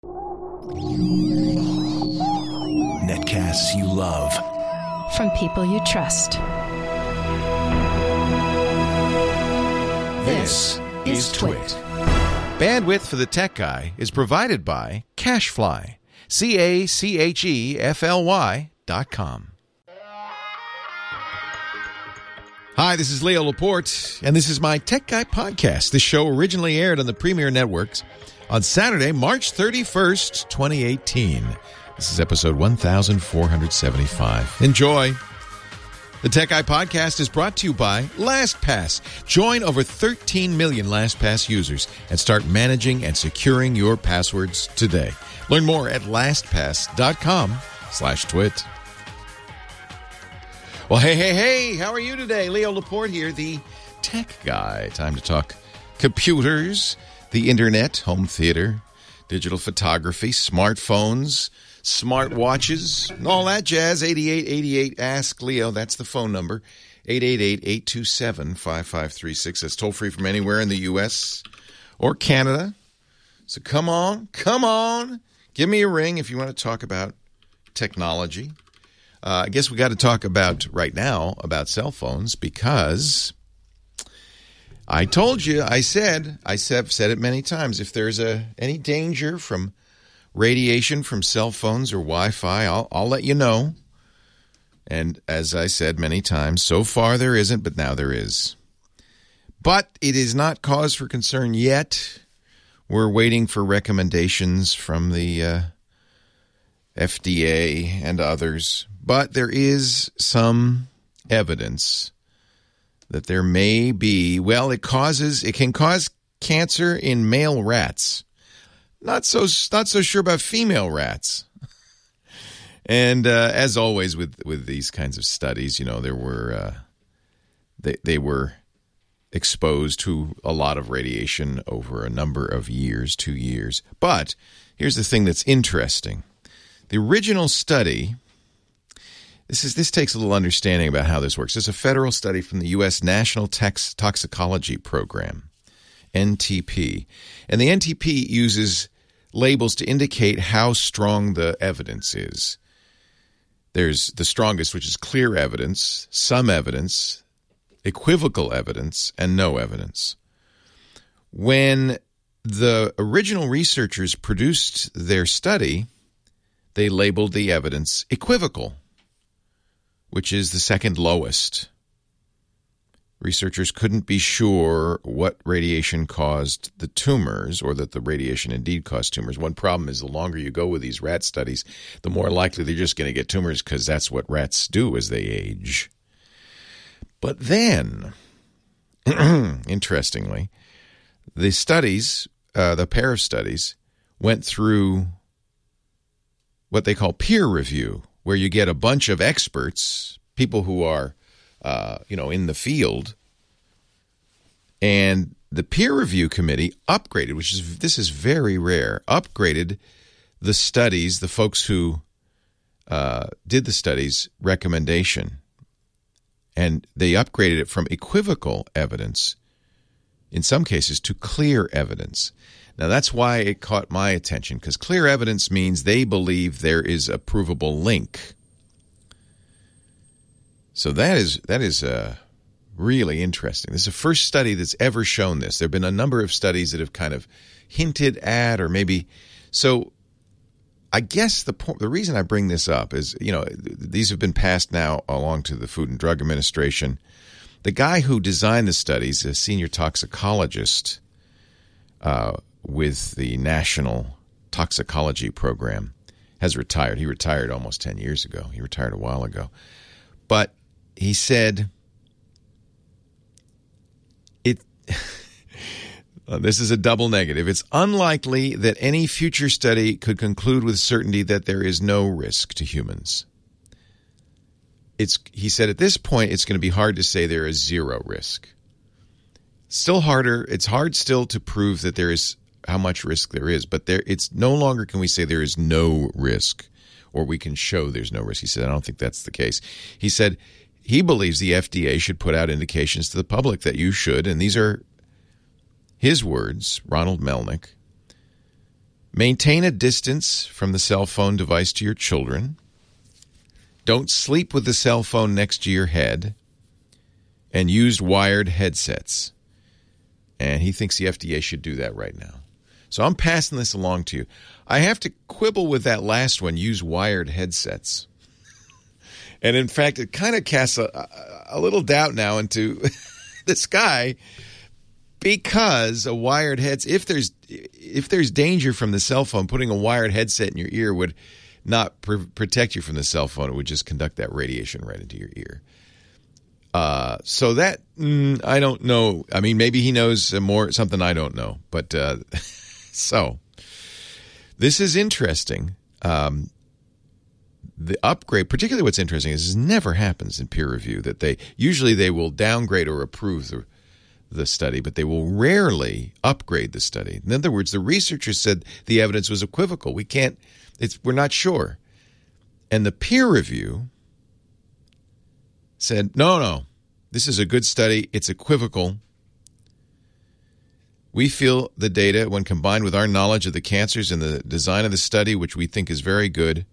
Netcasts you love. From people you trust. This is Twit. Bandwidth for the Tech Guy is provided by CacheFly. CacheFly.com. Hi, this is Leo Laporte, and this is my Tech Guy podcast. This show originally aired on the Premier Networks on Saturday, March 31st, 2018. This is episode 1475. Enjoy. The Tech Guy podcast is brought to you by LastPass. Join over 13 million LastPass users and start managing and securing your passwords today. Learn more at lastpass.com/twit. Well, hey, how are you today? Leo Laporte here, the Tech Guy. Time to talk computers, the internet, home theater, digital photography, smartphones, smartwatches, and all that jazz. 8888 Ask Leo. That's the phone number. 888-827-5536. That's toll free from anywhere in the U.S. or Canada. So come on. Give me a ring if you want to talk about technology. I guess we got to talk about right now about cell phones because I told you, I've said it many times, if there's any danger from radiation from cell phones or Wi-Fi, I'll let you know. And as I said many times, so far there isn't, but now there is. But it is not cause for concern yet. We're waiting for recommendations from the FDA and others. But there is some evidence that there may be, it can cause cancer in male rats. Not so sure about female rats. And as always with these kinds of studies, there were they were exposed to a lot of radiation over a number of years, 2 years. But here's the thing that's interesting. The original study, this takes a little understanding about how this works. It's a federal study from the U.S. National Toxicology Program, NTP. And the NTP uses labels to indicate how strong the evidence is. There's the strongest, which is clear evidence, some evidence, equivocal evidence, and no evidence. When the original researchers produced their study, they labeled the evidence equivocal, which is the second lowest. Researchers couldn't be sure what radiation caused the tumors, or that the radiation indeed caused tumors. One problem is the longer you go with these rat studies, the more likely they're just going to get tumors because that's what rats do as they age. But then, interestingly, the studies, the pair of studies, went through what they call peer review, where you get a bunch of experts, people who are in the field, and the peer review committee upgraded, this is very rare, upgraded the studies, the folks who did the studies' recommendation, and they upgraded it from equivocal evidence, in some cases, to clear evidence. Now, that's why it caught my attention, because clear evidence means they believe there is a provable link. So that is really interesting. This is the first study that's ever shown this. There have been a number of studies that have kind of hinted at, or maybe. So I guess the reason I bring this up is, these have been passed now along to the Food and Drug Administration. The guy who designed the studies, a senior toxicologist with the National Toxicology Program, has retired. He retired almost 10 years ago. He retired a while ago. But he said, this is a double negative. It's unlikely that any future study could conclude with certainty that there is no risk to humans. He said at this point, it's going to be hard to say there is zero risk. Still harder. It's hard still to prove that there is how much risk there is, but it's no longer can we say there is no risk, or we can show there's no risk. He said, I don't think that's the case. He said he believes the FDA should put out indications to the public that you should, and these are his words, Ronald Melnick, Maintain a distance from the cell phone device to your children. Don't sleep with the cell phone next to your head. And use wired headsets. And he thinks the FDA should do that right now. So I'm passing this along to you. I have to quibble with that last one, use wired headsets. And in fact, it kind of casts a little doubt now into this guy, because a wired headset, if there's danger from the cell phone, putting a wired headset in your ear would not protect you from the cell phone. It would just conduct that radiation right into your ear. So that, I don't know. I mean, maybe he knows something I don't know. But so this is interesting. The upgrade, particularly what's interesting is this never happens in peer review, that they will downgrade or approve the study, but they will rarely upgrade the study. In other words, the researchers said the evidence was equivocal. We're not sure. And the peer review said, no, this is a good study. It's equivocal. We feel the data, when combined with our knowledge of the cancers and the design of the study, which we think is very good,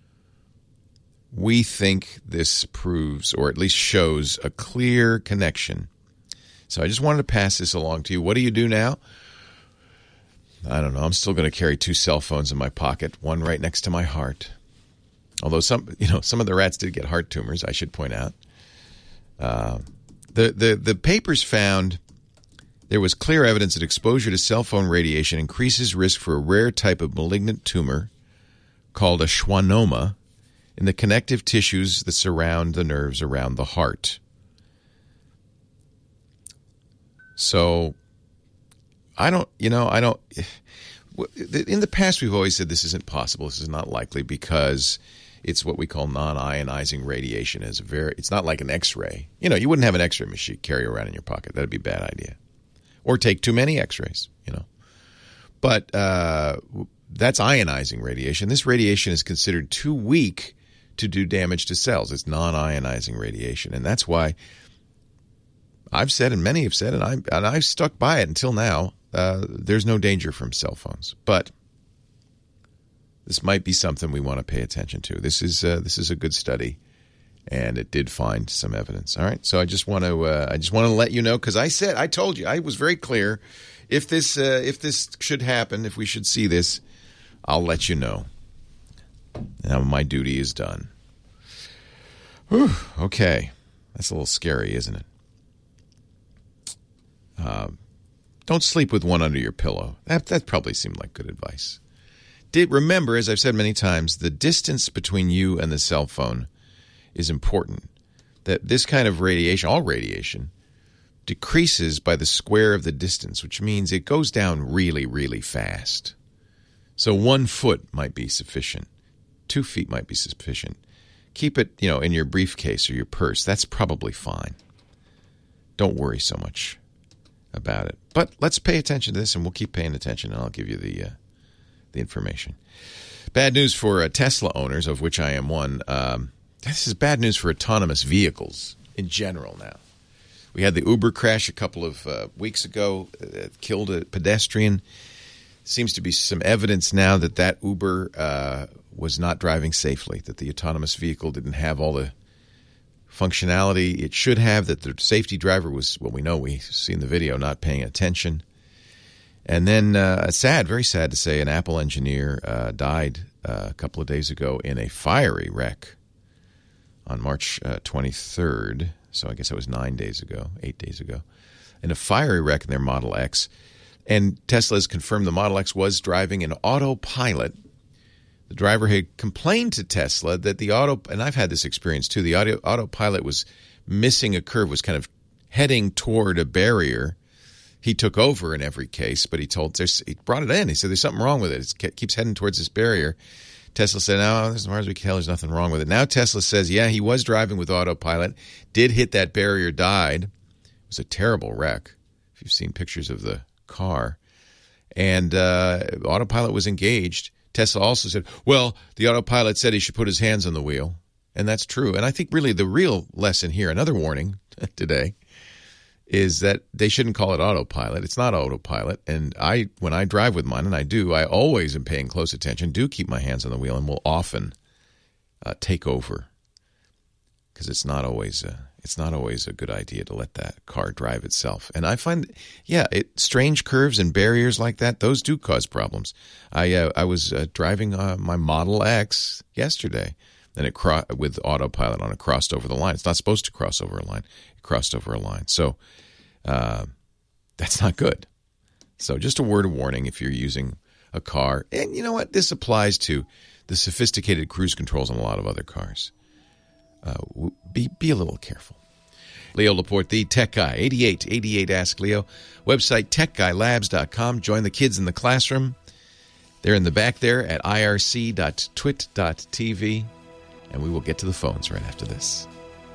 we think this proves, or at least shows, a clear connection. So I just wanted to pass this along to you. What do you do now? I don't know. I'm still going to carry 2 cell phones in my pocket, one right next to my heart. Although some of the rats did get heart tumors, I should point out. The papers found there was clear evidence that exposure to cell phone radiation increases risk for a rare type of malignant tumor called a schwannoma in the connective tissues that surround the nerves around the heart. So, in the past we've always said this isn't possible, this is not likely, because it's what we call non-ionizing radiation. It's not like an X-ray. You wouldn't have an X-ray machine carry around in your pocket. That'd be a bad idea. Or take too many X-rays, But that's ionizing radiation. This radiation is considered too weak to do damage to cells. It's non-ionizing radiation. And that's why I've said, and many have said, and I've stuck by it until now, there's no danger from cell phones. But this might be something we want to pay attention to. This is a good study, and it did find some evidence. All right, so I just want to let you know, because I told you, I was very clear. If this should happen, if we should see this, I'll let you know. Now my duty is done. Whew, okay, that's a little scary, isn't it? Don't sleep with one under your pillow. That probably seemed like good advice. Remember, as I've said many times, the distance between you and the cell phone is important. That this kind of radiation, all radiation, decreases by the square of the distance, which means it goes down really, really fast. So 1 foot might be sufficient. 2 feet might be sufficient. Keep it, in your briefcase or your purse. That's probably fine. Don't worry so much about it. But let's pay attention to this, and we'll keep paying attention, and I'll give you the information. Bad news for Tesla owners, of which I am one. This is bad news for autonomous vehicles in general now. We had the Uber crash a couple of weeks ago. Killed a pedestrian. Seems to be some evidence now that Uber was not driving safely, that the autonomous vehicle didn't have all the functionality it should have, that the safety driver was, well, we see in the video, not paying attention. And then, very sad to say, an Apple engineer died a couple of days ago in a fiery wreck on March 23rd. So I guess that was 8 days ago, in a fiery wreck in their Model X. And Tesla has confirmed the Model X was driving in autopilot. The driver had complained to Tesla that and I've had this experience too, the autopilot was missing a curve, was kind of heading toward a barrier. He took over in every case, but he brought it in. He said, there's something wrong with it. It keeps heading towards this barrier. Tesla said, no, as far as we can tell, there's nothing wrong with it. Now Tesla says, yeah, he was driving with autopilot, did hit that barrier, died. It was a terrible wreck, if you've seen pictures of the car. And autopilot was engaged. Tesla also said, well, the autopilot said he should put his hands on the wheel. And that's true. And I think really the real lesson here, another warning today, is that they shouldn't call it autopilot. It's not autopilot. And when I drive with mine, and I always am paying close attention, do keep my hands on the wheel, and will often take over, because it's not always a good idea to let that car drive itself. And I find, strange curves and barriers like that, those do cause problems. I was driving my Model X yesterday, and it with autopilot on, it crossed over the line. It's not supposed to cross over a line. It crossed over a line. So that's not good. So just a word of warning if you're using a car. And you know what? This applies to the sophisticated cruise controls on a lot of other cars. Be a little careful. Leo Laporte, the tech guy, 8888 Ask Leo. Website, techguylabs.com. Join the kids in the classroom. They're in the back there at irc.twit.tv. And we will get to the phones right after this.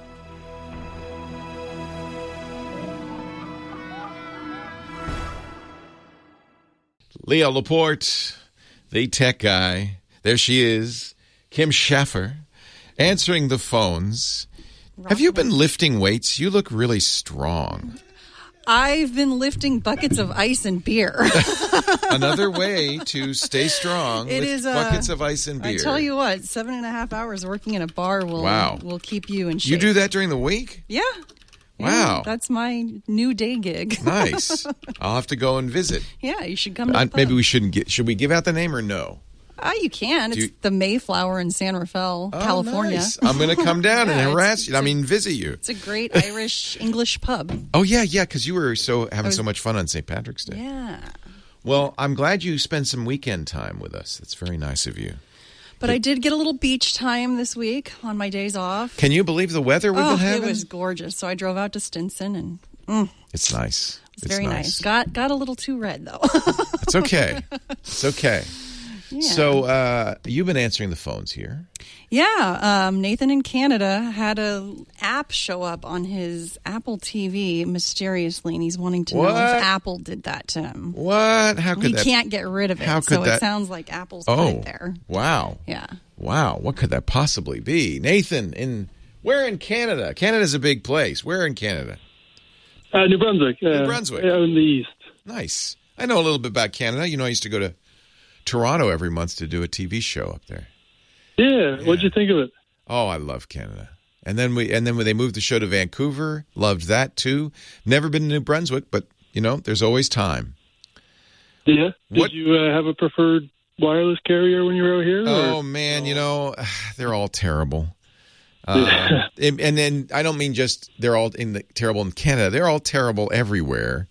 Leo Laporte, the tech guy. There she is, Kim Schaffer, answering the phones. Have you been lifting weights? You look really strong. I've been lifting buckets of ice and beer. Another way to stay strong. Buckets of ice and beer. I tell you what, 7.5 hours working in a bar will keep you in shape. You do that during the week? Yeah. Wow. Yeah, that's my new day gig. Nice. I'll have to go and visit. Yeah, you should come to the pub. Maybe we shouldn't should we give out the name or no? You can. It's the Mayflower in San Rafael, California. Nice. I'm going to come down and harass you. Visit you. It's a great Irish-English pub. Oh, yeah, because you were having so much fun on St. Patrick's Day. Yeah. Well, I'm glad you spent some weekend time with us. That's very nice of you. But I did get a little beach time this week on my days off. Can you believe the weather we've been having? It was gorgeous. So I drove out to Stinson and it's nice. It's very nice. Got a little too red though. It's okay. It's okay. Yeah. So you've been answering the phones here. Yeah. Nathan in Canada had an app show up on his Apple TV mysteriously, and he's wanting to know if Apple did that to him. What? How could that? He can't get rid of it. It sounds like Apple's put it there. Wow. Yeah. Wow. What could that possibly be? Nathan, where in Canada? Canada's a big place. Where in Canada? New Brunswick. New Brunswick. In the east. Nice. I know a little bit about Canada. I used to go to Toronto every month to do a TV show up there. Yeah. What'd you think of it? Oh, I love Canada. And then when they moved the show to Vancouver, loved that too. Never been to New Brunswick, but there's always time. Yeah. Did you have a preferred wireless carrier when you were out here? Oh man, they're all terrible. And then I don't mean just they're all terrible in Canada. They're all terrible everywhere.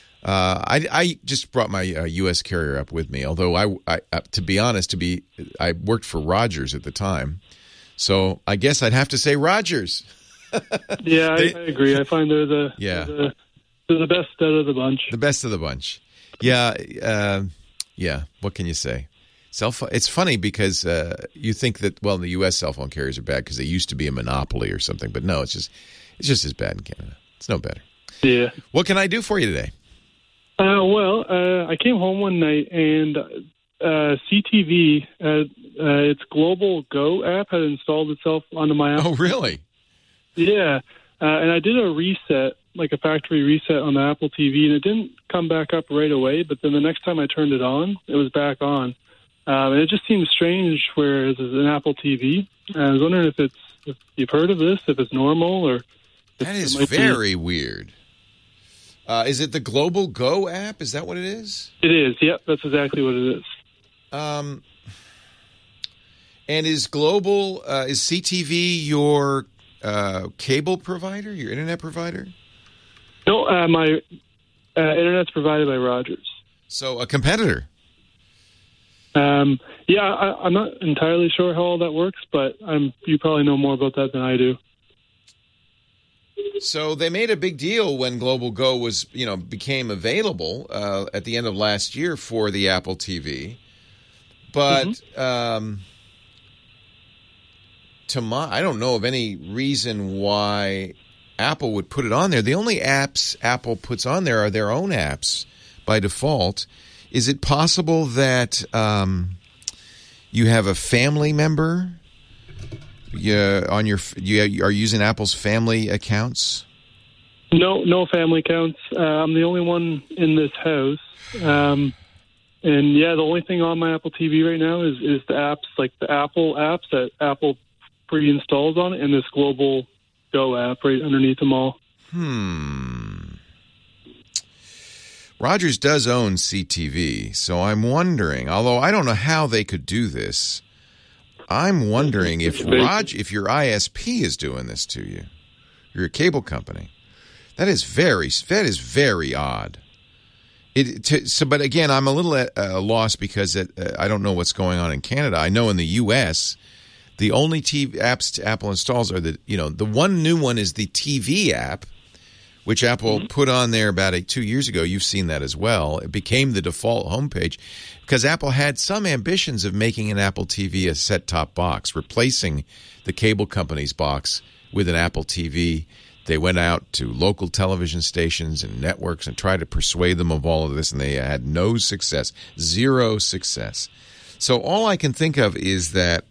I just brought my U.S. carrier up with me, although I to be honest, I worked for Rogers at the time, so I guess I'd have to say Rogers. Yeah, I agree. I find they're the best out of the bunch. The best of the bunch. Yeah, yeah. What can you say? It's funny because you think that the U.S. cell phone carriers are bad because they used to be a monopoly or something, but no, it's just as bad in Canada. It's no better. Yeah. What can I do for you today? I came home one night and CTV, its Global Go app had installed itself onto my Apple. Oh, really? Yeah. And I did a reset, like a factory reset on the Apple TV, and it didn't come back up right away, but then the next time I turned it on, it was back on. And it just seems strange where it's an Apple TV. I was wondering if you've heard of this, if it's normal or... That is very weird. Is it the Global Go app? Is that what it is? It is. Yep, that's exactly what it is. And is CTV your cable provider, your internet provider? No, my internet's provided by Rogers. So a competitor. Yeah, I'm not entirely sure how all that works, but you probably know more about that than I do. So they made a big deal when Global Go became available at the end of last year for the Apple TV. But I don't know of any reason why Apple would put it on there. The only apps Apple puts on there are their own apps by default. Is it possible that you have a family member? You are using Apple's family accounts? No family counts. I'm the only one in this house. And yeah, the only thing on my Apple TV right now is the apps, like the Apple apps that Apple pre-installs on it, and this Global Go app right underneath them all. Rogers does own CTV, so I'm wondering, although I don't know how they could do this, I'm wondering if your ISP is doing this to you. You're a cable company. That is very odd. But again, I'm a little at a loss because I don't know what's going on in Canada. I know in the U.S., the only TV apps Apple installs are the one new one is the TV app, which Apple put on there about 2 years ago. You've seen that as well. It became the default homepage because Apple had some ambitions of making an Apple TV a set-top box, replacing the cable company's box with an Apple TV. They went out to local television stations and networks and tried to persuade them of all of this, and they had no success, zero success. So all I can think of is that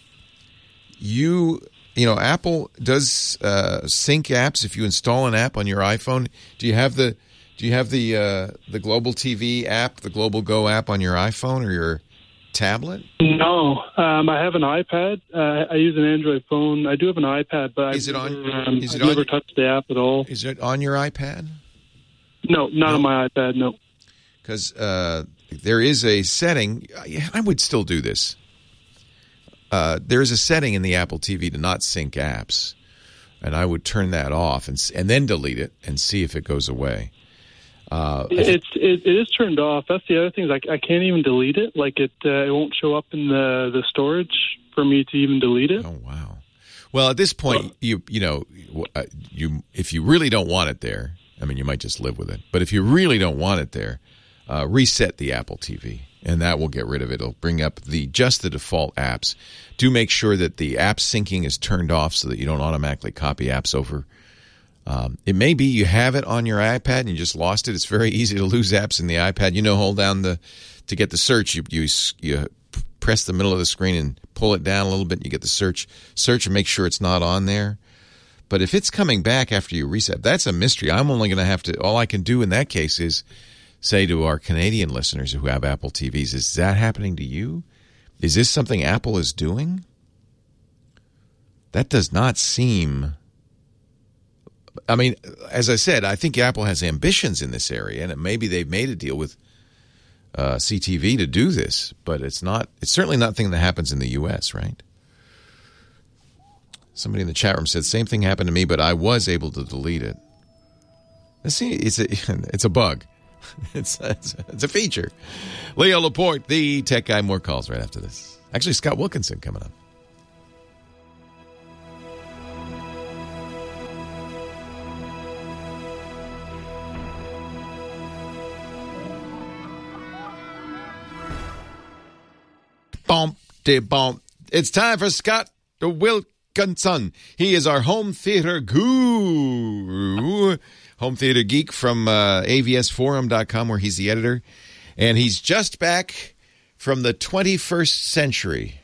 Apple does sync apps. If you install an app on your iPhone, do you have the Global TV app, the Global Go app on your iPhone or your tablet? No, I have an iPad. I use an Android phone. I do have an iPad, but I've never touched the app at all. Is it on your iPad? No, not on my iPad. No, because there is a setting. I would still do this. There is a setting in the Apple TV to not sync apps, and I would turn that off and then delete it and see if it goes away. It is turned off. That's the other thing. Is I can't even delete it. Like it won't show up in the storage for me to even delete it. Oh wow! Well, at this point, if you really don't want it there, I mean, you might just live with it. But if you really don't want it there, reset the Apple TV, and that will get rid of it. It'll bring up just the default apps. Do make sure that the app syncing is turned off so that you don't automatically copy apps over. It may be you have it on your iPad and you just lost it. It's very easy to lose apps in the iPad. Hold down to get the search. You press the middle of the screen and pull it down a little bit. And you get the search and make sure it's not on there. But if it's coming back after you reset, that's a mystery. I'm only going to have to. All I can do in that case is say to our Canadian listeners who have Apple TVs, is that happening to you? Is this something Apple is doing? That does not seem. I mean, as I said, I think Apple has ambitions in this area, and maybe they've made a deal with CTV to do this, but it's certainly not a thing that happens in the U.S., right? Somebody in the chat room said, same thing happened to me, but I was able to delete it. Let's see, it's a bug. It's a feature. Leo Laporte, the tech guy. More calls right after this. Actually, Scott Wilkinson coming up. It's time for Scott Wilkinson. He is our home theater guru, home theater geek from avsforum.com, where he's the editor. And he's just back from the 21st century.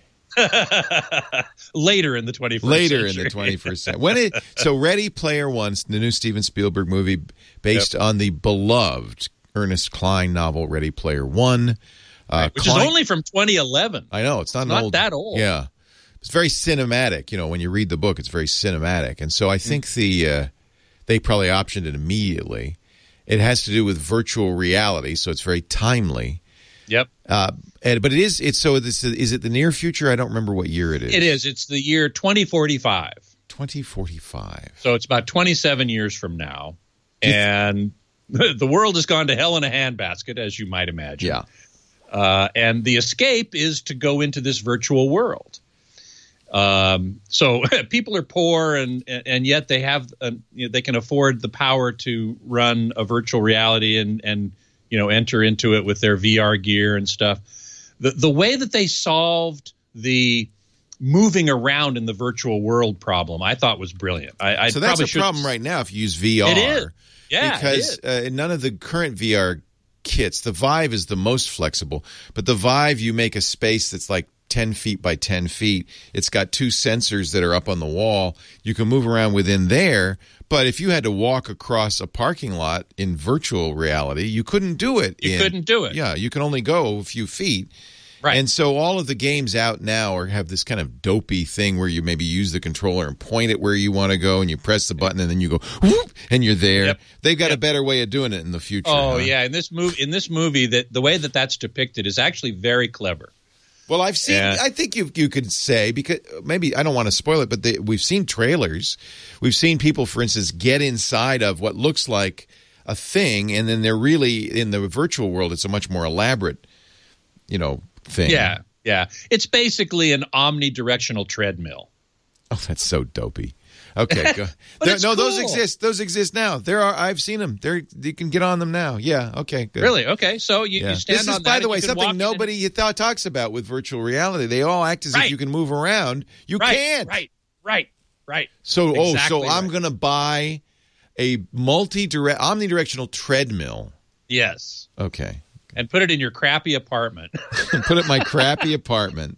Later in the 21st century. Later in the 21st century. So Ready Player One, the new Steven Spielberg movie based on the beloved Ernest Cline novel Ready Player One. Which is only from 2011. I know. It's not that old. Yeah. It's very cinematic. When you read the book, it's very cinematic. And so I think they probably optioned it immediately. It has to do with virtual reality, so it's very timely. Yep. But is it the near future? I don't remember what year it is. It is. It's the year 2045. 2045. So it's about 27 years from now. And the world has gone to hell in a handbasket, as you might imagine. Yeah. And the escape is to go into this virtual world. So people are poor, and yet they have they can afford the power to run a virtual reality and enter into it with their VR gear and stuff. The way that they solved the moving around in the virtual world problem, I thought was brilliant. So that's a problem right now if you use VR. It is. Yeah, because none of the current VR kits, the Vive is the most flexible, but the Vive, you make a space that's like 10 feet by 10 feet. It's got 2 sensors that are up on the wall. You can move around within there. But if you had to walk across a parking lot in virtual reality, you couldn't do it. You couldn't do it. Yeah, you can only go a few feet. Right. And so all of the games out now have this kind of dopey thing where you maybe use the controller and point it where you want to go, and you press the button, and then you go, whoop, and you're there. Yep. They've got a better way of doing it in the future. Oh, yeah. In this movie, that the way that's depicted is actually very clever. Well, I've seen. Yeah. I think you could say, because maybe I don't want to spoil it, but we've seen trailers. We've seen people, for instance, get inside of what looks like a thing, and then they're really in the virtual world. It's a much more elaborate, thing. Yeah. It's basically an omnidirectional treadmill. Oh, that's so dopey. Okay, go. But No, cool. those exist. Those exist now. I've seen them. You can get on them now. Yeah. Okay. Good. Really? Okay. So you stand This is, on that. by the and way, you can something walk nobody talks about with virtual reality. They all act as if you can move around. You can't. Right. So, Exactly I'm right. going to buy a omnidirectional treadmill. Yes. Okay. And put it in your crappy apartment. And put it in my crappy apartment.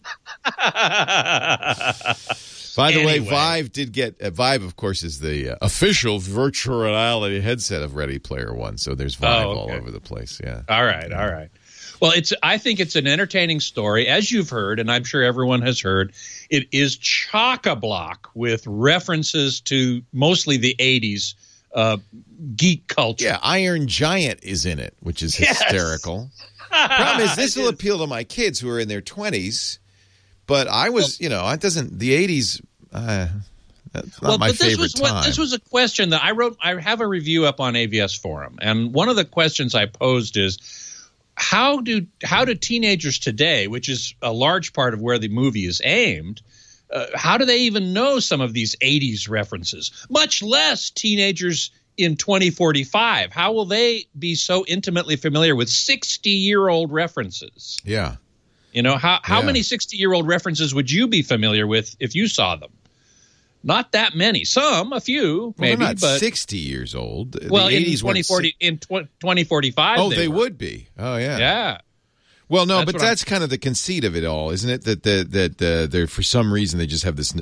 By the way, Vive did get Vive, of course, is the official virtual reality headset of Ready Player One. So there's Vive all over the place. Yeah. All right. Well, I think it's an entertaining story, as you've heard, and I'm sure everyone has heard. It is chock-a-block with references to mostly the 80s geek culture. Yeah, Iron Giant is in it, which is hysterical. Problem is, this will appeal to my kids who are in their 20s. But I was, it doesn't. The 80s, that's not my favorite time. This was a question that I wrote. I have a review up on AVS Forum, and one of the questions I posed is, how do teenagers today, which is a large part of where the movie is aimed, how do they even know some of these 80s references, much less teenagers in 2045? How will they be so intimately familiar with 60-year-old references? Yeah. How many 60-year-old references would you be familiar with if you saw them? Not that many. Some, a few, maybe. They're not but 60 years old. Well, the in 80s in 2045. Oh, they would be. Oh, yeah. Yeah. Well, no, but that's kind of the conceit of it all, isn't it? That they're, for some reason, they just have this,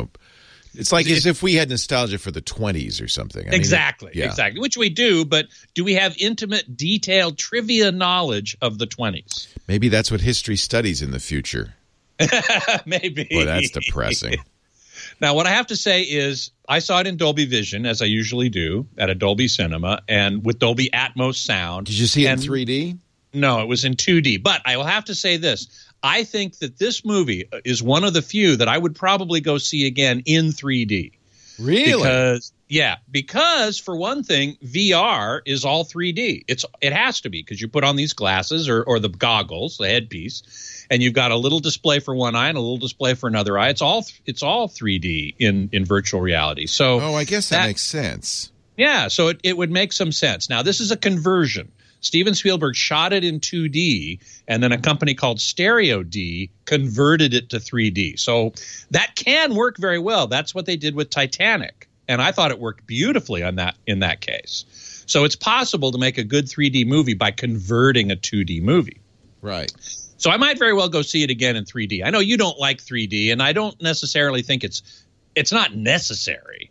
it's like as if we had nostalgia for the 20s or something. Exactly. Which we do, but do we have intimate, detailed trivia knowledge of the 20s? Maybe that's what history studies in the future. Maybe. Boy, that's depressing. Now, what I have to say is I saw it in Dolby Vision, as I usually do, at a Dolby Cinema, and with Dolby Atmos sound. Did you see it in 3D? No, it was in 2D. But I will have to say this. I think that this movie is one of the few that I would probably go see again in 3D. Really? Because for one thing, VR is all 3D. It has to be, because you put on these glasses or the goggles, the headpiece, and you've got a little display for one eye and a little display for another eye. It's all 3D in virtual reality. So I guess that makes sense. Yeah, so it would make some sense. Now, this is a conversion. Steven Spielberg shot it in 2D, and then a company called Stereo D converted it to 3D. So that can work very well. That's what they did with Titanic, and I thought it worked beautifully in that case. So it's possible to make a good 3D movie by converting a 2D movie. Right. So I might very well go see it again in 3D. I know you don't like 3D, and I don't necessarily think it's not necessary.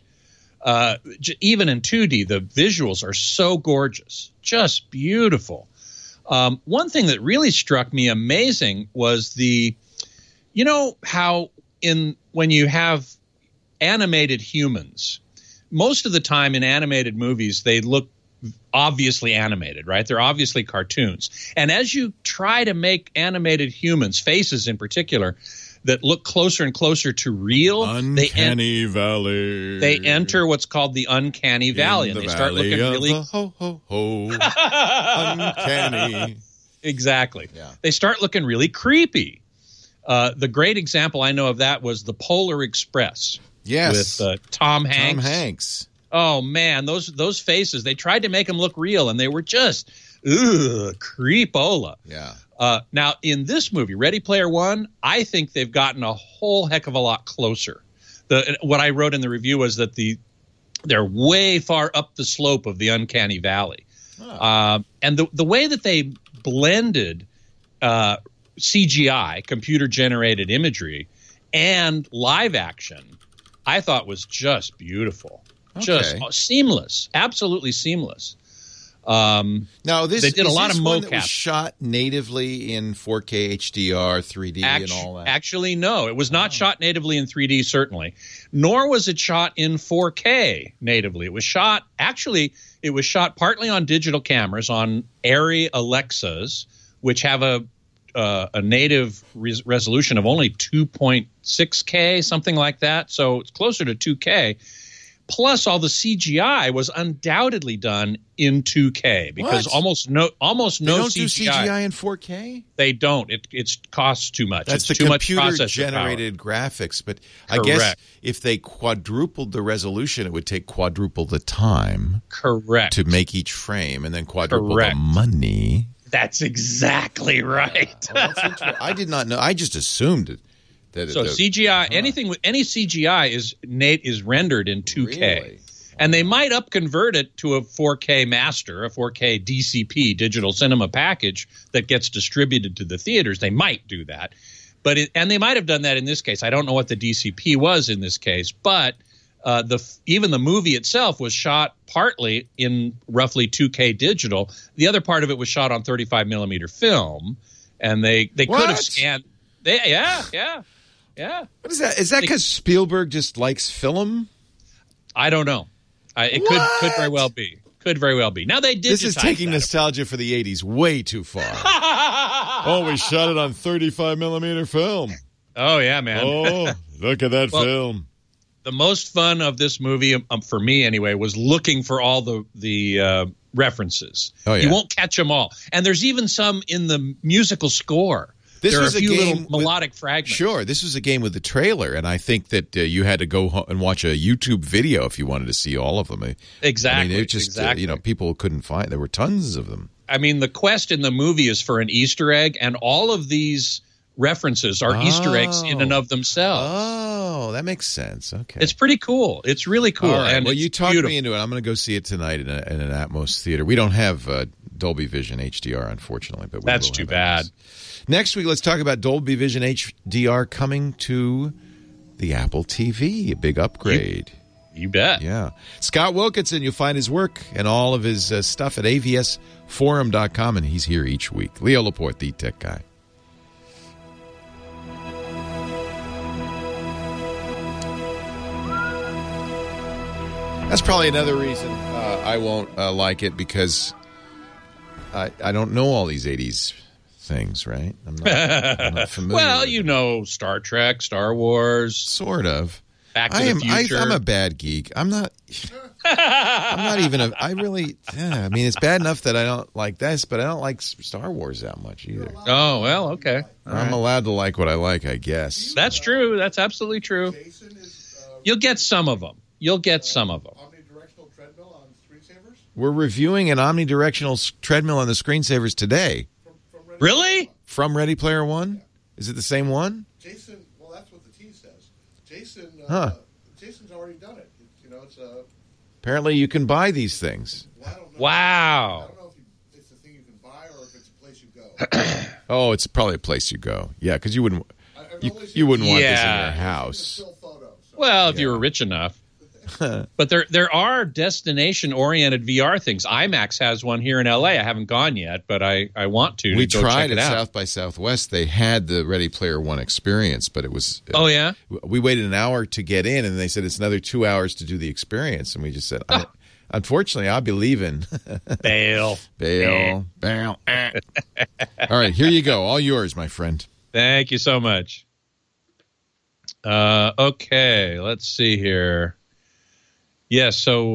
Even in 2D, the visuals are so gorgeous, just beautiful. One thing that really struck me amazing was how when you have animated humans, most of the time in animated movies, they look obviously animated, right? They're obviously cartoons. And as you try to make animated humans, faces in particular, that look closer and closer to real, Uncanny Valley. They enter what's called the Uncanny Valley, and they start looking really ho ho ho. Uncanny. Exactly. Yeah. They start looking really creepy. The great example I know of that was the Polar Express. Yes, with Tom Hanks. Tom Hanks. Oh man, those faces! They tried to make them look real, and they were just creepola. Yeah. Now, in this movie, Ready Player One, I think they've gotten a whole heck of a lot closer. What I wrote in the review was that they're way far up the slope of the Uncanny Valley. Oh. And the way that they blended CGI, computer-generated imagery, and live action, I thought was just beautiful. Okay. Just seamless, absolutely seamless. Now, they did a lot of one that mocap. was shot natively in 4K HDR, 3D, and all that. Actually, no. It was not shot natively in 3D, certainly. Nor was it shot in 4K natively. It was shot partly on digital cameras, on Arri Alexas, which have a native resolution of only 2.6K, something like that. So it's closer to 2K. Plus, all the CGI was undoubtedly done in 2K because almost no They don't CGI. do CGI in 4K? They don't. It costs too much. That's it's the too much computer-generated graphics. But I guess if they quadrupled the resolution, it would take quadruple the time. Correct. To make each frame, and then quadruple the money. That's exactly right. That's interesting. I did not know. I just assumed it. So CGI, anything with any CGI is rendered in 2K, Really? and they might upconvert it to a 4K master, a 4K DCP digital cinema package that gets distributed to the theaters. They might do that, and they might have done that in this case. I don't know what the DCP was in this case, but even the movie itself was shot partly in roughly 2K digital. The other part of it was shot on 35 millimeter film, and they could have scanned. Yeah. What is that? Is that because Spielberg just likes film? I don't know. It could very well be. Could very well be. Now they did. This is taking nostalgia for the 80s way too far. We shot it on 35 millimeter film. Oh yeah, man. Oh, look at that film. The most fun of this movie, for me anyway, was looking for all the references. Oh yeah. You won't catch them all, and there's even some in the musical score. There are a few little melodic fragments. Sure, this was a game with the trailer, and I think that you had to go and watch a YouTube video if you wanted to see all of them. Exactly. I mean, it just people couldn't find. There were tons of them. I mean, the quest in the movie is for an Easter egg, and all of these references are Easter eggs in and of themselves. Oh, that makes sense. Okay, it's pretty cool. It's really cool. Right. And well, you talked me into it. I'm going to go see it tonight in an Atmos theater. We don't have Dolby Vision HDR, unfortunately, but that's too bad. Next week, let's talk about Dolby Vision HDR coming to the Apple TV, a big upgrade. You bet. Yeah. Scott Wilkinson, you'll find his work and all of his stuff at avsforum.com, and he's here each week. Leo Laporte, the tech guy. That's probably another reason I won't like it, because I don't know all these 80s things, right? I'm not familiar. Well, you know Star Trek, Star Wars. Sort of. Back to the Future. I'm a bad geek. I'm not even I mean, it's bad enough that I don't like this, but I don't like Star Wars that much either. Oh, well, okay. I'm allowed to like what I like, I guess. That's true. That's absolutely true. You'll get some of them. Omnidirectional treadmill on screensavers? We're reviewing an omnidirectional treadmill on the screensavers today. Really? From Ready Player One? Yeah. Is it the same one? Jason, well, that's what the T says. Jason's already done it. It's apparently you can buy these things. Well, I don't know. Wow. I don't know if it's a thing you can buy or if it's a place you go. Oh, it's probably a place you go. Yeah, because you wouldn't you wouldn't want this in your house. Well, if you were rich enough. But there are destination-oriented VR things. IMAX has one here in L.A. I haven't gone yet, but I want to. We go tried check it at out. South by Southwest. They had the Ready Player One experience, but it was... Oh, yeah? We waited an hour to get in, and they said it's another 2 hours to do the experience. And we just said, unfortunately, I'll be leaving. Bail. All right, here you go. All yours, my friend. Thank you so much. Okay, let's see here. Yes, so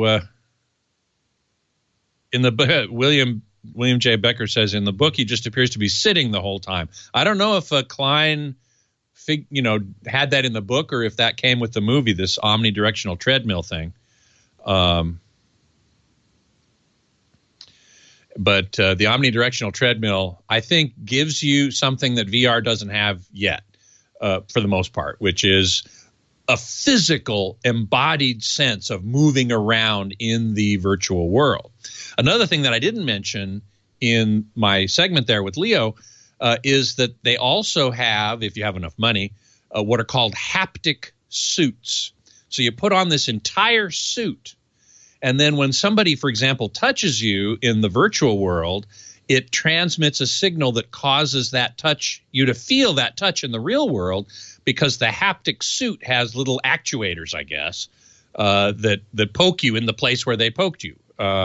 in the William J. Becker says in the book he just appears to be sitting the whole time. I don't know if Klein, had that in the book or if that came with the movie, this omnidirectional treadmill thing. But the omnidirectional treadmill, I think, gives you something that VR doesn't have yet, for the most part, which is a physical, embodied sense of moving around in the virtual world. Another thing that I didn't mention in my segment there with Leo, is that they also have, if you have enough money, what are called haptic suits. So you put on this entire suit, and then when somebody, for example, touches you in the virtual world, it transmits a signal that causes that touch, you to feel that touch in the real world, because the haptic suit has little actuators, I guess, that poke you in the place where they poked you.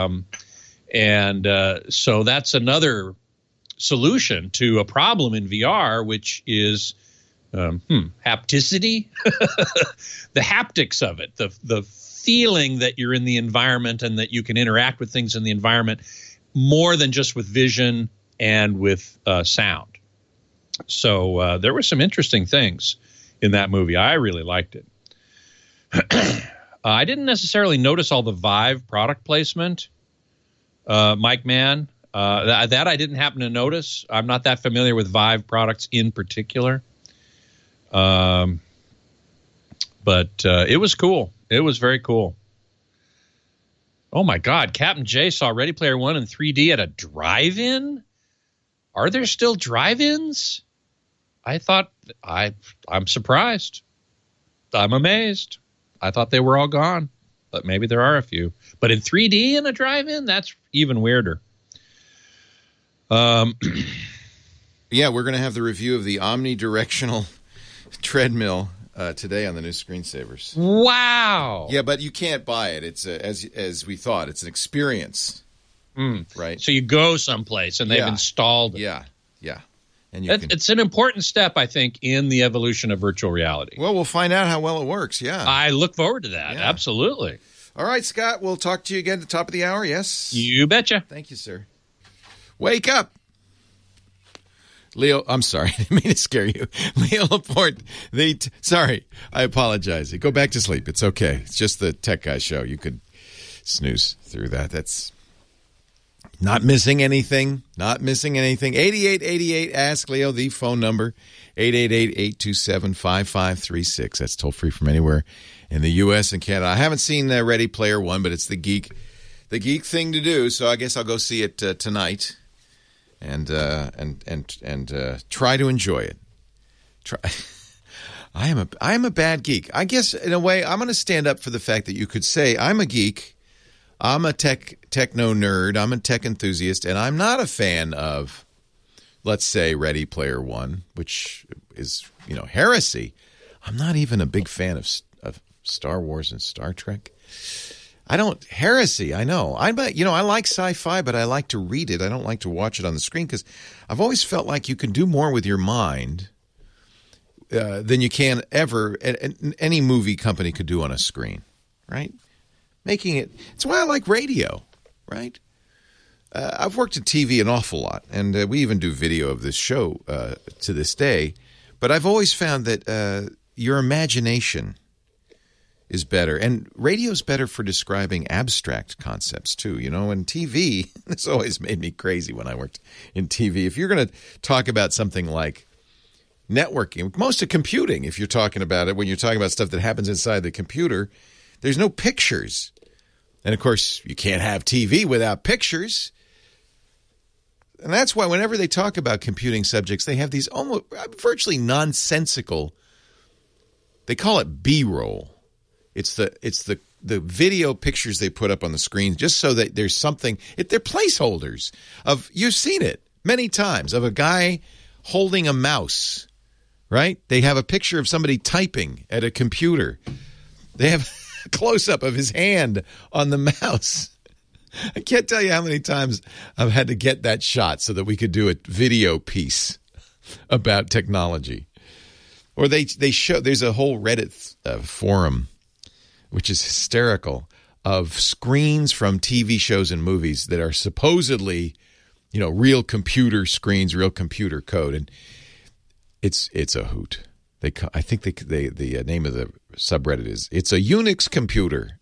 So that's another solution to a problem in VR, which is hapticity, the haptics of it, the feeling that you're in the environment and that you can interact with things in the environment more than just with vision and with sound. So there were some interesting things in that movie. I really liked it. I didn't necessarily notice all the Vive product placement, Mike Mann. That I didn't happen to notice. I'm not that familiar with Vive products in particular. But it was cool. It was very cool. Oh, my God. Captain J saw Ready Player One in 3D at a drive-in? Are there still drive-ins? I'm surprised. I'm amazed. I thought they were all gone, but maybe there are a few. But in 3D in a drive-in, that's even weirder. Yeah, we're going to have the review of the omnidirectional treadmill today on the new Screensavers. Wow. Yeah, but you can't buy it. It's as we thought. It's an experience, right? So you go someplace and they've installed it. Yeah. And it's an important step, I think, in the evolution of virtual reality. Well, we'll find out how well it works. Yeah, I look forward to that. Yeah. Absolutely. All right, Scott. We'll talk to you again at the top of the hour. Yes, you betcha. Thank you, sir. Wake up. Leo, I'm sorry. I didn't mean to scare you. Leo Laporte, sorry. I apologize. Go back to sleep. It's okay. It's just the Tech Guy show. You could snooze through that. That's not missing anything. 8888 Ask Leo, the phone number. 888-827-5536. That's toll free from anywhere in the U.S. and Canada. I haven't seen Ready Player One, but it's the geek thing to do, so I guess I'll go see it tonight. And try to enjoy it. I am a bad geek. I guess in a way I'm going to stand up for the fact that you could say I'm a geek, I'm a techno nerd, I'm a tech enthusiast, and I'm not a fan of, let's say, Ready Player One, which is heresy. I'm not even a big fan of Star Wars and Star Trek. Heresy, I know. I like sci-fi, but I like to read it. I don't like to watch it on the screen because I've always felt like you can do more with your mind than you can ever, any movie company could do on a screen, right? It's why I like radio, right? I've worked at TV an awful lot, and we even do video of this show to this day, but I've always found that your imagination is better. And radio's better for describing abstract concepts, too. And TV, this always made me crazy when I worked in TV. If you're going to talk about something like networking, most of computing, if you're talking about it, when you're talking about stuff that happens inside the computer, there's no pictures. And, of course, you can't have TV without pictures. And that's why whenever they talk about computing subjects, they have these almost virtually nonsensical, they call it B-roll. It's the video pictures they put up on the screen just so that there's something. They're placeholders of, you've seen it many times, of a guy holding a mouse, right? They have a picture of somebody typing at a computer. They have a close-up of his hand on the mouse. I can't tell you how many times I've had to get that shot so that we could do a video piece about technology. Or they show, there's a whole Reddit forum, which is hysterical, of screens from TV shows and movies that are supposedly, real computer screens, real computer code, and it's a hoot. I think the name of the subreddit is "It's a Unix computer,"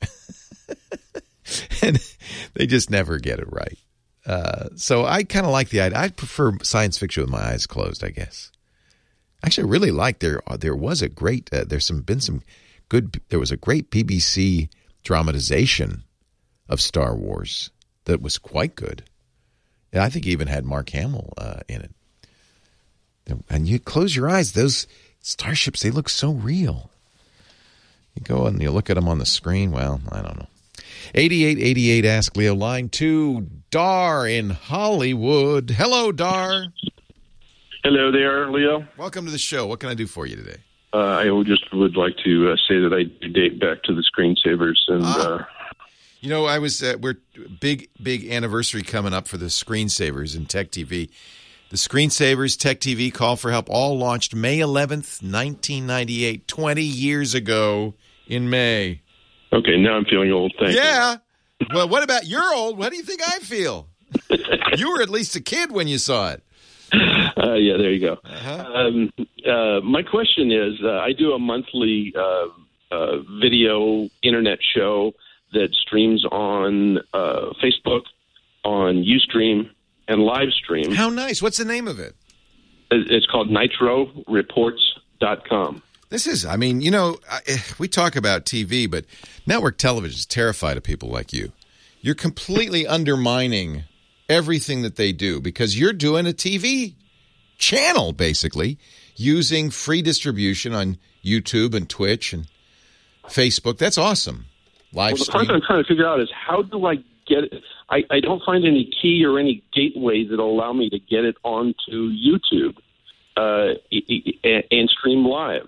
and they just never get it right. So I kind of like the idea. I prefer science fiction with my eyes closed, I guess. Actually, I really like there was a great there was a great BBC dramatization of Star Wars that was quite good. And I think it even had Mark Hamill in it. And you close your eyes, those starships, they look so real. You go and you look at them on the screen, well, I don't know. 8888 Ask Leo. Line 2, Dar in Hollywood. Hello, Dar. Hello there, Leo. Welcome to the show. What can I do for you today? I just would like to say that I date back to the screensavers. And you know, we're big anniversary coming up for the screensavers in Tech TV. The Screensavers Tech TV Call for Help all launched May 11th, 1998, 20 years ago in May. Okay, now I'm feeling old. Thank you. Yeah. Well, what about you're old? What do you think I feel? You were at least a kid when you saw it. Yeah, there you go. Uh-huh. My question is, I do a monthly video internet show that streams on Facebook, on Ustream, and Livestream. How nice. What's the name of it? It's called NitroReports.com. This is, I mean, you know, we talk about TV, but network television is terrified of people like you. You're completely undermining everything that they do because you're doing a TV channel, basically, using free distribution on YouTube and Twitch and Facebook. That's awesome. Live the part I'm trying to figure out is how do I get it? I don't find any key or any gateway that will allow me to get it onto YouTube and stream live.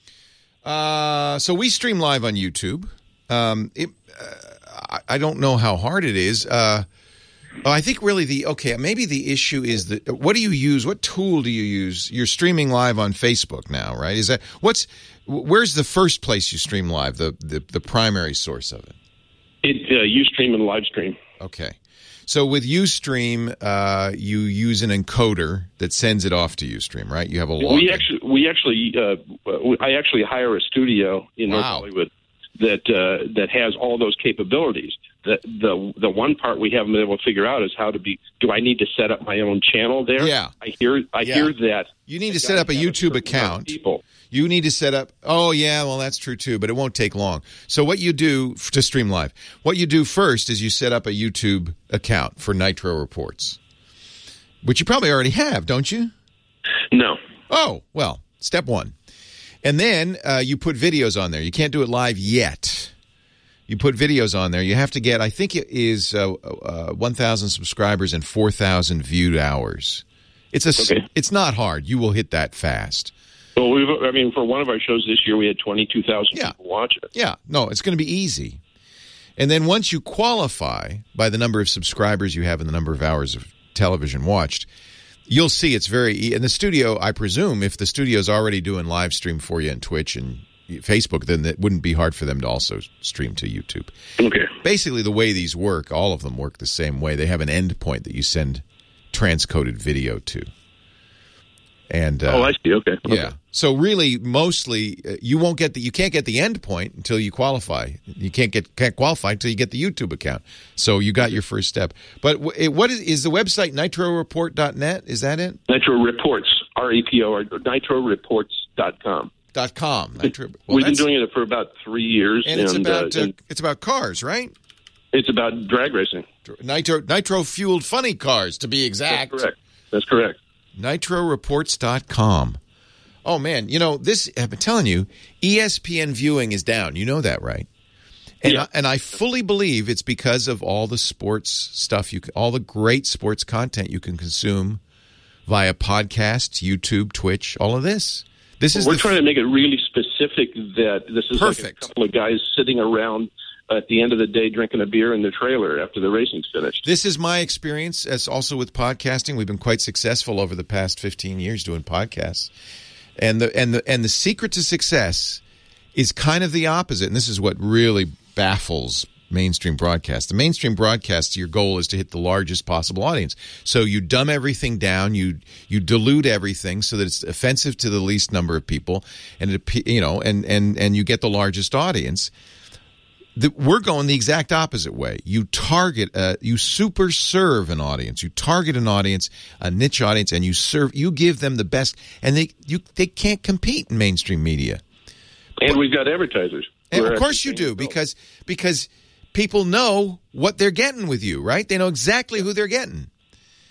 So we stream live on YouTube. I don't know how hard it is. I think really maybe the issue is that what do you use? What tool do you use? You're streaming live on Facebook now, right? Where's the first place you stream live? The primary source of it? Ustream and Livestream. Okay. So with Ustream, you use an encoder that sends it off to Ustream, right? You have a login. I actually hire a studio in North Hollywood that has all those capabilities. The one part we haven't been able to figure out is do I need to set up my own channel there? Yeah. I hear that. You need to set up a YouTube account. You need to set up, that's true too, but it won't take long. So what you do to stream live, what you do first is you set up a YouTube account for Nitro Reports, which you probably already have, don't you? No. Oh, well, step one. And then you put videos on there. You can't do it live yet. You put videos on there. You have to get, I think it is 1,000 subscribers and 4,000 viewed hours. It's not hard. You will hit that fast. Well, for one of our shows this year, we had 22,000 people watch it. Yeah, no, it's going to be easy. And then once you qualify by the number of subscribers you have and the number of hours of television watched, you'll see it's and the studio, I presume, if the studio's already doing live stream for you on Twitch and Facebook, then it wouldn't be hard for them to also stream to YouTube. Okay. Basically, the way these work, all of them work the same way. They have an endpoint that you send transcoded video to. And I see. Okay. Yeah. So really, mostly, you can't get the endpoint until you qualify. You can't qualify until you get the YouTube account. So you got your first step. But what is the website? NitroReport.net? Is that it? Nitro Reports, REPO, or NitroReports.com. .com. We've been doing it for about 3 years, and it's about cars, right? It's about drag racing. Nitro fueled funny cars, to be exact. That's correct. NitroReports.com. Oh man, I've been telling you, ESPN viewing is down. You know that, right? And I fully believe it's because of all the sports stuff all the great sports content you can consume via podcasts, YouTube, Twitch, all of this. We're trying to make it really specific that this is perfect. Like a couple of guys sitting around at the end of the day drinking a beer in the trailer after the racing's finished. This is my experience as also with podcasting. We've been quite successful over the past 15 years doing podcasts. And the secret to success is kind of the opposite. And this is what really baffles mainstream broadcast. The mainstream broadcast, your goal is to hit the largest possible audience. So you dumb everything down, you dilute everything so that it's offensive to the least number of people, and and you get the largest audience. We're going the exact opposite way. You target, you super serve an audience. You target an audience, a niche audience, and you give them the best, and they can't compete in mainstream media. And we've got advertisers. And of course you do, because people know what they're getting with you, right? They know exactly who they're getting.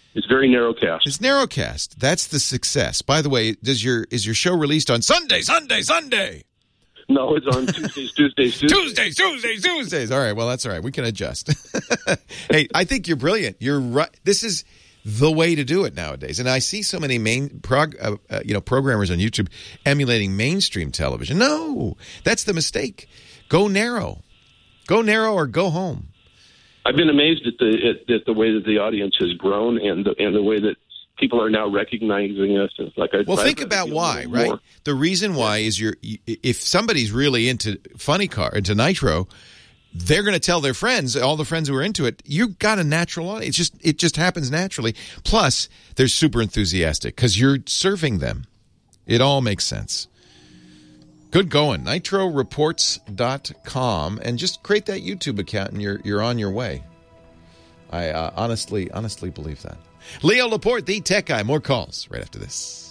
It's very narrowcast. It's narrowcast. That's the success. By the way, is your show released on Sunday? No, it's on Tuesdays. All right. Well, that's all right. We can adjust. Hey, I think you're brilliant. You're right. This is the way to do it nowadays. And I see so many programmers on YouTube emulating mainstream television. No, that's the mistake. Go narrow or go home. I've been amazed at the way that the audience has grown and the way that people are now recognizing us. As think about why, right? More. The reason why is if somebody's really into into Nitro, they're going to tell their friends, all the friends who are into it. You've got a natural audience. It just happens naturally. Plus, they're super enthusiastic because you're serving them. It all makes sense. Good going. NitroReports.com, and just create that YouTube account, and you're on your way. I honestly believe that. Leo Laporte, the tech guy. More calls right after this.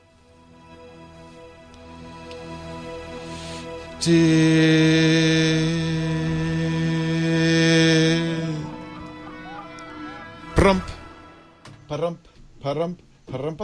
Parump, parump, parump. You want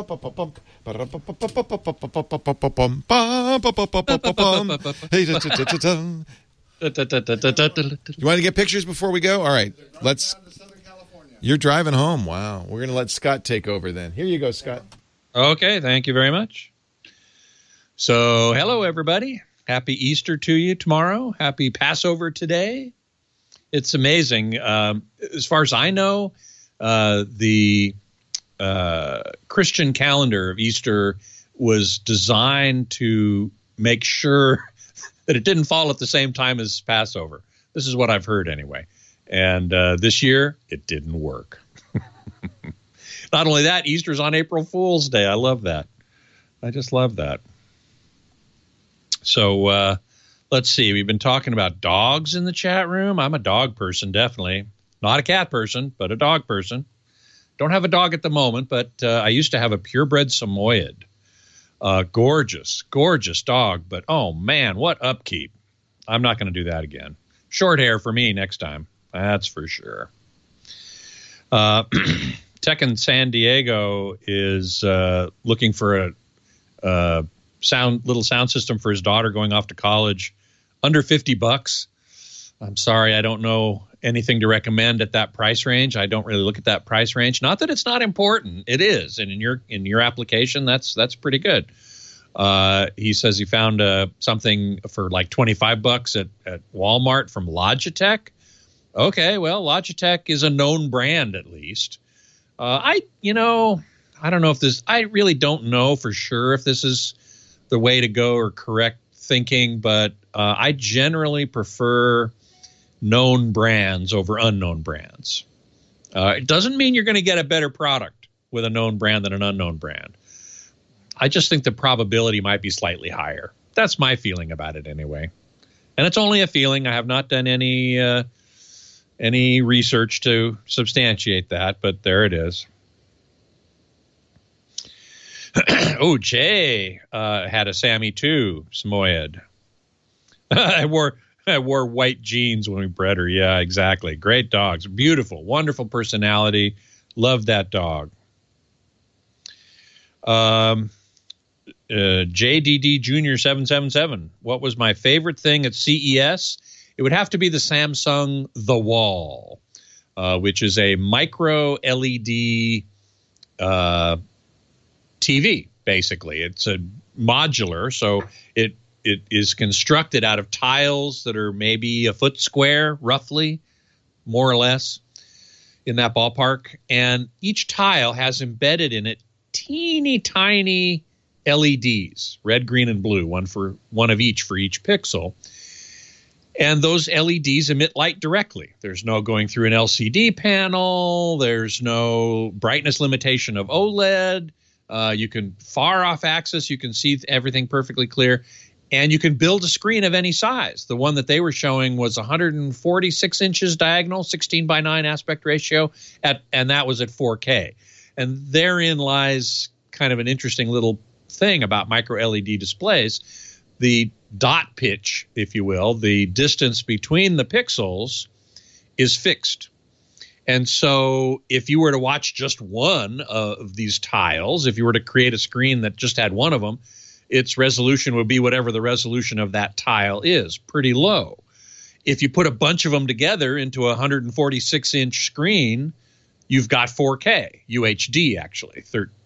to get pictures before we go? All right, let's. You're driving home. Wow. We're going to let Scott take over then. Here you go, Scott. Okay, thank you very much. So, hello, everybody. Happy Easter to you tomorrow. Happy Passover today. It's amazing. As far as I know, the Christian calendar of Easter was designed to make sure that it didn't fall at the same time as Passover. This is what I've heard anyway. And this year, it didn't work. Not only that, Easter's on April Fool's Day. I love that. I just love that. So let's see. We've been talking about dogs in the chat room. I'm a dog person, definitely. Not a cat person, but a dog person. Don't have a dog at the moment, but I used to have a purebred Samoyed. Gorgeous, gorgeous dog. But, oh, man, what upkeep. I'm not going to do that again. Short hair for me next time. That's for sure. Tech in San Diego is looking for a little sound system for his daughter going off to college under $50. I'm sorry, I don't know anything to recommend at that price range. I don't really look at that price range. Not that it's not important. It is. And in your application, that's pretty good. He says he found something for like $25 at Walmart from Logitech. Okay, well, Logitech is a known brand at least. I don't know if this, I really don't know for sure if this is the way to go or correct thinking, but I generally prefer known brands over unknown brands. It doesn't mean you're going to get a better product with a known brand than an unknown brand. I just think the probability might be slightly higher. That's my feeling about it anyway. And it's only a feeling. I have not done any research to substantiate that, but there it is. Oh, Jay had a Sammy too, Samoyed. I wore white jeans when we bred her. Yeah, exactly. Great dogs. Beautiful, wonderful personality. Love that dog. JDD Junior 777. What was my favorite thing at CES? It would have to be the Samsung The Wall, which is a micro LED TV, basically. It's a modular, so it is constructed out of tiles that are maybe a foot square, roughly, more or less, in that ballpark. And each tile has embedded in it teeny tiny LEDs, red, green, and blue, one of each for each pixel. And those LEDs emit light directly. There's no going through an LCD panel. There's no brightness limitation of OLED. You can far off axis. You can see everything perfectly clear. And you can build a screen of any size. The one that they were showing was 146 inches diagonal, 16 by 9 aspect ratio, and that was at 4K. And therein lies kind of an interesting little thing about micro LED displays. The dot pitch, if you will, the distance between the pixels is fixed. And so if you were to watch just one of these tiles, if you were to create a screen that just had one of them, its resolution would be whatever the resolution of that tile is, pretty low. If you put a bunch of them together into a 146-inch screen, you've got 4K, UHD actually,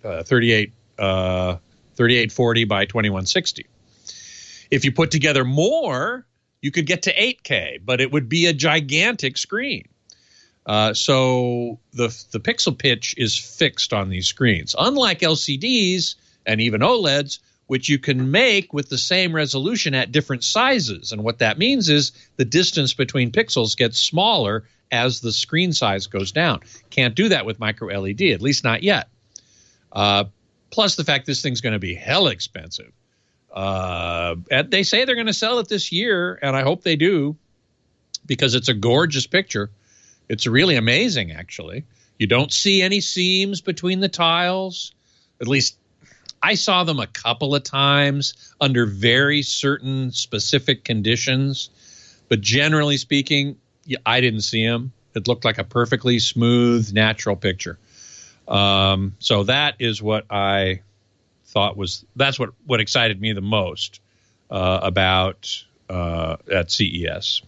3840 by 2160. If you put together more, you could get to 8K, but it would be a gigantic screen. So the pixel pitch is fixed on these screens, unlike LCDs and even OLEDs, which you can make with the same resolution at different sizes. And what that means is the distance between pixels gets smaller as the screen size goes down. Can't do that with micro LED, at least not yet. Plus the fact this thing's going to be hell expensive. And they say they're going to sell it this year, and I hope they do, because it's a gorgeous picture. It's really amazing, actually. You don't see any seams between the tiles. At least I saw them a couple of times under very certain specific conditions. But generally speaking, I didn't see them. It looked like a perfectly smooth, natural picture. So that is what I thought that's what excited me the most about at CES.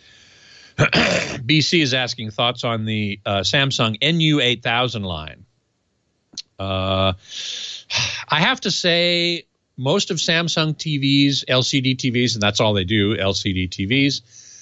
BC is asking thoughts on the Samsung NU8000 line. I have to say most of Samsung TVs, LCD TVs, and that's all they do, LCD TVs,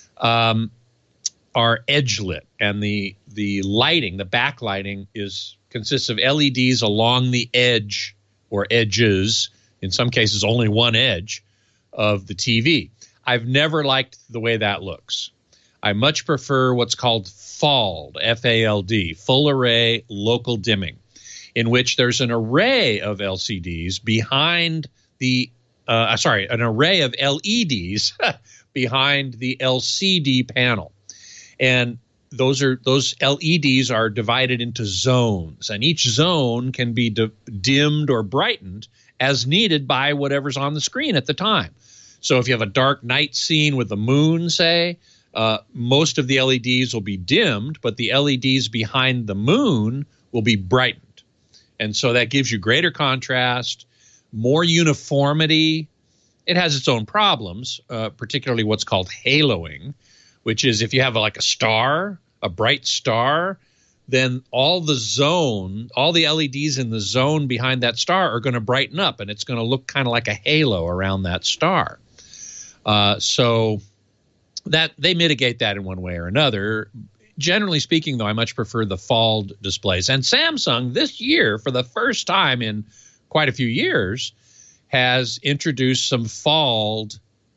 are edge lit, and the lighting, the backlighting, consists of LEDs along the edge or edges, in some cases only one edge of the TV. I've never liked the way that looks. I much prefer what's called FALD, F-A-L-D, full array local dimming, in which there's an array of LCDs behind an array of LEDs behind the LCD panel. And those LEDs are divided into zones, and each zone can be dimmed or brightened as needed by whatever's on the screen at the time. So if you have a dark night scene with the moon, say, most of the LEDs will be dimmed, but the LEDs behind the moon will be brightened. And so that gives you greater contrast, more uniformity. It has its own problems, particularly what's called haloing, which is if you have like a star, a bright star, then all the LEDs in the zone behind that star are going to brighten up, and it's going to look kind of like a halo around that star. So that they mitigate that in one way or another. Generally speaking, though, I much prefer the FALD displays. And Samsung this year, for the first time in quite a few years, has introduced some FALD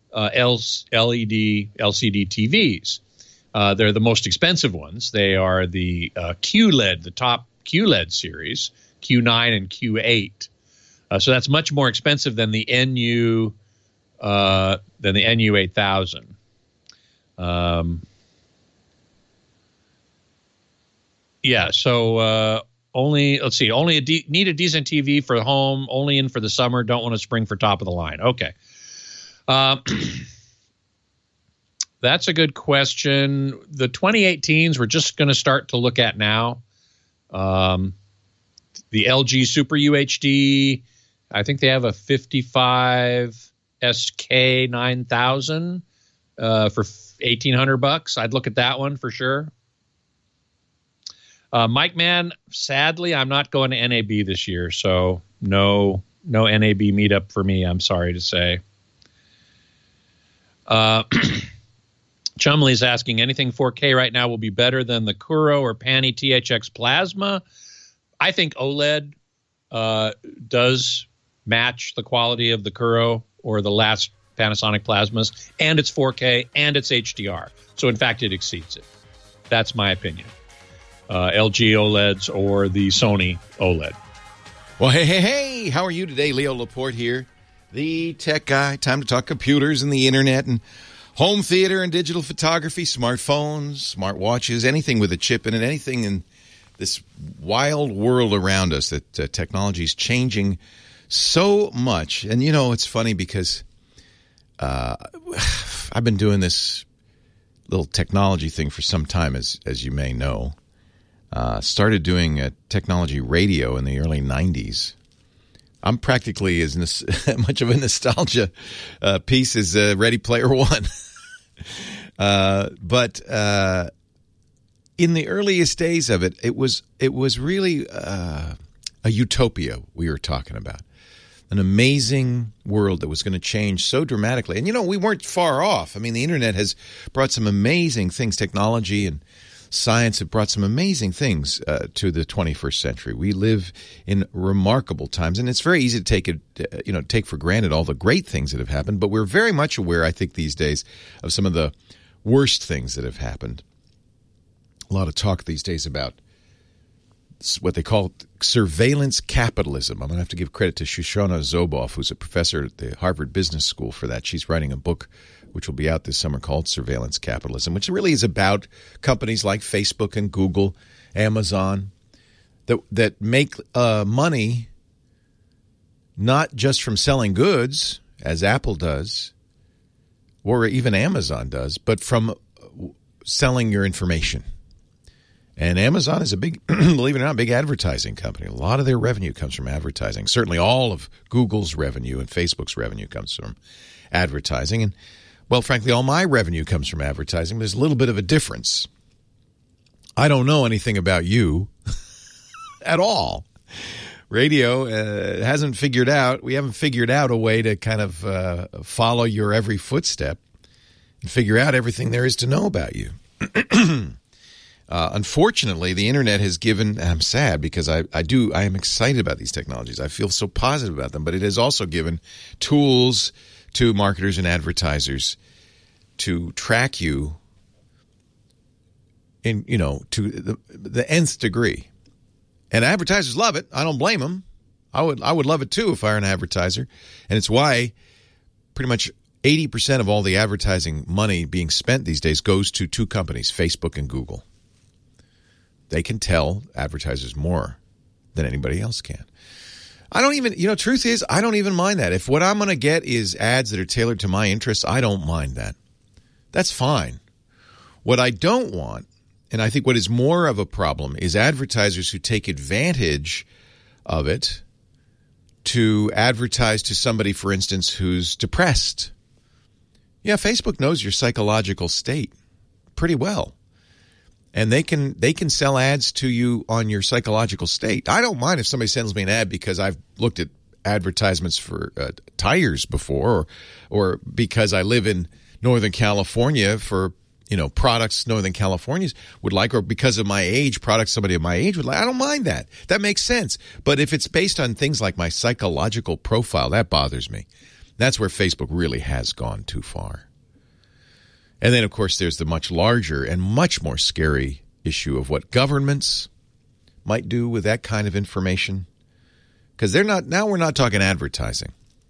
LCD TVs. They're the most expensive ones. They are the QLED, the top QLED series, Q9 and Q8. So that's much more expensive than the NU8000. So only need a decent TV for home, only in for the summer, don't want to spring for top of the line. Okay. That's a good question. The 2018s we're just going to start to look at now. The LG Super UHD, I think they have a 55 SK 9000 for $1,800. I'd look at that one for sure. Mike Mann, sadly, I'm not going to NAB this year, so no NAB meetup for me, I'm sorry to say. Chumley's asking, anything 4K right now will be better than the Kuro or Pani THX Plasma? I think OLED does match the quality of the Kuro or the last Panasonic Plasmas, and it's 4K, and it's HDR. So, in fact, it exceeds it. That's my opinion. LG OLEDs or the Sony OLED. Well, hey, how are you today? Leo Laporte here, the tech guy. Time to talk computers and the internet and home theater and digital photography, smartphones, smartwatches, anything with a chip in it, anything in this wild world around us that technology is changing so much. And, you know, it's funny because I've been doing this little technology thing for some time, as you may know. started doing technology radio in the early 90s. I'm practically as much of a nostalgia piece as Ready Player One. But in the earliest days of it, it was really a utopia we were talking about. An amazing world that was going to change so dramatically. And, we weren't far off. I mean, the internet has brought some amazing things. Technology and science have brought some amazing things to the 21st century. We live in remarkable times, and it's very easy to take for granted all the great things that have happened. But we're very much aware, I think, these days of some of the worst things that have happened. A lot of talk these days about what they call surveillance capitalism. I'm going to have to give credit to Shoshana Zuboff, who's a professor at the Harvard Business School, for that. She's writing a book which will be out this summer called Surveillance Capitalism, which really is about companies like Facebook and Google, Amazon, that make money not just from selling goods, as Apple does, or even Amazon does, but from selling your information. And Amazon is a big, believe it or not, big advertising company. A lot of their revenue comes from advertising. Certainly all of Google's revenue and Facebook's revenue comes from advertising. And, well, frankly, all my revenue comes from advertising. There's a little bit of a difference. I don't know anything about you at all. Radio we haven't figured out a way to kind of follow your every footstep and figure out everything there is to know about you. Unfortunately, the internet has given, and I'm sad because I am excited about these technologies. I feel so positive about them, but it has also given tools to marketers and advertisers to track you to the nth degree. And advertisers love it. I don't blame them. I would love it too if I were an advertiser. And it's why pretty much 80% of all the advertising money being spent these days goes to two companies, Facebook and Google. They can tell advertisers more than anybody else can. I don't even, truth is, I don't even mind that. If what I'm going to get is ads that are tailored to my interests, I don't mind that. That's fine. What I don't want, and I think what is more of a problem, is advertisers who take advantage of it to advertise to somebody, for instance, who's depressed. Yeah, Facebook knows your psychological state pretty well. And they can sell ads to you on your psychological state. I don't mind if somebody sends me an ad because I've looked at advertisements for tires before, or because I live in Northern California for products Northern Californians would like, or because of my age, products somebody of my age would like. I don't mind that. That makes sense. But if it's based on things like my psychological profile, that bothers me. That's where Facebook really has gone too far. And then, of course, there's the much larger and much more scary issue of what governments might do with that kind of information. Because we're not talking advertising.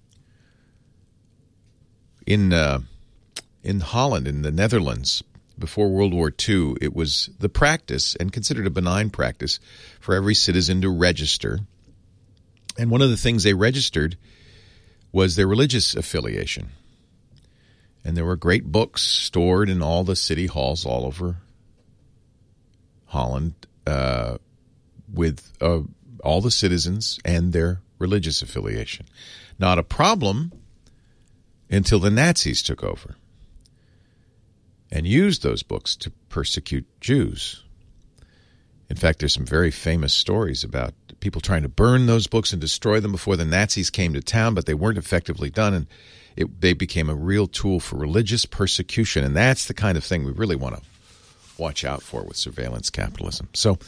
In Holland, in the Netherlands, before World War II, it was the practice, and considered a benign practice, for every citizen to register. And one of the things they registered was their religious affiliation. And there were great books stored in all the city halls all over Holland with all the citizens and their religious affiliation. Not a problem until the Nazis took over and used those books to persecute Jews. In fact, there's some very famous stories about people trying to burn those books and destroy them before the Nazis came to town, but they weren't effectively done, and they became a real tool for religious persecution. And that's the kind of thing we really want to watch out for with surveillance capitalism. So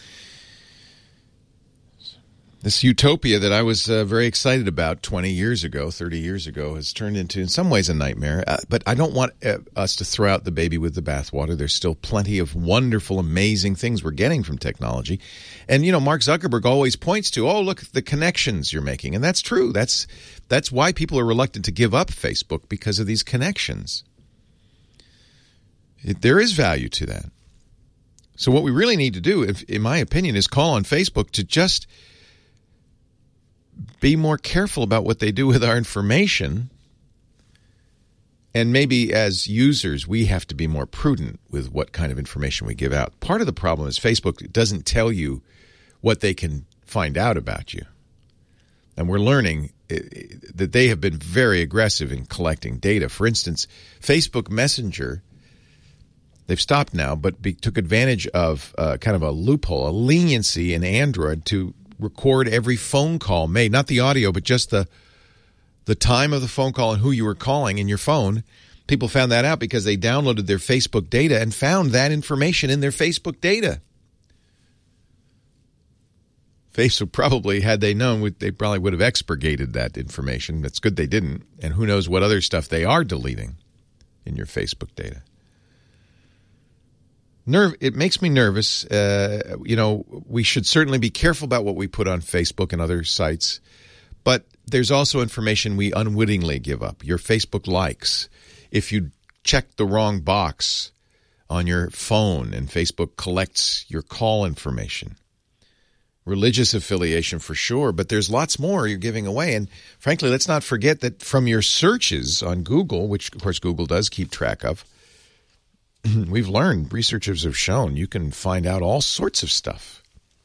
this utopia that I was very excited about 20 years ago, 30 years ago, has turned into, in some ways, a nightmare. But I don't want us to throw out the baby with the bathwater. There's still plenty of wonderful, amazing things we're getting from technology. And, Mark Zuckerberg always points to, look, the connections you're making. And that's true. That's why people are reluctant to give up Facebook, because of these connections. There is value to that. So what we really need to do, in my opinion, is call on Facebook to just be more careful about what they do with our information, And maybe as users, we have to be more prudent with what kind of information we give out. Part of the problem is Facebook doesn't tell you what they can find out about you. And we're learning that they have been very aggressive in collecting data. For instance, Facebook Messenger, they've stopped now, but took advantage of kind of a loophole, a leniency in Android to record every phone call made, not the audio, but just the time of the phone call and who you were calling in your phone. People found that out because they downloaded their Facebook data and found that information in their Facebook data. Facebook probably, had they known, they probably would have expurgated that information. It's good they didn't. And who knows what other stuff they are deleting in your Facebook data. It makes me nervous. We should certainly be careful about what we put on Facebook and other sites. But there's also information we unwittingly give up. Your Facebook likes. If you check the wrong box on your phone and Facebook collects your call information. Religious affiliation for sure, but there's lots more you're giving away. And frankly, let's not forget that from your searches on Google, which of course Google does keep track of, we've learned, researchers have shown, you can find out all sorts of stuff.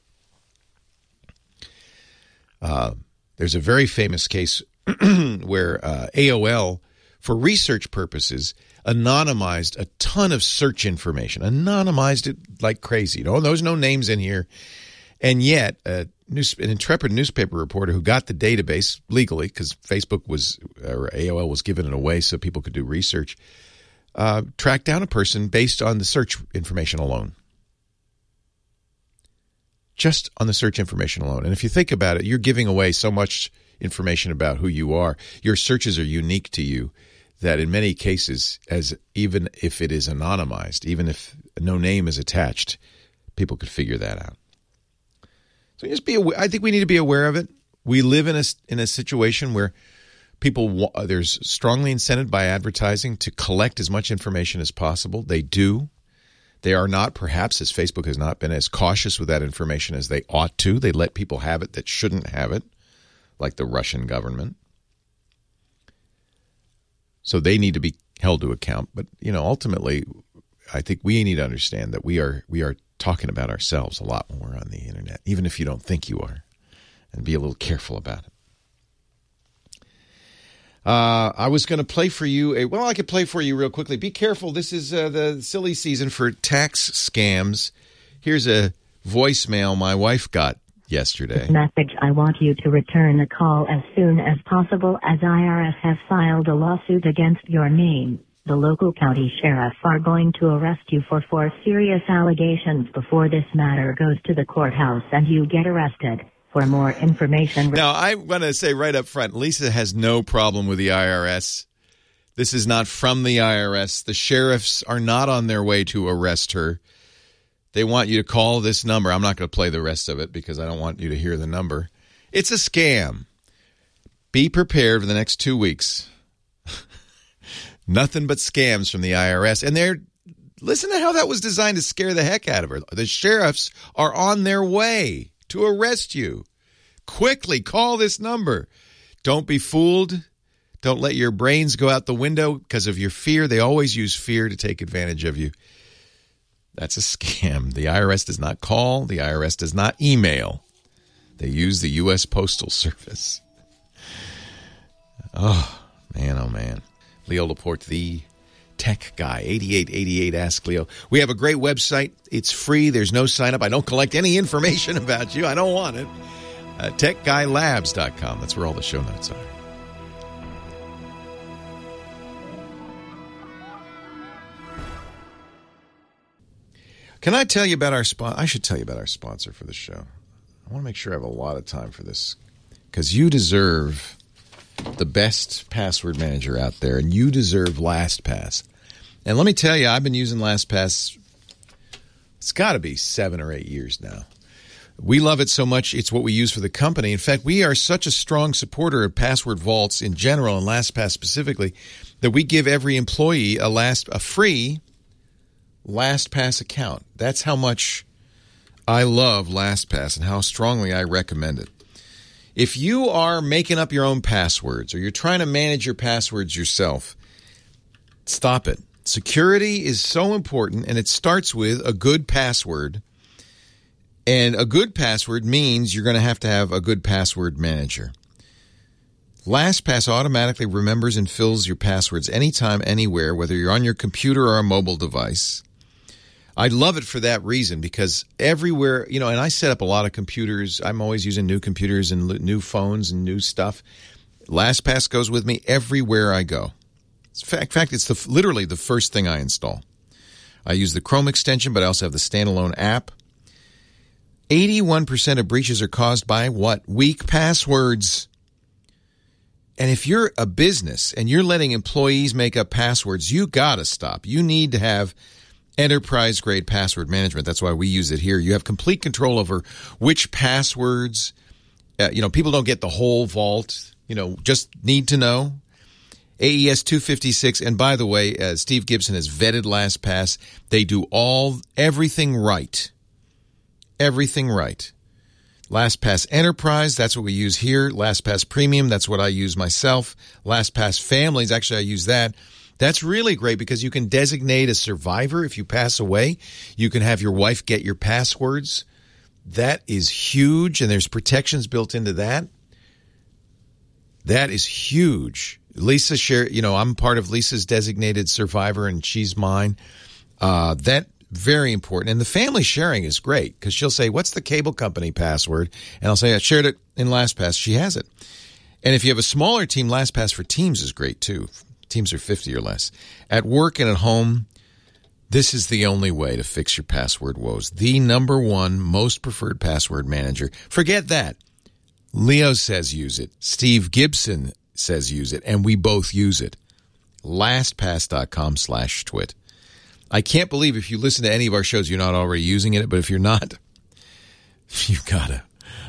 There's a very famous case where AOL, for research purposes, anonymized a ton of search information. Anonymized it like crazy. There's no names in here. And yet, an intrepid newspaper reporter who got the database legally, because Facebook or AOL was giving it away so people could do research, tracked down a person based on the search information alone. Just on the search information alone. And if you think about it, you're giving away so much information about who you are. Your searches are unique to you that in many cases, even if it is anonymized, even if no name is attached, people could figure that out. So just be aware. I think we need to be aware of it. We live in a situation where there's strongly incented by advertising to collect as much information as possible. They do. They are not, perhaps, as Facebook has not been, as cautious with that information as they ought to. They let people have it that shouldn't have it, like the Russian government. So they need to be held to account. But, ultimately, I think we need to understand that we are talking about ourselves a lot more on the internet, even if you don't think you are, and be a little careful about it. I was going to play for you I could play for you real quickly. Be careful. This is the silly season for tax scams. Here's a voicemail my wife got yesterday. Message: I want you to return the call as soon as possible, as IRS have filed a lawsuit against your name. The local county sheriff are going to arrest you for 4 serious allegations before this matter goes to the courthouse and you get arrested. For more information... Now, I want to say right up front, Lisa has no problem with the IRS. This is not from the IRS. The sheriffs are not on their way to arrest her. They want you to call this number. I'm not going to play the rest of it because I don't want you to hear the number. It's a scam. Be prepared for the next 2 weeks. Nothing but scams from the IRS. And listen to how that was designed to scare the heck out of her. The sheriffs are on their way to arrest you. Quickly call this number. Don't be fooled. Don't let your brains go out the window because of your fear. They always use fear to take advantage of you. That's a scam. The IRS does not call. The IRS does not email. They use the U.S. Postal Service. Oh, man. Leo Laporte, the tech guy, 8888 Ask Leo. We have a great website. It's free. There's no sign up. I don't collect any information about you. I don't want it. TechGuyLabs.com. That's where all the show notes are. Can I tell you about our sponsor? I should tell you about our sponsor for the show. I want to make sure I have a lot of time for this because you deserve the best password manager out there, and you deserve LastPass. And let me tell you, I've been using LastPass, it's got to be 7 or 8 years now. We love it so much, it's what we use for the company. In fact, we are such a strong supporter of password vaults in general and LastPass specifically that we give every employee a free LastPass account. That's how much I love LastPass and how strongly I recommend it. If you are making up your own passwords or you're trying to manage your passwords yourself, Stop it. Security is so important, and it starts with a good password. And a good password means you're going to have a good password manager. LastPass automatically remembers and fills your passwords anytime, anywhere, whether you're on your computer or a mobile device. I love it for that reason, because everywhere, and I set up a lot of computers. I'm always using new computers and new phones and new stuff. LastPass goes with me everywhere I go. In fact, it's literally the first thing I install. I use the Chrome extension, but I also have the standalone app. 81% of breaches are caused by what? Weak passwords. And if you're a business and you're letting employees make up passwords, you got to stop. You need to have enterprise-grade password management. That's why we use it here. You have complete control over which passwords. People don't get the whole vault. Just need to know. AES 256, and by the way, Steve Gibson has vetted LastPass. They do everything right. Everything right. LastPass Enterprise, that's what we use here. LastPass Premium, that's what I use myself. LastPass Families, actually I use that. That's really great because you can designate a survivor if you pass away. You can have your wife get your passwords. That is huge, and there's protections built into that. That is huge. Lisa I'm part of Lisa's designated survivor, and she's mine. That very important. And the family sharing is great because she'll say, "What's the cable company password?" And I'll say, "I shared it in LastPass." She has it. And if you have a smaller team, LastPass for Teams is great too. Teams are 50 or less. At work and at home, this is the only way to fix your password woes. The number one most preferred password manager. Forget that. Leo says use it. Steve Gibson says use it, and we both use it. LastPass.com/twit. I can't believe if you listen to any of our shows, you're not already using it, but if you're not, you gotta.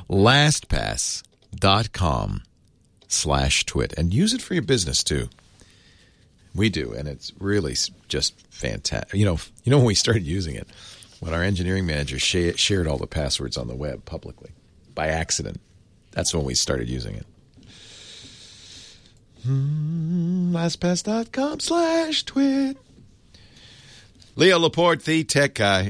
LastPass.com/twit, and use it for your business too. We do, and it's really just fantastic. When we started using it, when our engineering manager shared all the passwords on the web publicly by accident, that's when we started using it. LastPass.com/twit. Leo Laporte, the tech guy,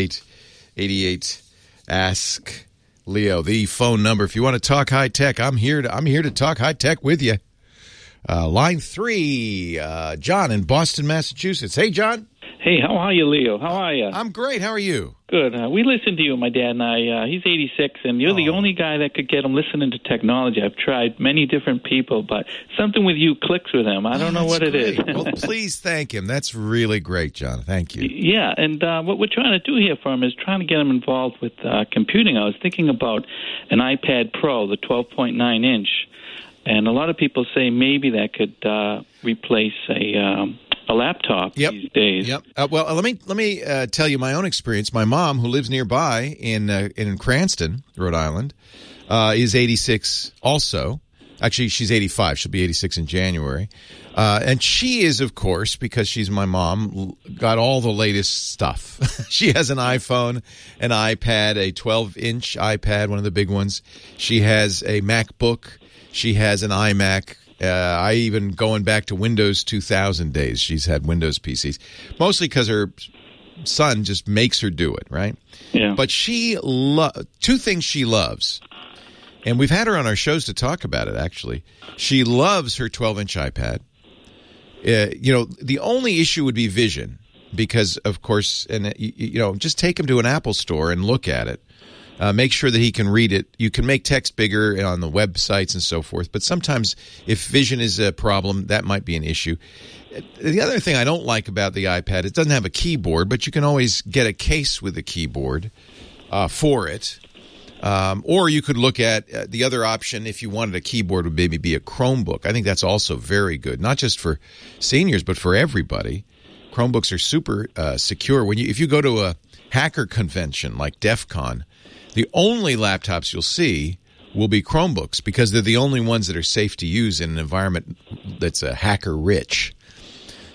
8888. Ask Leo, the phone number. If you want to talk high tech, I'm here to talk high tech with you. Line 3, John in Boston, Massachusetts. Hey, John. Hey, how are you, Leo? How are you? I'm great. How are you? Good. We listen to you, my dad and I. He's 86, and you're the only guy that could get him listening to technology. I've tried many different people, but something with you clicks with him. I don't know what it is. Well, please thank him. That's really great, John. Thank you. Yeah, and what we're trying to do here for him is trying to get him involved with computing. I was thinking about an iPad Pro, the 12.9-inch, and a lot of people say maybe that could replace a laptop these days. Yep. Well, let me tell you my own experience. My mom, who lives nearby in Cranston, Rhode Island, is 86 also. Actually, she's 85. She'll be 86 in January. And she is, of course, because she's my mom, got all the latest stuff. She has an iPhone, an iPad, a 12-inch iPad, one of the big ones. She has a MacBook. She has an iMac. I even going back to Windows 2000 days. She's had Windows PCs, mostly because her son just makes her do it, right? Yeah. But she two things she loves, and we've had her on our shows to talk about it, actually. She loves her 12-inch iPad. The only issue would be vision because, of course, and just take him to an Apple store and look at it. Make sure that he can read it. You can make text bigger on the websites and so forth, but sometimes if vision is a problem, that might be an issue. The other thing I don't like about the iPad, it doesn't have a keyboard, but you can always get a case with a keyboard for it. Or you could look at the other option if you wanted a keyboard would maybe be a Chromebook. I think that's also very good, not just for seniors, but for everybody. Chromebooks are super secure. If you go to a hacker convention like DEF CON, the only laptops you'll see will be Chromebooks because they're the only ones that are safe to use in an environment that's hacker-rich.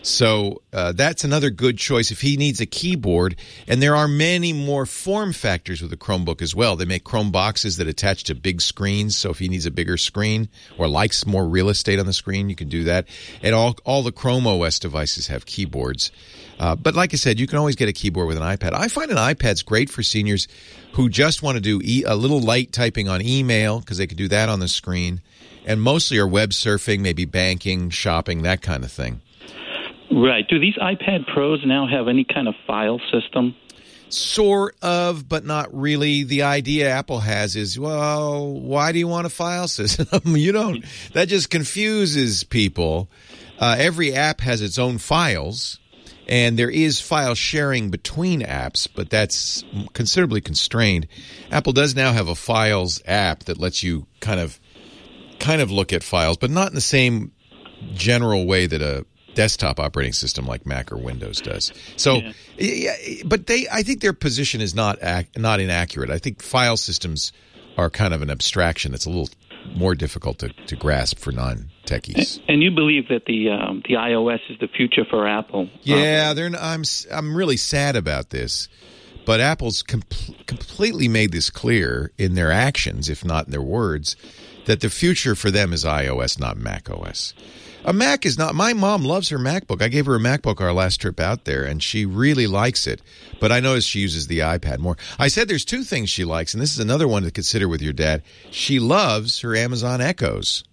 So that's another good choice if he needs a keyboard. And there are many more form factors with the Chromebook as well. They make Chrome boxes that attach to big screens. So if he needs a bigger screen or likes more real estate on the screen, you can do that. And all the Chrome OS devices have keyboards. But like I said, you can always get a keyboard with an iPad. I find an iPad's great for seniors who just want to do a little light typing on email because they can do that on the screen. And mostly are web surfing, maybe banking, shopping, that kind of thing. Right. Do these iPad Pros now have any kind of file system? Sort of, but not really. The idea Apple has is, well, why do you want a file system? You don't. That just confuses people. Every app has its own files, and there is file sharing between apps, but that's considerably constrained. Apple does now have a Files app that lets you kind of look at files, but not in the same general way that a desktop operating system like Mac or Windows does. So, yeah, but I think their position is not inaccurate. I think file systems are kind of an abstraction that's a little more difficult to grasp for non-techies. And you believe that the iOS is the future for Apple? Yeah, I'm really sad about this, but Apple's completely made this clear in their actions, if not in their words, that the future for them is iOS, not macOS. A Mac is not. My mom loves her MacBook. I gave her a MacBook our last trip out there, and she really likes it. But I noticed she uses the iPad more. I said there's two things she likes, and this is another one to consider with your dad. She loves her Amazon Echoes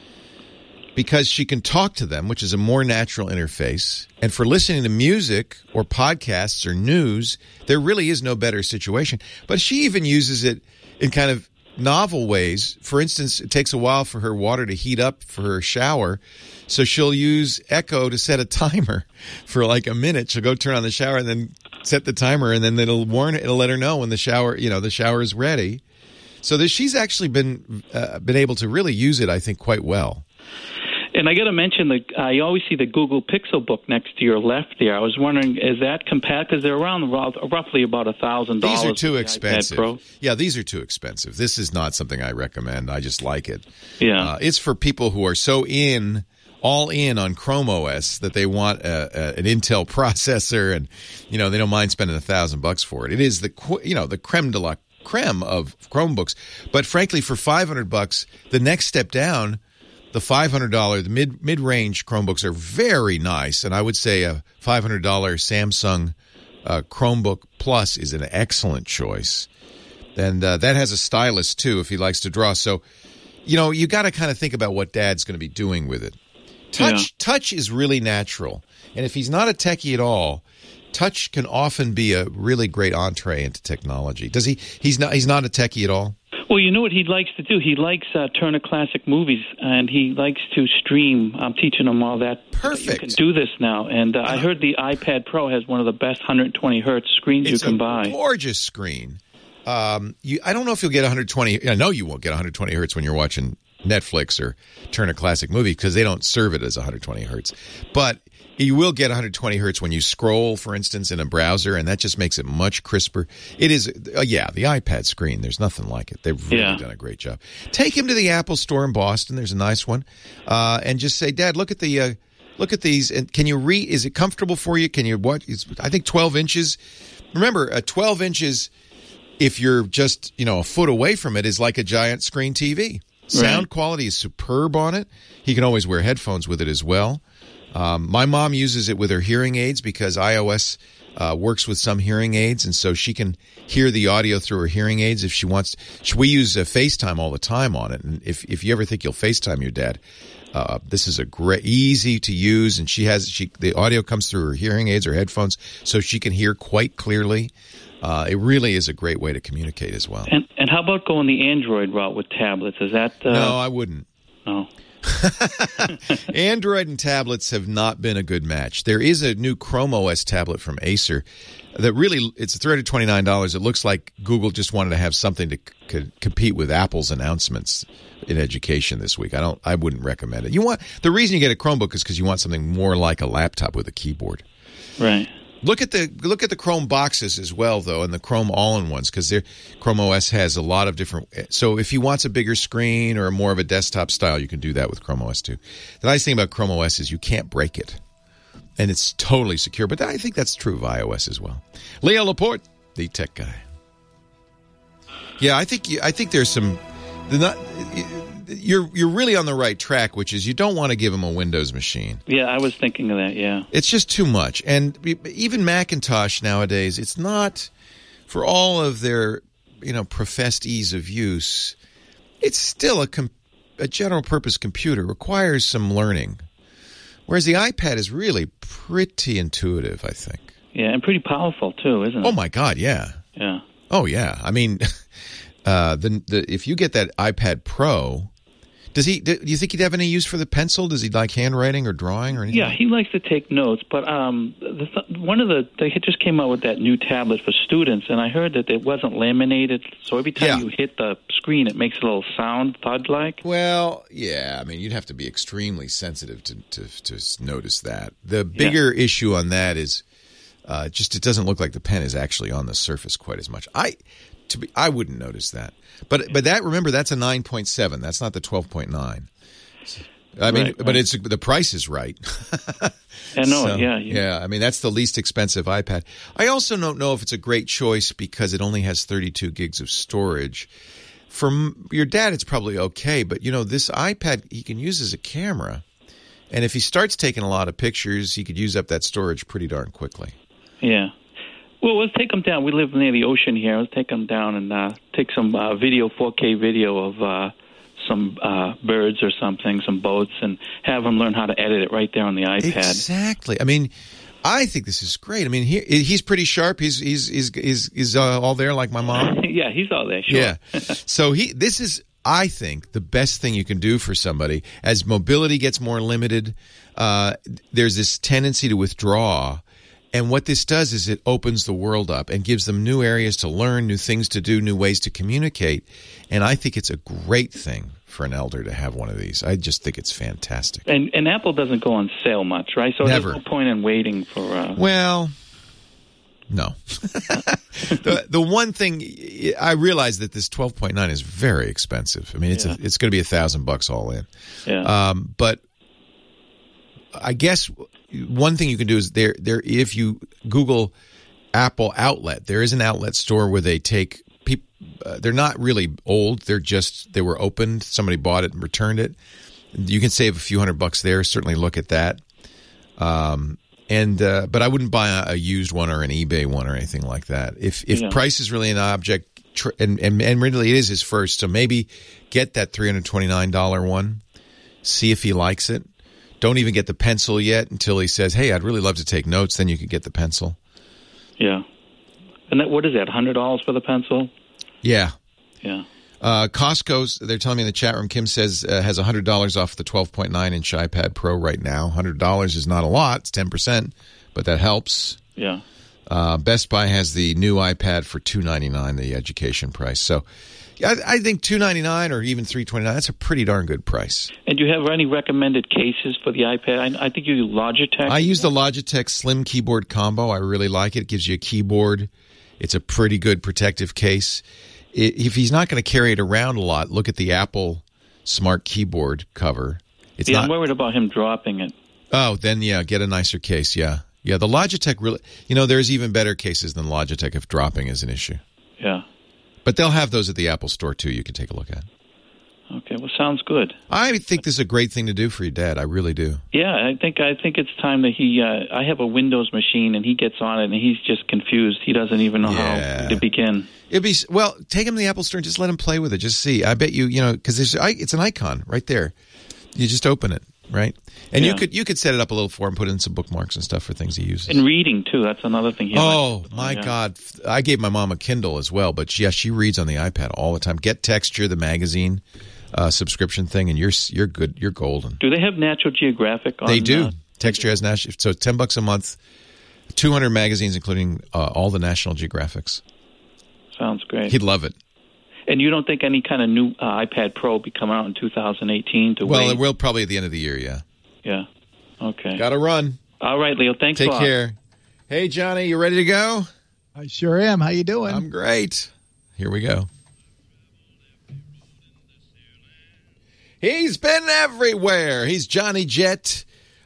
because she can talk to them, which is a more natural interface. And for listening to music or podcasts or news, there really is no better situation. But she even uses it in kind of novel ways. For instance, it takes a while for her water to heat up for her shower, so she'll use Echo to set a timer for like a minute. She'll go turn on the shower and then set the timer, and then it'll let her know when the shower is ready. So she's actually been able to really use it, I think, quite well. And I got to mention that I always see the Google Pixel Book next to your left there. I was wondering, is that compatible? Because they're around roughly about $1,000. These are too expensive. Yeah, these are too expensive. This is not something I recommend. I just like it. Yeah, it's for people who are so all in on Chrome OS that they want an Intel processor, and they don't mind spending $1,000 for it. It is the creme de la creme of Chromebooks. But frankly, for $500, the next step down. The $500, the mid-range Chromebooks are very nice, and I would say a $500 Samsung Chromebook Plus is an excellent choice. And that has a stylus, too, if he likes to draw. So, you got to kind of think about what Dad's going to be doing with it. Touch is really natural, and if he's not a techie at all, touch can often be a really great entree into technology. He's not a techie at all? Well, you know what he likes to do? He likes Turner Classic Movies, and he likes to stream. I'm teaching him all that. Perfect. You can do this now. And I heard the iPad Pro has one of the best 120 hertz screens you can buy. It's a gorgeous screen. I don't know if you'll get 120. I know you won't get 120 hertz when you're watching Netflix or Turner Classic Movie because they don't serve it as 120 hertz. But you will get 120 hertz when you scroll, for instance, in a browser, and that just makes it much crisper. It is, the iPad screen. There's nothing like it. They've really done a great job. Take him to the Apple Store in Boston. There's a nice one, and just say, Dad, look at these, and can you read? Is it comfortable for you? Can you what? I think 12 inches. Remember, 12 inches. If you're just a foot away from it, is like a giant screen TV. Sound quality is superb on it. He can always wear headphones with it as well. My mom uses it with her hearing aids because iOS works with some hearing aids, and so she can hear the audio through her hearing aids if she wants. We use FaceTime all the time on it, and if you ever think you'll FaceTime your dad, this is a great, easy to use, and the audio comes through her hearing aids or headphones, so she can hear quite clearly. It really is a great way to communicate as well. And how about going the Android route with tablets? Is that No, I wouldn't. No. Android and tablets have not been a good match. There is a new Chrome OS tablet from Acer that really, it's $329. It looks like Google just wanted to have something to compete with Apple's announcements in education this week. I wouldn't recommend it. The reason you get a Chromebook is because you want something more like a laptop with a keyboard. Right. Look at the Chrome boxes as well, though, and the Chrome all-in-ones, because Chrome OS has a lot of different. So if he wants a bigger screen or more of a desktop style, you can do that with Chrome OS too. The nice thing about Chrome OS is you can't break it. And it's totally secure. But I think that's true of iOS as well. Leo Laporte, the tech guy. Yeah, I think there's some. You're really on the right track, which is you don't want to give them a Windows machine. Yeah, I was thinking of that. Yeah, it's just too much. And even Macintosh nowadays, it's not for all of their professed ease of use. It's still a general purpose computer. It requires some learning, whereas the iPad is really pretty intuitive, I think. Yeah, and pretty powerful too, isn't it? Oh my God, yeah. Yeah. Oh yeah. I mean, if you get that iPad Pro. Do you think he'd have any use for the pencil? Does he like handwriting or drawing or anything? Yeah, he likes to take notes. But they just came out with that new tablet for students, and I heard that it wasn't laminated, so every time you hit the screen, it makes a little sound, thud-like. Well, yeah, I mean, you'd have to be extremely sensitive to notice that. The bigger issue on that is just it doesn't look like the pen is actually on the surface quite as much. I wouldn't notice that. But that, remember, that's a 9.7. That's not the 12.9. I mean, but it's the price is right. I know, yeah. I mean, that's the least expensive iPad. I also don't know if it's a great choice because it only has 32 gigs of storage. For your dad, it's probably okay. But, this iPad he can use as a camera. And if he starts taking a lot of pictures, he could use up that storage pretty darn quickly. Yeah. Well, let's take them down. We live near the ocean here. Let's take them down and take some 4K video of some birds or something, some boats, and have them learn how to edit it right there on the iPad. Exactly. I mean, I think this is great. I mean, he's pretty sharp. He's all there like my mom. Yeah, he's all there. Sure. Yeah. So this is, I think, the best thing you can do for somebody as mobility gets more limited. There's this tendency to withdraw. And what this does is it opens the world up and gives them new areas to learn, new things to do, new ways to communicate. And I think it's a great thing for an elder to have one of these. I just think it's fantastic. And Apple doesn't go on sale much, right? So Never. There's no point in waiting for... Well, no. The one thing, I realize that this 12.9 is very expensive. I mean, it's going to be $1,000 all in. Yeah. But I guess... one thing you can do is there if you Google Apple Outlet, there is an outlet store where they take people. They're not really old. They were opened. Somebody bought it and returned it. You can save a few $100 there. Certainly look at that. But I wouldn't buy a used one or an eBay one or anything like that. If price is really an object, and really it is his first, so maybe get that $329 one. See if he likes it. Don't even get the pencil yet until he says, hey, I'd really love to take notes. Then you could get the pencil. Yeah. And what is that, $100 for the pencil? Yeah. Yeah. Costco's, they're telling me in the chat room, Kim says, has $100 off the 12.9-inch iPad Pro right now. $100 is not a lot. It's 10%, but that helps. Yeah. Best Buy has the new iPad for $299, the education price. So I think $299 or even $329, that's a pretty darn good price. And do you have any recommended cases for the iPad? I think you use Logitech. I use the Logitech Slim Keyboard Combo. I really like it. It gives you a keyboard. It's a pretty good protective case. If he's not going to carry it around a lot, look at the Apple Smart Keyboard cover. I'm worried about him dropping it. Oh, then, get a nicer case, Yeah, the Logitech really... there's even better cases than Logitech if dropping is an issue. Yeah. But they'll have those at the Apple Store, too, you can take a look at. Okay, well, sounds good. I think this is a great thing to do for your dad. I really do. Yeah, I think it's time that he... I have a Windows machine, and he gets on it, and he's just confused. He doesn't even know how to begin. Take him to the Apple Store and just let him play with it. Just see. I bet you, because it's an icon right there. You just open it, right? And you could set it up a little for him, put in some bookmarks and stuff for things he uses. And reading, too. That's another thing. God. I gave my mom a Kindle as well, but she reads on the iPad all the time. Get Texture, the magazine subscription thing, and you're good. You're golden. Do they have National Geographic on? They do. Texture has National. So $10 a month, 200 magazines, including all the National Geographics. Sounds great. He'd love it. And you don't think any kind of new iPad Pro will be coming out in 2018 to wait? Well, it will probably at the end of the year, yeah. Yeah. Okay. Got to run. All right, Leo. Thanks a lot. Take care. Hey, Johnny, you ready to go? I sure am. How you doing? I'm great. Here we go. He's been everywhere. He's Johnny Jett.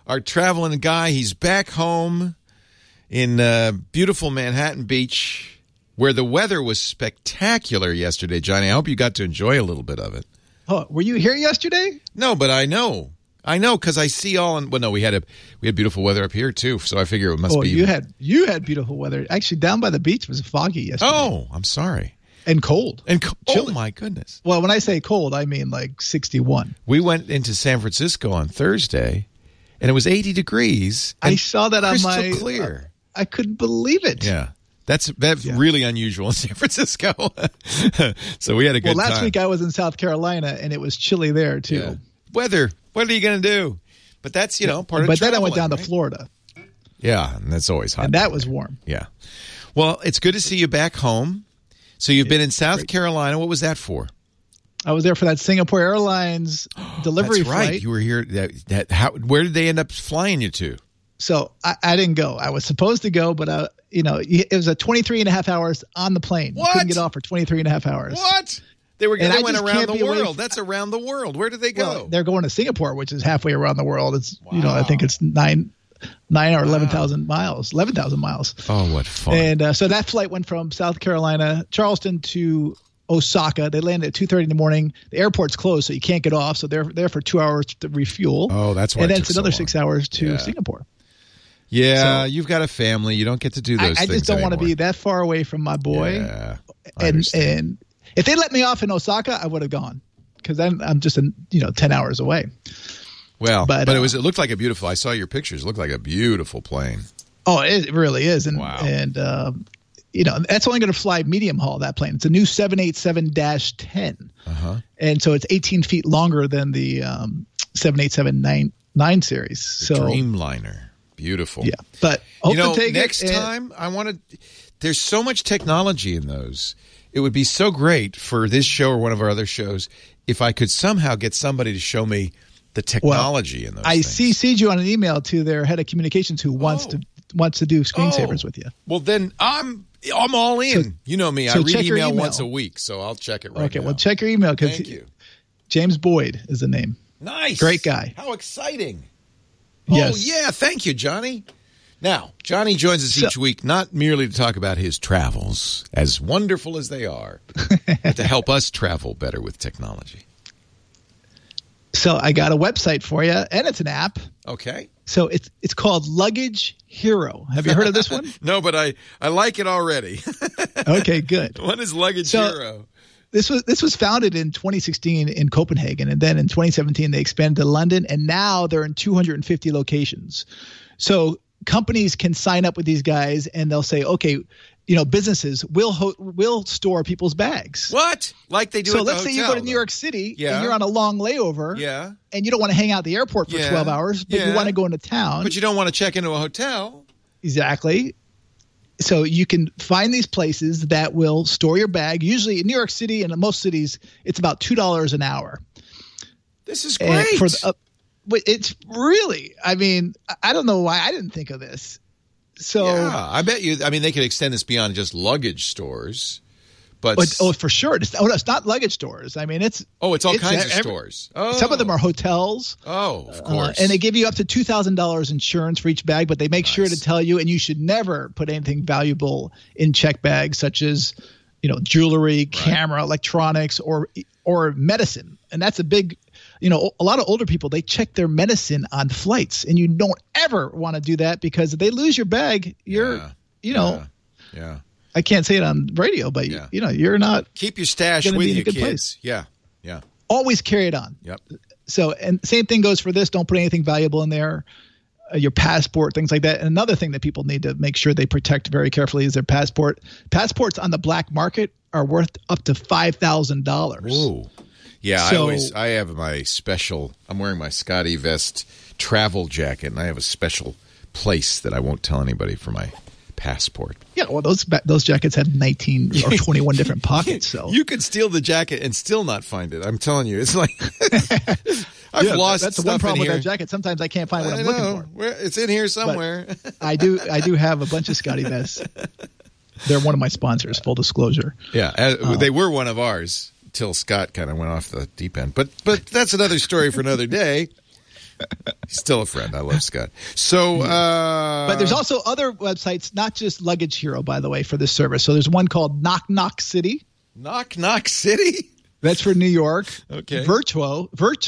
our traveling guy. He's back home in beautiful Manhattan Beach, where the weather was spectacular yesterday, Johnny. I hope you got to enjoy a little bit of it. Oh, were you here yesterday? No, but I know because I see all. Well, no, we had beautiful weather up here too, so I figure it must be. You had beautiful weather. Actually, down by the beach was foggy yesterday. Oh, I'm sorry. And cold. Oh my goodness. Well, when I say cold, I mean like 61. We went into San Francisco on Thursday, and it was 80 degrees. I saw that on my crystal clear. I couldn't believe it. Yeah. That's really unusual in San Francisco. So we had a good time. Well, last week I was in South Carolina, and it was chilly there, too. Yeah. Weather. What are you going to do? But that's, part of traveling. But then I went down to Florida. Yeah, and that's always hot. And that was warm. Yeah. Well, it's good to see you back home. So you've been in South Carolina. What was that for? I was there for that Singapore Airlines delivery That's right. flight. You were here. Where did they end up flying you to? So I didn't go. I was supposed to go, but it was a 23 and a half hours on the plane. What? You couldn't get off for 23 and a half hours. What? They went around the world. That's around the world. Where did they go? Well, they're going to Singapore, which is halfway around the world. It's I think it's 9 or 11,000 miles. 11,000 miles. Oh, what fun! And so that flight went from South Carolina, Charleston to Osaka. They landed at 2:30 in the morning. The airport's closed, so you can't get off. So they're there for 2 hours to refuel. Oh, that's why. And then it's another 6 hours to Singapore. Yeah, so, you've got a family. You don't get to do those things I just don't want to anymore. be that far away from my boy. Yeah, and if they let me off in Osaka, I would have gone because I'm just 10 hours away. Well, but it looked like a beautiful. I saw your pictures. It looked like a beautiful plane. Oh, it really is. And wow. And that's only going to fly medium haul. That plane. It's a new 787-10, and so it's 18 feet longer than the 787-9 series. So Dreamliner. Beautiful. Yeah, but next time I want to. There's so much technology in those. It would be so great for this show or one of our other shows if I could somehow get somebody to show me the technology in those. I things. CC'd you on an email to their head of communications who wants to do screensavers with you. Well, then I'm all in. So, you know me. I read email once a week, so I'll check it right now. Okay, well, check your email. Thank you. James Boyd is the name. Nice. Great guy. How exciting. Yes. Oh, yeah. Thank you, Johnny. Now, Johnny joins us each week not merely to talk about his travels, as wonderful as they are, but to help us travel better with technology. So I got a website for you, and it's an app. Okay. So it's called Luggage Hero. Have you heard of this one? No, but I like it already. Okay, good. What is Luggage Hero? This was founded in 2016 in Copenhagen, and then in 2017 they expanded to London, and now they're in 250 locations. So companies can sign up with these guys, and they'll say, okay, businesses will store people's bags. What? Like they do. So at the let's say hotel, you go to New York City Yeah. and you're on a long layover. Yeah. And you don't want to hang out at the airport for 12 hours, but you want to go into town. But you don't want to check into a hotel. Exactly. So you can find these places that will store your bag. Usually in New York City and in most cities, it's about $2 an hour. This is great. It's really, I don't know why I didn't think of this. So yeah, I bet you. They could extend this beyond just luggage stores, but for sure, it's not luggage stores. It's all kinds of stores. Oh, some of them are hotels. Oh, of course. And they give you up to $2,000 insurance for each bag, but they make sure to tell you, and you should never put anything valuable in check bags, such as jewelry, camera, electronics, or medicine. And that's a big. A lot of older people, they check their medicine on flights, and you don't ever want to do that because if they lose your bag, I can't say it on radio, but you're not. Keep your stash with you, kids. Place. Yeah. Always carry it on. Yep. So, and same thing goes for this. Don't put anything valuable in there. Your passport, things like that. And another thing that people need to make sure they protect very carefully is their passport. Passports on the black market are worth up to $5,000. Whoa. Yeah, I have my special. I'm wearing my Scotty Vest travel jacket, and I have a special place that I won't tell anybody for my passport. Yeah, well, those jackets had 19 or 21 different pockets. So you could steal the jacket and still not find it. I'm telling you, it's like I've lost. That's the stuff one problem in with here. that jacket. Sometimes I can't find what I'm looking for. It's in here somewhere. I do have a bunch of Scotty Vests. They're one of my sponsors. Full disclosure. Yeah, they were one of ours. Till Scott kind of went off the deep end. But that's another story for another day. He's still a friend. I love Scott. So, but there's also other websites, not just Luggage Hero, by the way, for this service. So there's one called Knock Knock City. Knock Knock City? That's for New York. Okay. Verto,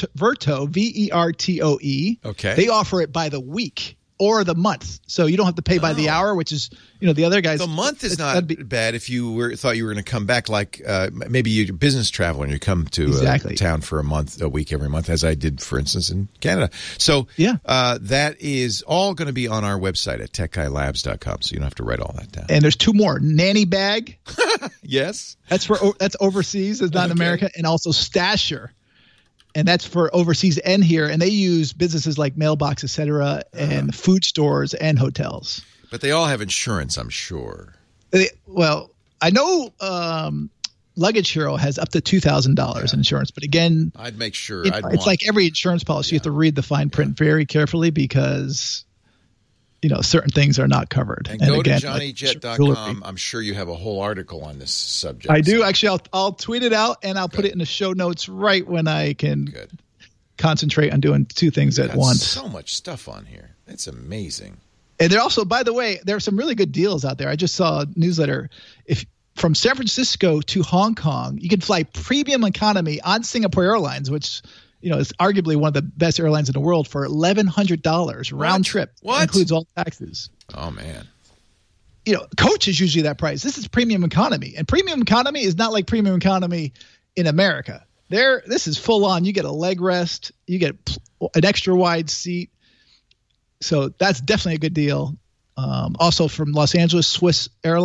Vertoe. Okay. They offer it by the week or the month. So you don't have to pay by the hour, which is, the other guys. The month is not bad if you thought you were going to come back, like maybe you're a business traveler and you come to town for a week every month, as I did, for instance, in Canada. So that is all going to be on our website at techguylabs.com, so you don't have to write all that down. And there's two more. Nanny Bag. Yes. That's overseas. It's not in America. And also Stasher. And that's for overseas and here. And they use businesses like Mailbox, et cetera, and food stores and hotels. But they all have insurance, I'm sure. Well, I know Luggage Hero has up to $2,000 in insurance. But again, I'd make sure. It's like every insurance policy. You have to read the fine print very carefully because certain things are not covered. And go to JohnnyJet.com. I'm sure you have a whole article on this subject. I do. Actually, I'll tweet it out and I'll put it in the show notes right when I can concentrate on doing two things at once. So much stuff on here. It's amazing. And there also, by the way, there are some really good deals out there. I just saw a newsletter. If from San Francisco to Hong Kong, you can fly premium economy on Singapore Airlines, which is arguably one of the best airlines in the world, for $1,100 round trip. What? That includes all taxes. Oh, man. Coach is usually that price. This is premium economy. And premium economy is not like premium economy in America. This is full on. You get a leg rest. You get an extra wide seat. So that's definitely a good deal. Also from Los Angeles, Swiss Air,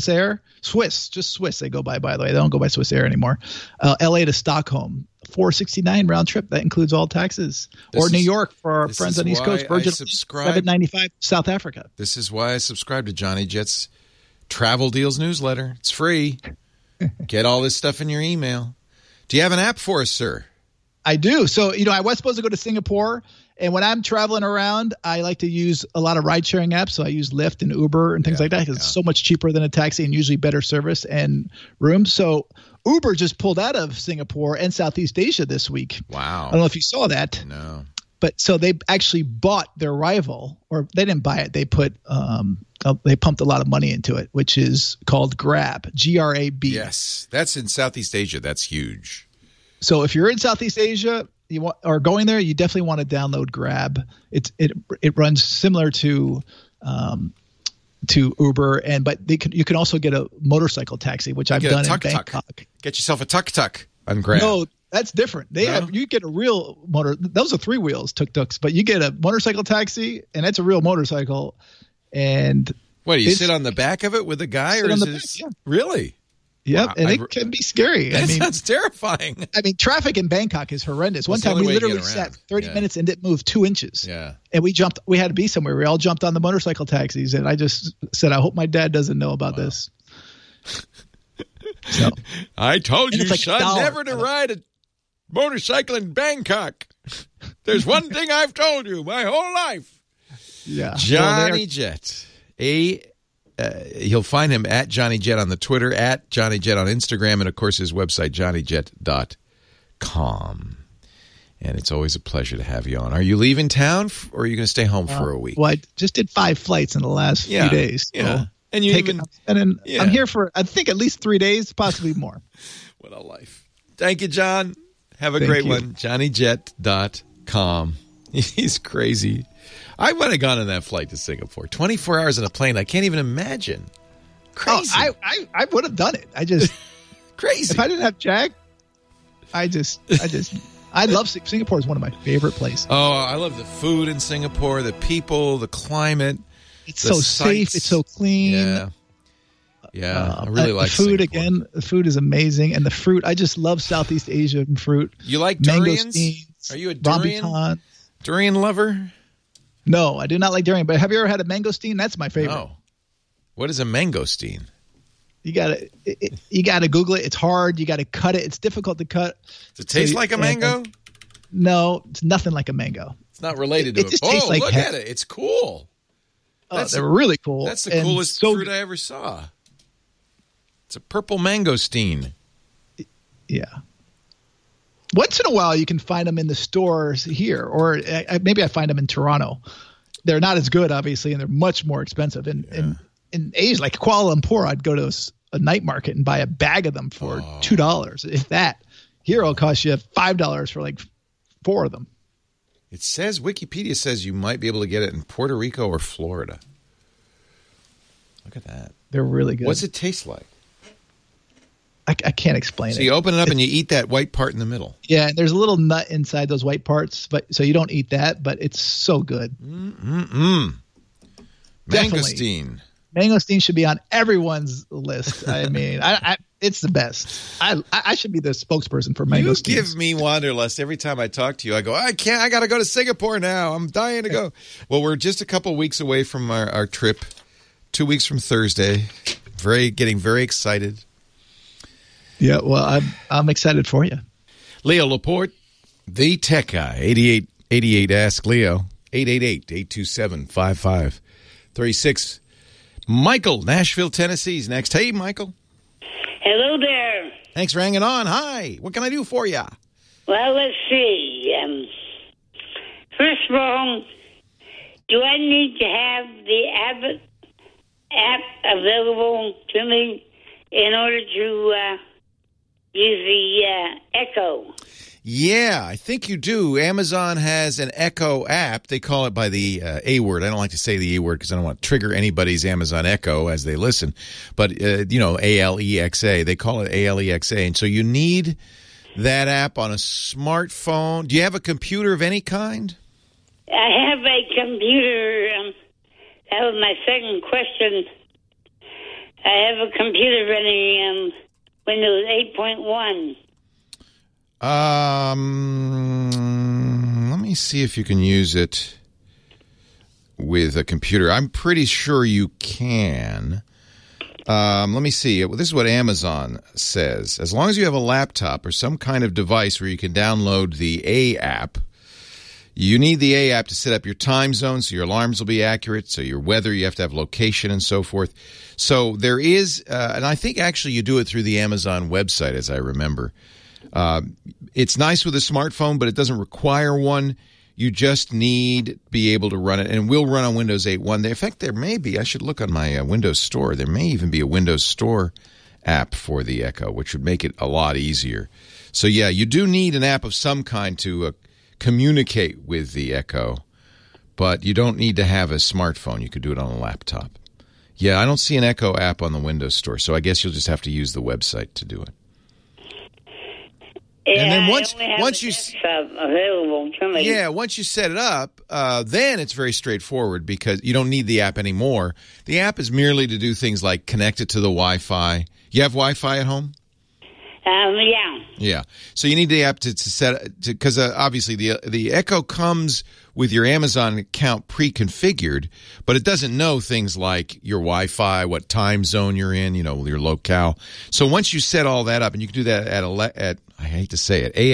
they go by the way. They don't go by Swiss Air anymore. LA to Stockholm, $469 round trip. That includes all taxes. Or New York for our friends on the East Coast, Virgin, $795 South Africa. This is why I subscribe to Johnny Jet's Travel Deals newsletter. It's free. Get all this stuff in your email. Do you have an app for us, sir? I do. So, I was supposed to go to Singapore. And when I'm traveling around, I like to use a lot of ride-sharing apps. So I use Lyft and Uber and things like that because it's so much cheaper than a taxi and usually better service and rooms. So Uber just pulled out of Singapore and Southeast Asia this week. Wow. I don't know if you saw that. No. But so they actually bought their rival, or they didn't buy it. They put they pumped a lot of money into it, which is called Grab, Grab. Yes, that's in Southeast Asia. That's huge. So if you're in Southeast Asia, going there, you definitely want to download Grab. It runs similar to Uber, but you can also get a motorcycle taxi, which I've done in Bangkok. Get yourself a tuk-tuk on Grab. No, that's different. You get a real motor. Those are 3 wheels tuk-tuks, but you get a motorcycle taxi, and that's a real motorcycle. And what, do you sit on the back of it with a guy, or is it really? Yep, wow, and it can be scary. That sounds terrifying. Traffic in Bangkok is horrendous. One time we literally sat 30 minutes and didn't move 2 inches. Yeah. And we had to be somewhere. We all jumped on the motorcycle taxis, and I just said, I hope my dad doesn't know about this. So, I told you, like son, never to ride a motorcycle in Bangkok. There's one thing I've told you my whole life. Yeah. Johnny Jet. You'll find him at Johnny Jet on the Twitter, at Johnny Jet on Instagram, and, of course, his website, johnnyjet.com. And it's always a pleasure to have you on. Are you leaving town, or are you going to stay home for a week? Well, I just did 5 flights in the last few days. Yeah. And I'm here for, I think, at least 3 days, possibly more. What a life. Thank you, John. Have a great one. JohnnyJet.com. He's crazy. I would have gone on that flight to Singapore. 24 hours on a plane. I can't even imagine. Crazy. Oh, I would have done it. I just crazy. If I didn't have Jack, I love Singapore. Is one of my favorite places. Oh, I love the food in Singapore, the people, the climate. It's so safe. It's so clean. Yeah, I really like the food. Singapore. Again, the food is amazing, and the fruit. I just love Southeast Asian fruit. You like durians? Mangosteens, Are you a durian? Rambutan. Durian lover? No, I do not like durian. But have you ever had a mangosteen? That's my favorite. No. What is a mangosteen? You gotta Google it. It's hard. You gotta cut it. It's difficult to cut. Does it taste like a mango? No, it's nothing like a mango. It's not related to it. Tastes like look at it. It's cool. They're really cool. That's the coolest fruit I ever saw. It's a purple mangosteen. Yeah. Once in a while, you can find them in the stores here, or maybe I find them in Toronto. They're not as good, obviously, and they're much more expensive. In Asia, like Kuala Lumpur, I'd go to a night market and buy a bag of them for $2, if that. Here, it'll cost you $5 for like 4 of them. It says, Wikipedia says you might be able to get it in Puerto Rico or Florida. Look at that. They're really good. What's it taste like? I can't explain it. So you open it up and you eat that white part in the middle. Yeah, there's a little nut inside those white parts, so you don't eat that, but it's so good. Mangosteen. Mangosteen should be on everyone's list. I mean, it's the best. I should be the spokesperson for mangosteen. You give me wanderlust every time I talk to you. I go, I can't. I got to go to Singapore now. I'm dying to go. Well, we're just a couple weeks away from our trip. 2 weeks from Thursday. Getting very excited. Yeah, well, I'm excited for you. Leo Laporte, the tech guy, 8888 Ask Leo, 888-827-5536. Michael, Nashville, Tennessee's next. Hey, Michael. Hello there. Thanks for hanging on. Hi. What can I do for you? Well, let's see. First of all, do I need to have the app available to me in order to use the Echo? Yeah, I think you do. Amazon has an Echo app. They call it by the A word. I don't like to say the A word because I don't want to trigger anybody's Amazon Echo as they listen. But, ALEXA. They call it ALEXA. And so you need that app on a smartphone. Do you have a computer of any kind? I have a computer. That was my second question. I have a computer running Windows 8.1. Let me see if you can use it with a computer. I'm pretty sure you can. Let me see. This is what Amazon says. As long as you have a laptop or some kind of device where you can download the A app, you need the A app to set up your time zone so your alarms will be accurate, so your weather, you have to have location and so forth. So there is, and I think actually you do it through the Amazon website, as I remember. It's nice with a smartphone, but it doesn't require one. You just need to be able to run it, and it will run on Windows 8.1. In fact, there may be, I should look on my Windows Store, there may even be a Windows Store app for the Echo, which would make it a lot easier. So yeah, you do need an app of some kind to communicate with the Echo, but you don't need to have a smartphone. You could do it on a laptop. Yeah, I don't see an Echo app on the Windows Store, so I guess you'll just have to use the website to do it. Yeah, and then once you available to me. Yeah, once you set it up, then it's very straightforward because you don't need the app anymore. The app is merely to do things like connect it to the Wi-Fi. You have Wi-Fi at home? Yeah. Yeah. So you need the app to set because obviously the Echo comes with your Amazon account pre-configured, but it doesn't know things like your Wi-Fi, what time zone you're in, your locale. So once you set all that up, and you can do that at I hate to say it,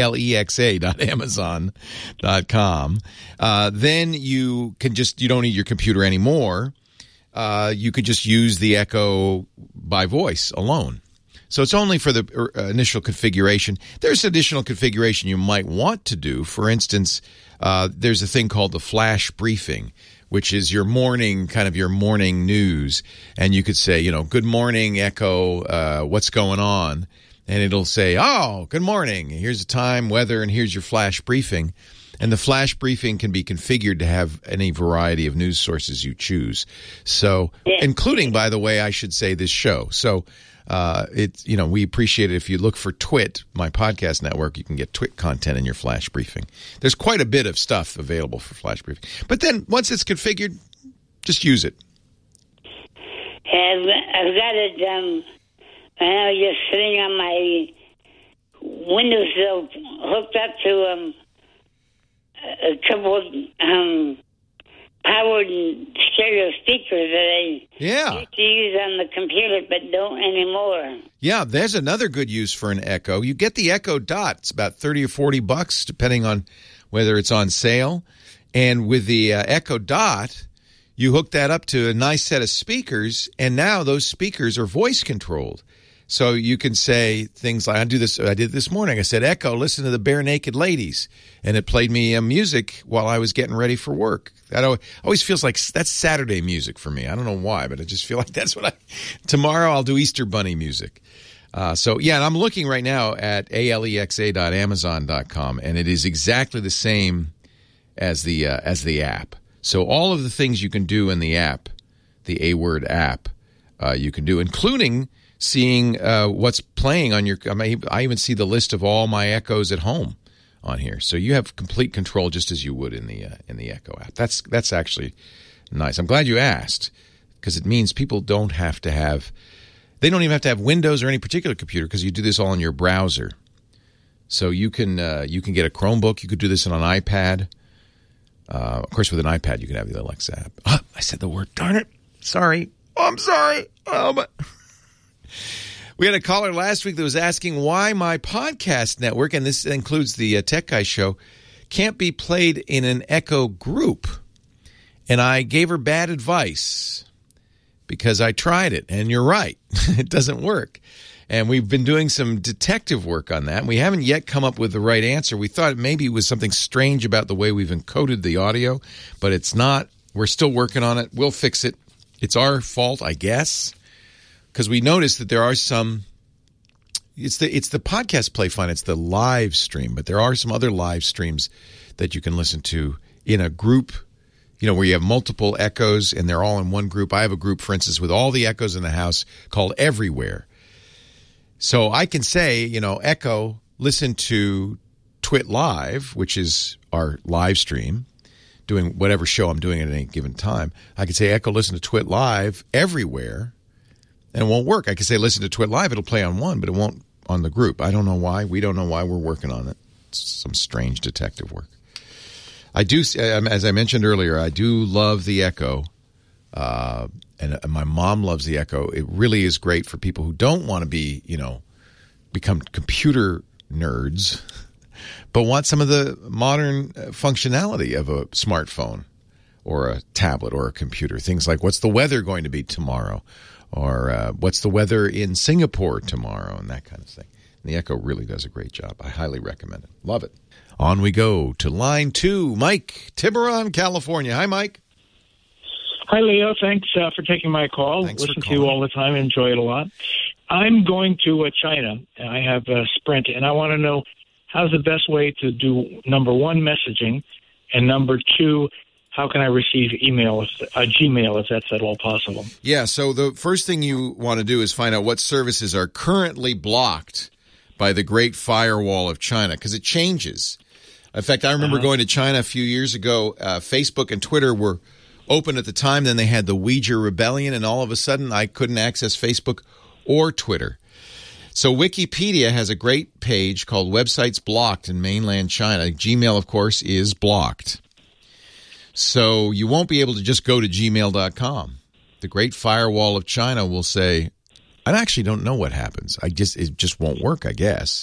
alexa.amazon.com, then you don't need your computer anymore. You could just use the Echo by voice alone. So it's only for the initial configuration. There's additional configuration you might want to do. For instance, there's a thing called the flash briefing, which is your morning news. And you could say, good morning, Echo, what's going on? And it'll say, oh, good morning. Here's the time, weather, and here's your flash briefing. And the flash briefing can be configured to have any variety of news sources you choose. So, including, by the way, I should say this show. So, we appreciate it if you look for Twit, my podcast network. You can get Twit content in your flash briefing. There's quite a bit of stuff available for flash briefing. But then once it's configured, just use it. I've got it I'm just sitting on my windowsill, hooked up to a couple of powered stereo speakers that I used to use on the computer, but don't anymore. Yeah, there's another good use for an Echo. You get the Echo Dot. It's about $30 or $40, depending on whether it's on sale. And with the Echo Dot, you hook that up to a nice set of speakers, and now those speakers are voice controlled. So you can say things like, I did it this morning. I said, Echo, listen to the Bare Naked Ladies. And it played me music while I was getting ready for work. That always feels like that's Saturday music for me. I don't know why, but I just feel like that's what tomorrow I'll do Easter Bunny music. And I'm looking right now at alexa.amazon.com, and it is exactly the same as the app. So all of the things you can do in the app, the A-Word app, you can do, including seeing what's playing on your. I even see the list of all my Echoes at home on here. So you have complete control, just as you would in the Echo app. That's actually nice. I'm glad you asked, because it means people don't have to have. They don't even have to have Windows or any particular computer, because you do this all in your browser. So you can get a Chromebook. You could do this on an iPad. Of course, with an iPad, you can have the Alexa app. Oh, I said the word. Darn it. Sorry. Oh, I'm sorry. We had a caller last week that was asking why my podcast network, and this includes the Tech Guy Show, can't be played in an Echo group. And I gave her bad advice because I tried it. And you're right. It doesn't work. And we've been doing some detective work on that. And we haven't yet come up with the right answer. We thought maybe it was something strange about the way we've encoded the audio, but it's not. We're still working on it. We'll fix it. It's our fault, I guess, because we noticed that there are some. It's the podcast Play Fine. It's the live stream, but there are some other live streams that you can listen to in a group. Where you have multiple Echoes and they're all in one group. I have a group, for instance, with all the Echoes in the house called Everywhere. So I can say, Echo, listen to Twit Live, which is our live stream, doing whatever show I'm doing at any given time. I can say, Echo, listen to Twit Live everywhere, and it won't work. I can say, listen to Twit Live. It'll play on one, but it won't on the group. I don't know why. We don't know why. We're working on it. It's some strange detective work. I do, as I mentioned earlier, I do love the Echo. And my mom loves the Echo. It really is great for people who don't want to be, become computer nerds, but want some of the modern functionality of a smartphone or a tablet or a computer. Things like, what's the weather going to be tomorrow? Or what's the weather in Singapore tomorrow? And that kind of thing. And the Echo really does a great job. I highly recommend it. Love it. On we go to line 2. Mike, Tiburon, California. Hi, Mike. Hi, Leo. Thanks for taking my call. Listen to you all the time. Enjoy it a lot. I'm going to China. I have Sprint, and I want to know how's the best way to do, number one, messaging, and number two, how can I receive email, Gmail, if that's at all possible? Yeah, so the first thing you want to do is find out what services are currently blocked by the Great Firewall of China, because it changes. In fact, I remember going to China a few years ago. Facebook and Twitter were open at the time. Then they had the Uyghur Rebellion, and all of a sudden I couldn't access Facebook or Twitter. So Wikipedia has a great page called Websites Blocked in mainland China. Gmail, of course, is blocked. So you won't be able to just go to gmail.com. The Great Firewall of China will say, I actually don't know what happens. It just won't work, I guess.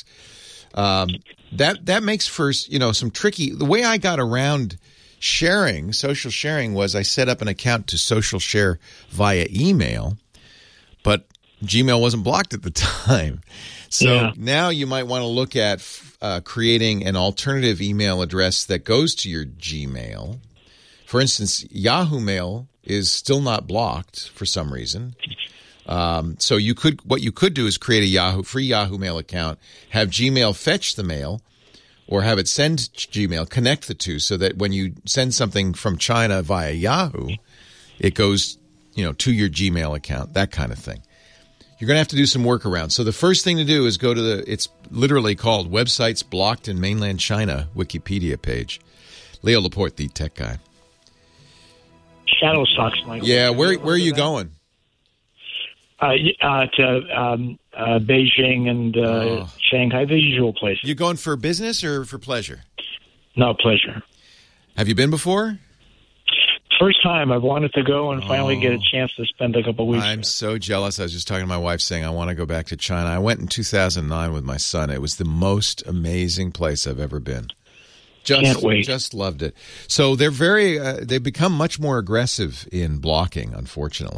That makes for, some tricky. The way I got around social sharing, was I set up an account to social share via email, but Gmail wasn't blocked at the time. So now you might want to look at creating an alternative email address that goes to your Gmail. For instance, Yahoo Mail is still not blocked for some reason. So what you could do is create a free Yahoo Mail account, have Gmail fetch the mail, or have it send Gmail, connect the two so that when you send something from China via Yahoo, it goes, to your Gmail account, that kind of thing. You're going to have to do some workarounds. So the first thing to do is go to it's literally called Websites Blocked in Mainland China Wikipedia page. Leo Laporte, the tech guy. Shadow stocks, Michael. Yeah, where are you going? To Beijing and Shanghai, the usual places. You going for business or for pleasure? No, pleasure. Have you been before? First time. I've wanted to go and finally get a chance to spend a couple weeks. I'm so jealous. I was just talking to my wife saying I want to go back to China. I went in 2009 with my son. It was the most amazing place I've ever been. Can't wait. Just loved it. So they're they've become much more aggressive in blocking, unfortunately.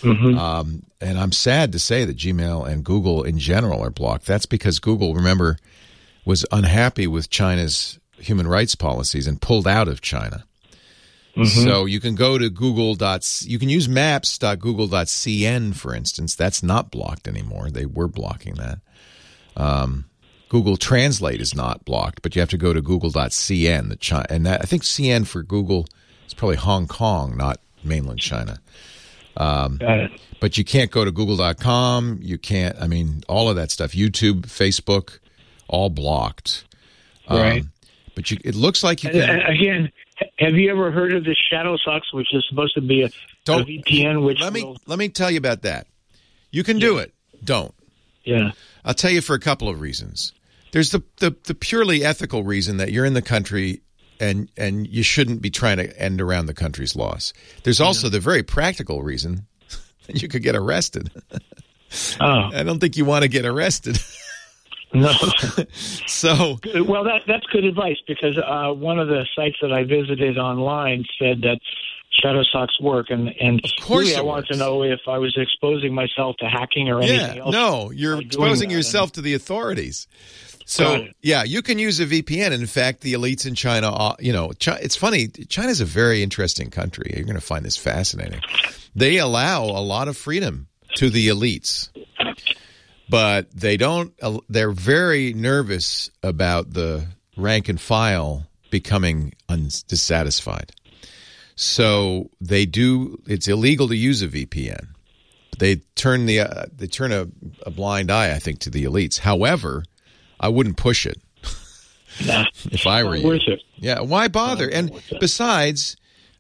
And I'm sad to say that Gmail and Google in general are blocked. That's because Google, remember, was unhappy with China's human rights policies and pulled out of China. So you can go to you can use maps.google.cn, for instance. That's not blocked anymore. They were blocking that. Google Translate is not blocked, but you have to go to google.cn. And I think CN for Google is probably Hong Kong, not mainland China. Got it. But you can't go to google.com. You can't, all of that stuff. YouTube, Facebook, all blocked. Right. But it looks like you can. Again, have you ever heard of the ShadowSox, which is supposed to be a VPN? Let me tell you about that. You can do it. Don't. Yeah. I'll tell you for a couple of reasons. There's the purely ethical reason that you're in the country and you shouldn't be trying to end around the country's laws. There's also the very practical reason that you could get arrested. I don't think you want to get arrested. No. So well, that's good advice, because one of the sites that I visited online said that ShadowSox work, and of course really I wanted to know if I was exposing myself to hacking or anything else. No, you're exposing yourself to the authorities. So, you can use a VPN. In fact, the elites in China, it's funny. China's a very interesting country. You're going to find this fascinating. They allow a lot of freedom to the elites, but they're very nervous about the rank and file becoming dissatisfied. So it's illegal to use a VPN. They turn a blind eye, I think, to the elites. However, I wouldn't push it if I were you. Worth it. Yeah, why bother? And besides,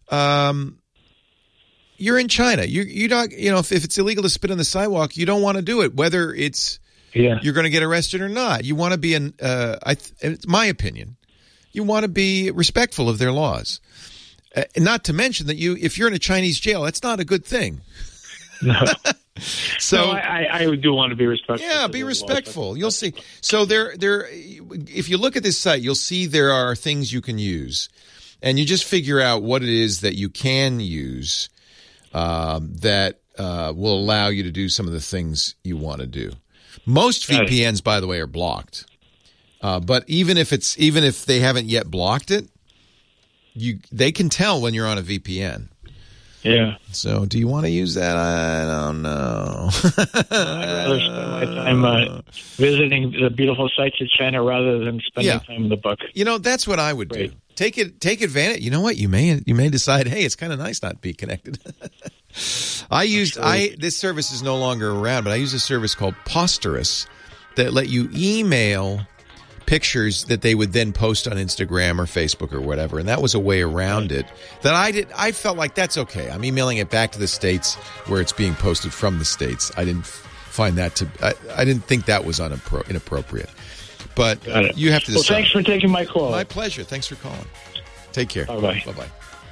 you're in China. You don't, if it's illegal to spit on the sidewalk, you don't want to do it, whether it's you're going to get arrested or not. You want to be it's my opinion. You want to be respectful of their laws. Not to mention that if you're in a Chinese jail, that's not a good thing. No. So I do want to be respectful. Yeah, be respectful. You'll see. So if you look at this site, you'll see there are things you can use, and you just figure out what it is that you can use that will allow you to do some of the things you want to do. Most VPNs, by the way, are blocked. But even if they haven't yet blocked it, they can tell when you're on a VPN. Yeah. So, do you want to use that? I don't know. I'd rather spend my time visiting the beautiful sights of China rather than spending time in the book. That's what I would do. Take advantage. You know what? You may decide, hey, it's kind of nice not to be connected. This service is no longer around, but I use a service called Posterous that let you email pictures that they would then post on Instagram or Facebook or whatever, and that was a way around it that I felt like that's okay. I'm emailing it back to the States where it's being posted from the States. I didn't find that I didn't think that was inappropriate. But you have to decide. Well, thanks for taking my call. My pleasure. Thanks for calling. Take care. Bye-bye. Bye-bye.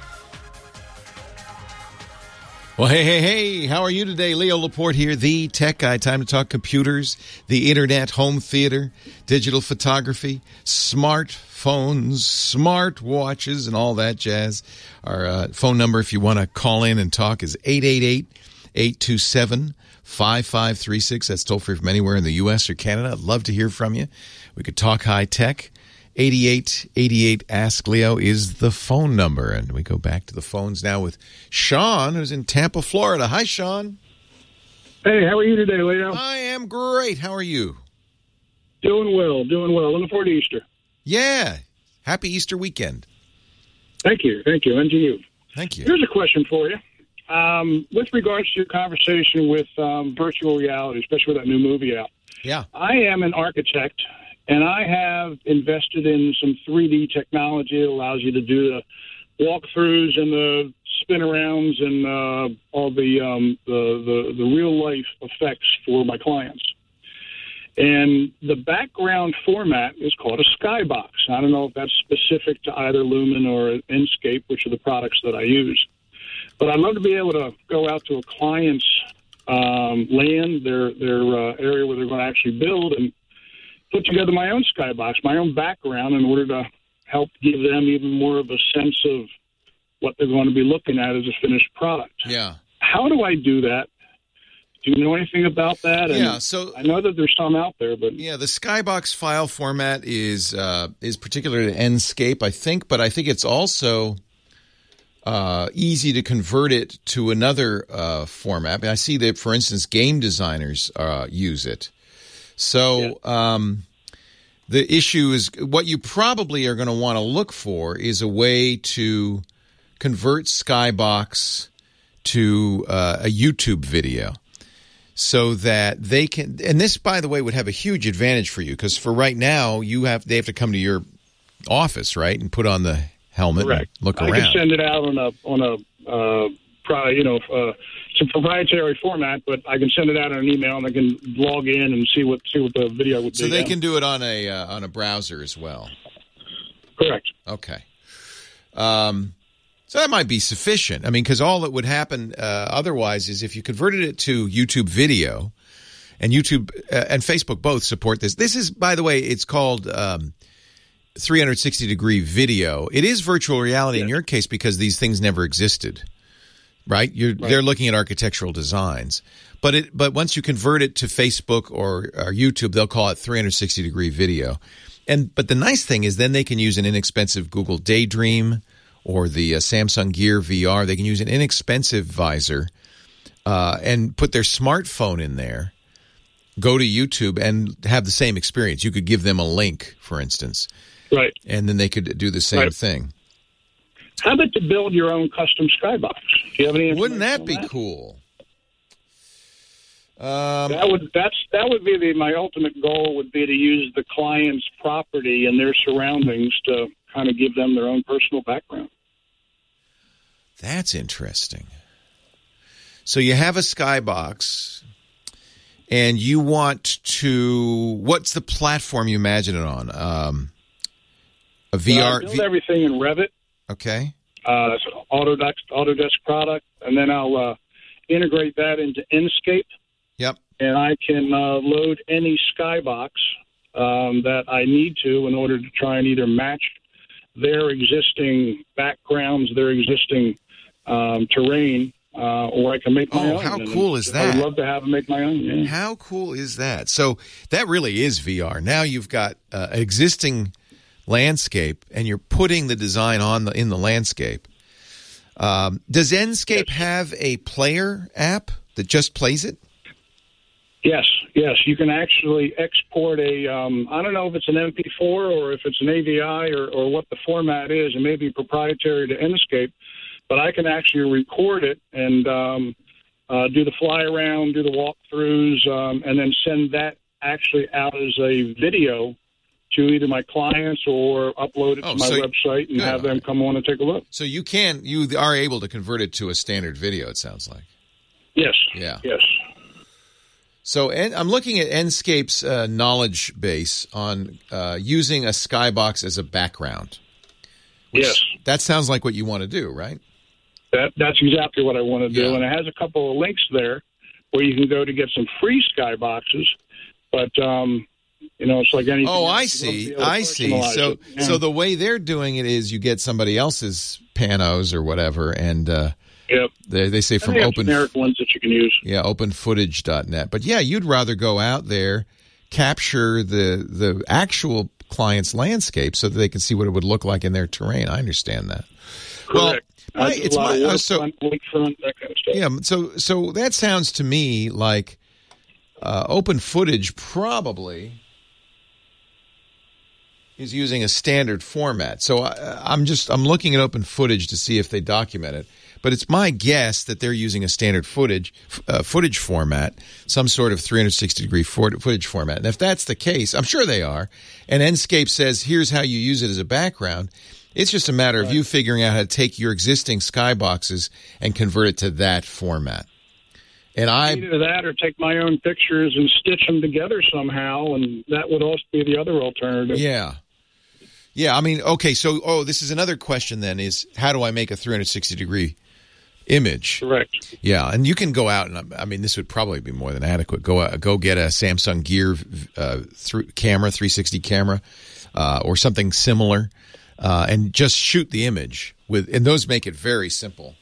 Well, hey, how are you today? Leo Laporte here, the tech guy. Time to talk computers, the internet, home theater, digital photography, smartphones, smart watches, and all that jazz. Our phone number, if you want to call in and talk, is 888-827-5536. That's toll free from anywhere in the U.S. or Canada. I'd love to hear from you. We could talk high tech. 8888 Ask Leo is the phone number. And we go back to the phones now with Sean, who's in Tampa, Florida. Hi, Sean. Hey, how are you today, Leo? I am great. How are you? Doing well. Looking forward to Easter. Yeah. Happy Easter weekend. Thank you. And to you. Thank you. Here's a question for you. With regards to your conversation with virtual reality, especially with that new movie out. Yeah. I am an architect. And I have invested in some 3D technology that allows you to do the walkthroughs and the spin arounds and all the real life effects for my clients. And the background format is called a skybox. I don't know if that's specific to either Lumen or Enscape, which are the products that I use. But I'd love to be able to go out to a client's land, their area where they're going to actually build, and put together my own skybox, my own background, in order to help give them even more of a sense of what they're going to be looking at as a finished product. Yeah. How do I do that Do you know anything about that? Yeah, so I know that there's some out there, but yeah, the Skybox file format is particular to Enscape, I think, but I think it's also easy to convert it to another format. I see that, for instance, game designers use it. So the issue is, what you probably are going to want to look for is a way to convert Skybox to a YouTube video, so that they can. And this, by the way, would have a huge advantage for you, because for right now, they have to come to your office, right, and put on the helmet and look around. I can send it out it's a proprietary format, but I can send it out on an email, and I can log in and see what the video would be. So they can do it on a browser as well. Correct. Okay. So that might be sufficient. I mean, because all that would happen otherwise is if you converted it to YouTube video, and YouTube and Facebook both support this. This is, by the way, it's called 360-degree video. It is virtual reality in your case because these things never existed, right? They're looking at architectural designs. But once you convert it to Facebook or YouTube, they'll call it 360-degree video. But the nice thing is then they can use an inexpensive Google Daydream or the Samsung Gear VR. They can use an inexpensive visor and put their smartphone in there, go to YouTube, and have the same experience. You could give them a link, for instance. Right. And then they could do the same thing. How about to build your own custom Skybox? Do you have any information? Wouldn't that be cool? That would be my ultimate goal, would be to use the client's property and their surroundings to kind of give them their own personal background. That's interesting. So you have a Skybox, and you want to. What's the platform you imagine it on? A VR. I build everything in Revit. Okay. It's an Autodesk product, and then I'll integrate that into Enscape. Yep. And I can load any Skybox that I need to in order to try and either match their existing backgrounds, their existing terrain, or I can make my own. How cool is that? I'd love to have them make my own. Yeah. How cool is that? So that really is VR. Now you've got existing landscape, and you're putting the design in the landscape. Does Enscape have a player app that just plays it? Yes. You can actually export I don't know if it's an MP4 or if it's an AVI or what the format is. It may be proprietary to Enscape, but I can actually record it and do the fly around, do the walkthroughs, and then send that actually out as a video to either my clients or upload it to my website and have them come on and take a look. So you are able to convert it to a standard video, it sounds like. Yes. Yeah. Yes. So I'm looking at Enscape's knowledge base on using a Skybox as a background. Yes. That sounds like what you want to do, right? That's exactly what I want to do. Yeah. And it has a couple of links there where you can go to get some free Skyboxes. But, it's like anything. Oh, I see. So the way they're doing it is you get somebody else's panos or whatever, and they say from open generic ones that you can use. Yeah, openfootage.net. But yeah, you'd rather go out there, capture the actual client's landscape so that they can see what it would look like in their terrain. I understand that. Correct. Well, it's my lakefront, that kind of stuff. Yeah, so that sounds to me like Open Footage probably is using a standard format. So I'm looking at Open Footage to see if they document it. But it's my guess that they're using a standard footage format, some sort of 360-degree footage format. And if that's the case, I'm sure they are, and Enscape says, here's how you use it as a background, it's just a matter of you figuring out how to take your existing Skyboxes and convert it to that format. And either that or take my own pictures and stitch them together somehow, and that would also be the other alternative. Yeah. Yeah, I mean, okay, so, this is another question then, is how do I make a 360-degree image? Correct. Yeah, and you can go out, and I mean, this would probably be more than adequate. Go get a Samsung Gear camera, 360 camera, or something similar, and just shoot the image and those make it very simple.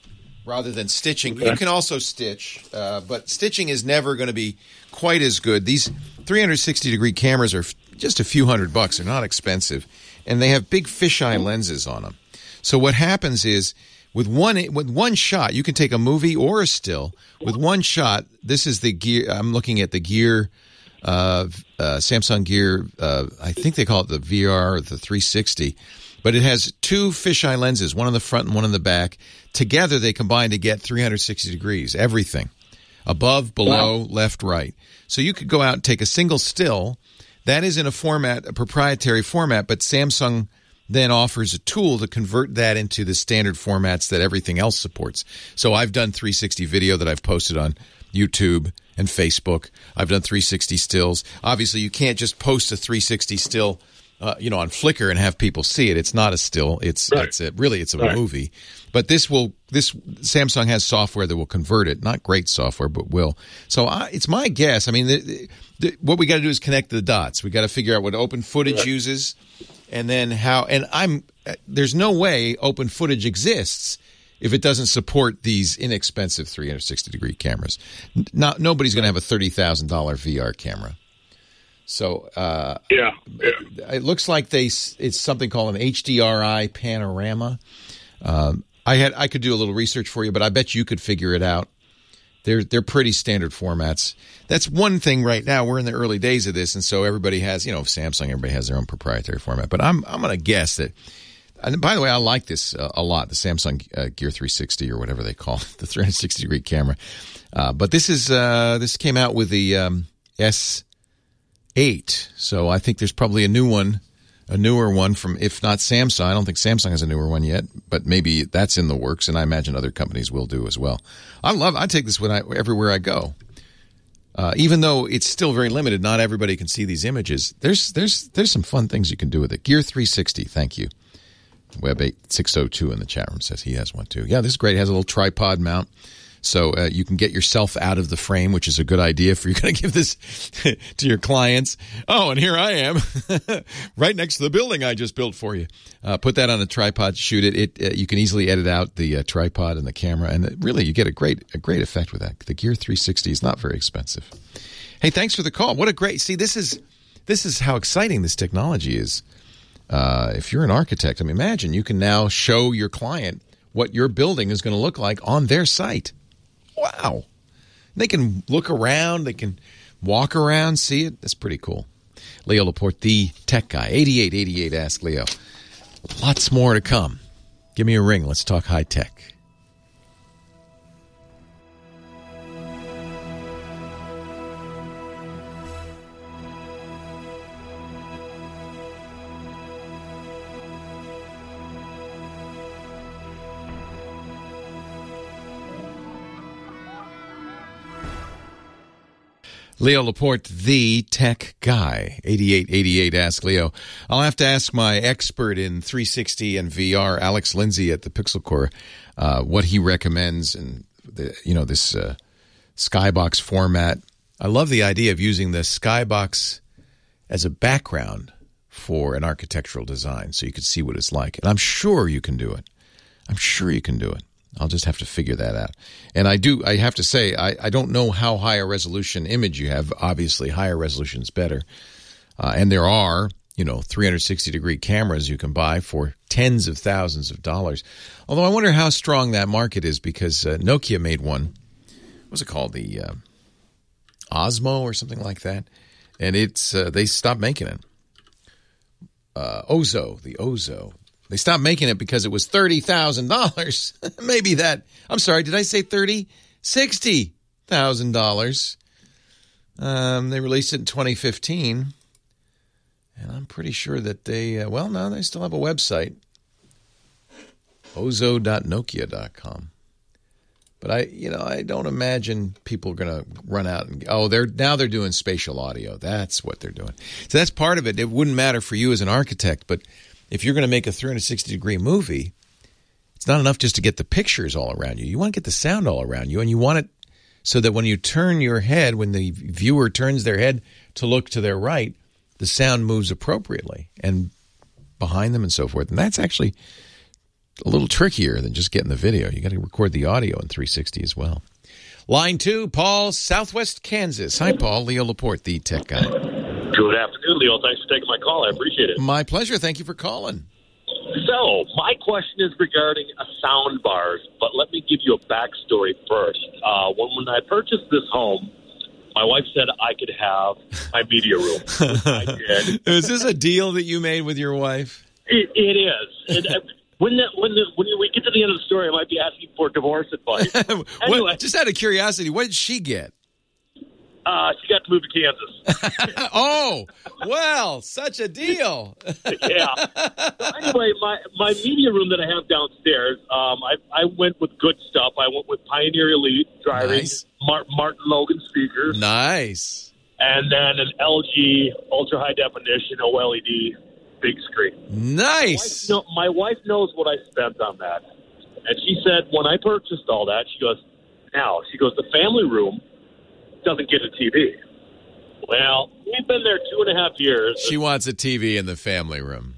rather than stitching. You can also stitch, but stitching is never going to be quite as good. These 360-degree cameras are just a few $100. They're not expensive, and they have big fisheye lenses on them. So what happens is, with one shot, you can take a movie or a still. With one shot, this is the Gear. I'm looking at the Gear, Samsung Gear. I think they call it the VR, or the 360. But it has two fisheye lenses, one on the front and one on the back. Together, they combine to get 360 degrees, everything. Above, below, left, right. So you could go out and take a single still. That is in a proprietary format, but Samsung then offers a tool to convert that into the standard formats that everything else supports. So I've done 360 video that I've posted on YouTube and Facebook. I've done 360 stills. Obviously, you can't just post a 360 still on Flickr and have people see it. It's not a still. It's a movie. But this Samsung has software that will convert it. Not great software, but will. So it's my guess. I mean, what we got to do is connect the dots. We got to figure out what Open Footage uses, and then how. And there's no way Open Footage exists if it doesn't support these inexpensive 360-degree cameras. Nobody's going to have a $30,000 VR camera. So it looks like it's something called an HDRI panorama. I could do a little research for you, but I bet you could figure it out. They're pretty standard formats. That's one thing right now. We're in the early days of this, and so everybody has, Samsung, everybody has their own proprietary format. But I'm going to guess that. And by the way, I like this a lot, the Samsung Gear 360 or whatever they call it, the 360-degree camera. But this came out with the S8, so I think there's probably a newer one from, if not Samsung. I don't think Samsung has a newer one yet, but maybe that's in the works, and I imagine other companies will do as well. I take this everywhere I go. Even though it's still very limited, not everybody can see these images. There's some fun things you can do with it. Gear 360, thank you. Web8602 in the chat room says he has one too. Yeah, this is great. It has a little tripod mount. So you can get yourself out of the frame, which is a good idea if you're going to give this to your clients. Oh, and here I am, right next to the building I just built for you. Put that on a tripod, shoot it. You can easily edit out the tripod and the camera, and really you get a great effect with that. The Gear 360 is not very expensive. Hey, thanks for the call. What a great this is how exciting this technology is. If you're an architect, imagine you can now show your client what your building is going to look like on their site. Wow. They can look around. They can walk around, see it. That's pretty cool. Leo Laporte, the tech guy. 8888 Ask Leo. Lots more to come. Give me a ring. Let's talk high tech. Leo Laporte, the tech guy. 8888 Ask Leo. I'll have to ask my expert in 360 and VR, Alex Lindsay at the Pixel Corps, what he recommends, and this Skybox format. I love the idea of using the Skybox as a background for an architectural design, so you can see what it's like. And I'm sure you can do it. I'll just have to figure that out. And I have to say, I don't know how high a resolution image you have. Obviously, higher resolution is better. And there are, 360-degree cameras you can buy for tens of thousands of dollars. Although I wonder how strong that market is, because Nokia made one. What was it called? The Osmo or something like that. And they stopped making it. Ozo, the Ozo. They stopped making it because it was $30,000. Maybe that. I'm sorry, did I say 30? $60,000. They released it in 2015. And I'm pretty sure that they still have a website. Ozo.nokia.com. But I don't imagine people are going to run out and they're doing spatial audio. That's what they're doing. So that's part of it. It wouldn't matter for you as an architect, but if you're going to make a 360-degree movie, it's not enough just to get the pictures all around you. You want to get the sound all around you, and you want it so that when you turn your head, when the viewer turns their head to look to their right, the sound moves appropriately and behind them and so forth. And that's actually a little trickier than just getting the video. You got to record the audio in 360 as well. Line 2, Paul, Southwest Kansas. Hi, Paul. Leo Laporte, the tech guy. Good afternoon, Leo. Thanks for taking my call. I appreciate it. My pleasure. Thank you for calling. So, my question is regarding sound bars, but let me give you a backstory first. When I purchased this home, my wife said I could have my media room. I did. Is this a deal that you made with your wife? It is. When we get to the end of the story, I might be asking for divorce advice. Anyway, just out of curiosity, what did she get? She got to move to Kansas. Oh, well, such a deal. Yeah. So anyway, my media room that I have downstairs, I went with good stuff. I went with Pioneer Elite driving, nice. Martin Logan speakers. Nice. And then an LG ultra high definition OLED big screen. Nice. My wife knows what I spent on that. And she said when I purchased all that, she goes, the family room doesn't get a TV. Well, we've been there 2.5 years. She wants a TV in the family room.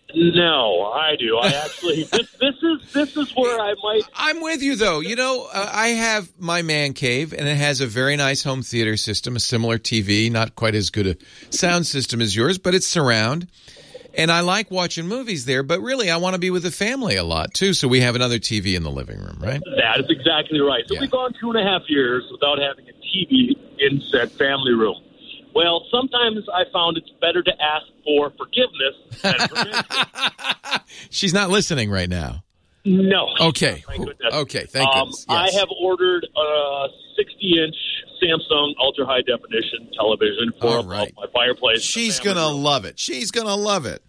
No, I do. I actually, this is where I might. I'm with you, though. You know, I have my man cave, and it has a very nice home theater system, a similar TV, not quite as good a sound system as yours, but it's surround. And I like watching movies there, but really I want to be with the family a lot, too, so we have another TV in the living room, right? That is exactly right. So we've gone 2.5 years without having a TV in said family room. Well, sometimes I found it's better to ask for forgiveness than permission. She's not listening right now. No. Okay. Thank goodness. Okay, thank goodness. Yes. I have ordered a 60-inch Samsung ultra-high definition television for my fireplace. She's going to love it. She's going to love it.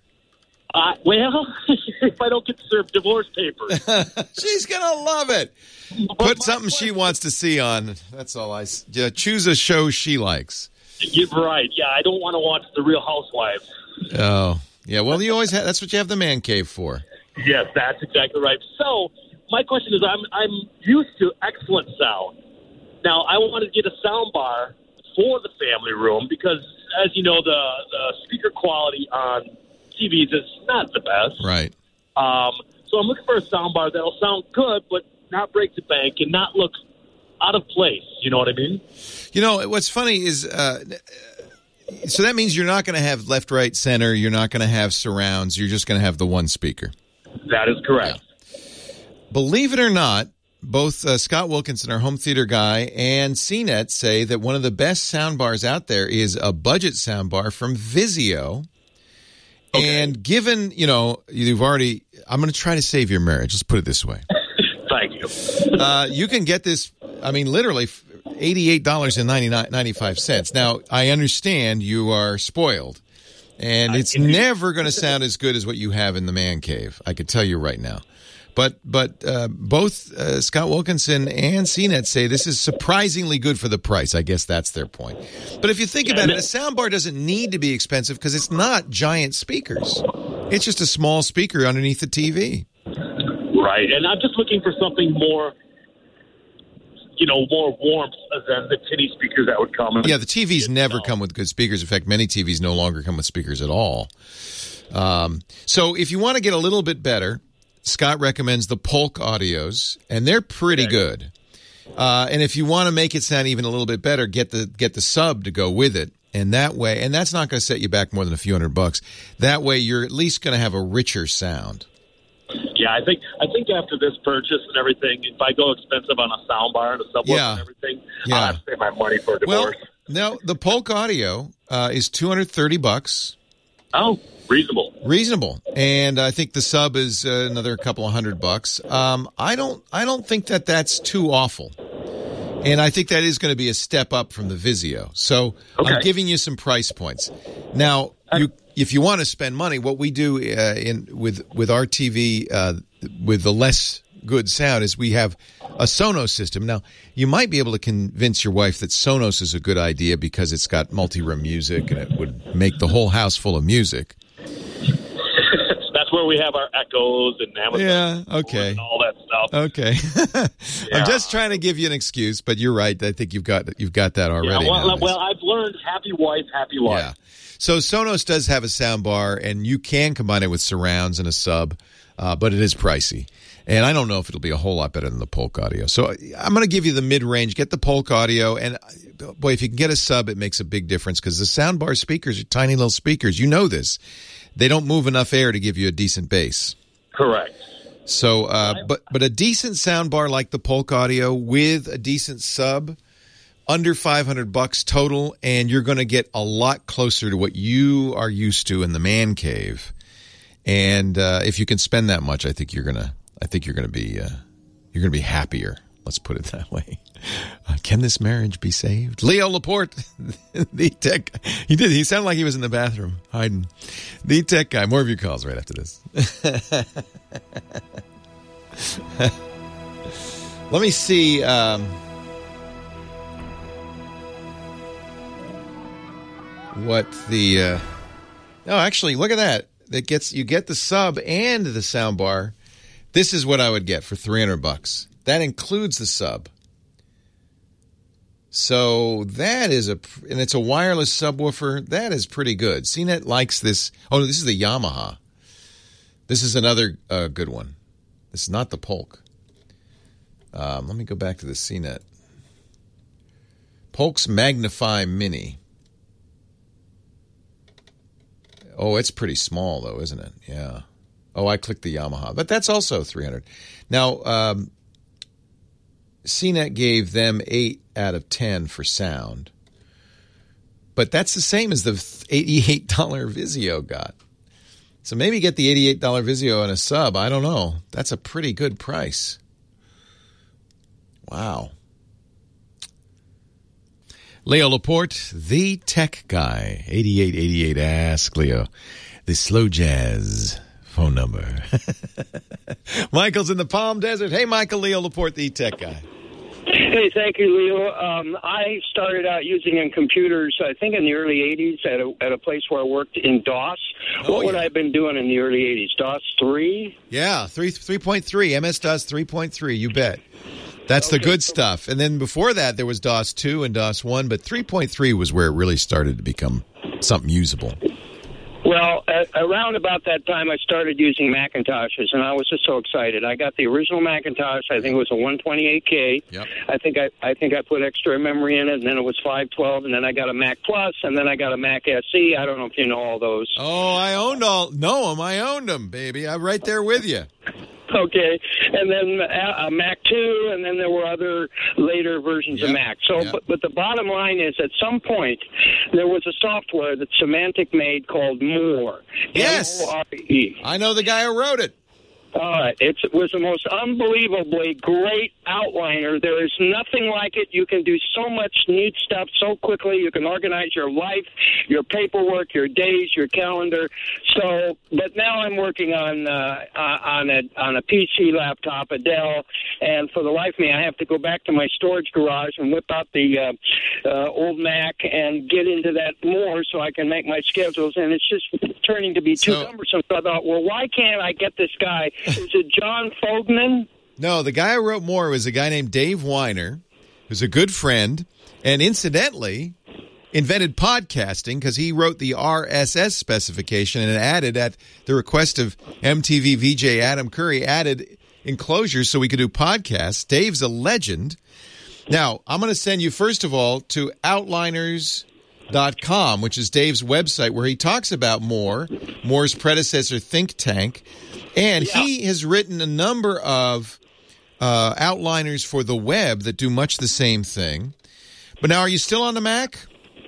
Well, if I don't get served divorce papers. She's going to love it. Put something she wants to see on. That's all choose a show she likes. You're right. Yeah, I don't want to watch The Real Housewives. Oh, yeah. Well, you always have. That's what you have the man cave for. Yes, that's exactly right. So my question is, I'm used to excellent sound. Now, I want to get a sound bar for the family room because, as you know, the speaker quality on TVs is not the best. Right. So I'm looking for a sound bar that'll sound good, but not break the bank and not look out of place. You know what I mean? You know, what's funny is, so that means you're not going to have left, right, center. You're not going to have surrounds. You're just going to have the one speaker. That is correct. Yeah. Believe it or not, both Scott Wilkinson, our home theater guy, and CNET say that one of the best sound bars out there is a budget sound bar from Vizio. Okay. And given, you've already, I'm going to try to save your marriage. Let's put it this way. Thank you. You can get this, literally $88.95. Now, I understand you are spoiled, and it's never going to sound as good as what you have in the man cave. I could tell you right now. But both Scott Wilkinson and CNET say this is surprisingly good for the price. I guess that's their point. But if you think about it, a soundbar doesn't need to be expensive because it's not giant speakers. It's just a small speaker underneath the TV. Right, and I'm just looking for something more, more warmth than the tinny speakers that would come. Yeah, the TVs never come with good speakers. In fact, many TVs no longer come with speakers at all. So if you want to get a little bit better, Scott recommends the Polk Audios, and they're pretty good. And if you want to make it sound even a little bit better, get the sub to go with it. And that way, and that's not going to set you back more than a few $100. That way, you're at least going to have a richer sound. Yeah, I think after this purchase and everything, if I go expensive on a soundbar and a subwoofer and everything, I'll have to pay my money for a divorce. Well, no, the Polk Audio is $230. Oh, reasonable. And I think the sub is another couple of $100. I don't think that's too awful. And I think that is going to be a step up from the Vizio. So I'm giving you some price points. Now, if you want to spend money, what we do with our TV with the less good sound is we have a Sonos system. Now, you might be able to convince your wife that Sonos is a good idea because it's got multi-room music and it would make the whole house full of music. That's where we have our Echoes and Amazon and all that stuff. Okay. I'm just trying to give you an excuse, but you're right. I think you've got that already. Yeah, well, I've learned happy wife, happy life. Yeah. So Sonos does have a sound bar, and you can combine it with surrounds and a sub. but it is pricey. And I don't know if it'll be a whole lot better than the Polk Audio. So I'm going to give you the mid-range. Get the Polk Audio. And, boy, if you can get a sub, it makes a big difference because the soundbar speakers are tiny little speakers. You know this. They don't move enough air to give you a decent bass. Correct. So, but a decent soundbar like the Polk Audio with a decent sub, under $500 total, and you're going to get a lot closer to what you are used to in the man cave. And if you can spend that much, I think you're gonna be happier. Let's put it that way. Can this marriage be saved? Leo Laporte, the tech. He sounded like he was in the bathroom hiding. The tech guy. More of your calls right after this. Let me see. What the? No, actually, look at that. You get the sub and the soundbar. This is what I would get for $300. That includes the sub. So that is and it's a wireless subwoofer. That is pretty good. CNET likes this. Oh, this is the Yamaha. This is another good one. This is not the Polk. Let me go back to the CNET. Polk's Magnify Mini. Oh, it's pretty small, though, isn't it? Yeah. Oh, I clicked the Yamaha. But that's also $300. Now, CNET gave them 8 out of 10 for sound. But that's the same as the $88 Vizio got. So maybe get the $88 Vizio and a sub. I don't know. That's a pretty good price. Wow. Leo Laporte, the tech guy. 8888 Ask Leo. The Slow Jazz phone number. Michael's in the Palm Desert. Hey, Michael. Leo Laporte, the tech guy. Hey, thank you, Leo. I started out using computers, I think, in the early 80s at a place where I worked in DOS. What would I have been doing in the early 80s? DOS 3? Yeah, 3.3. MS-DOS 3.3, you bet. That's the good stuff. And then before that, there was DOS 2 and DOS 1, but 3.3 was where it really started to become something usable. Well, around about that time, I started using Macintoshes, and I was just so excited. I got the original Macintosh. I think it was a 128K. Yep. I think I put extra memory in it, and then it was 512, and then I got a Mac Plus, and then I got a Mac SE. I don't know if you know all those. Oh, I owned them, baby. I'm right there with you. Okay, and then a Mac 2, and then there were other later versions of Mac. So, but the bottom line is, at some point, there was a software that Symantec made called More. Yes, M-O-R-E. I know the guy who wrote it. It was the most unbelievably great outliner. There is nothing like it. You can do so much neat stuff so quickly. You can organize your life, your paperwork, your days, your calendar. So, but now I'm working on a PC laptop, a Dell, and for the life of me, I have to go back to my storage garage and whip out the old Mac and get into that more so I can make my schedules. And it's just turning to be too cumbersome. So I thought, well, why can't I get this guy? Is it John Fogman? No, the guy who wrote More was a guy named Dave Weiner, who's a good friend, and incidentally invented podcasting because he wrote the RSS specification and added, at the request of MTV VJ Adam Curry, added enclosures so we could do podcasts. Dave's a legend. Now, I'm going to send you, first of all, to Outliners.com, which is Dave's website, where he talks about Moore's predecessor, Think Tank. And he has written a number of outliners for the web that do much the same thing. But now, are you still on the Mac?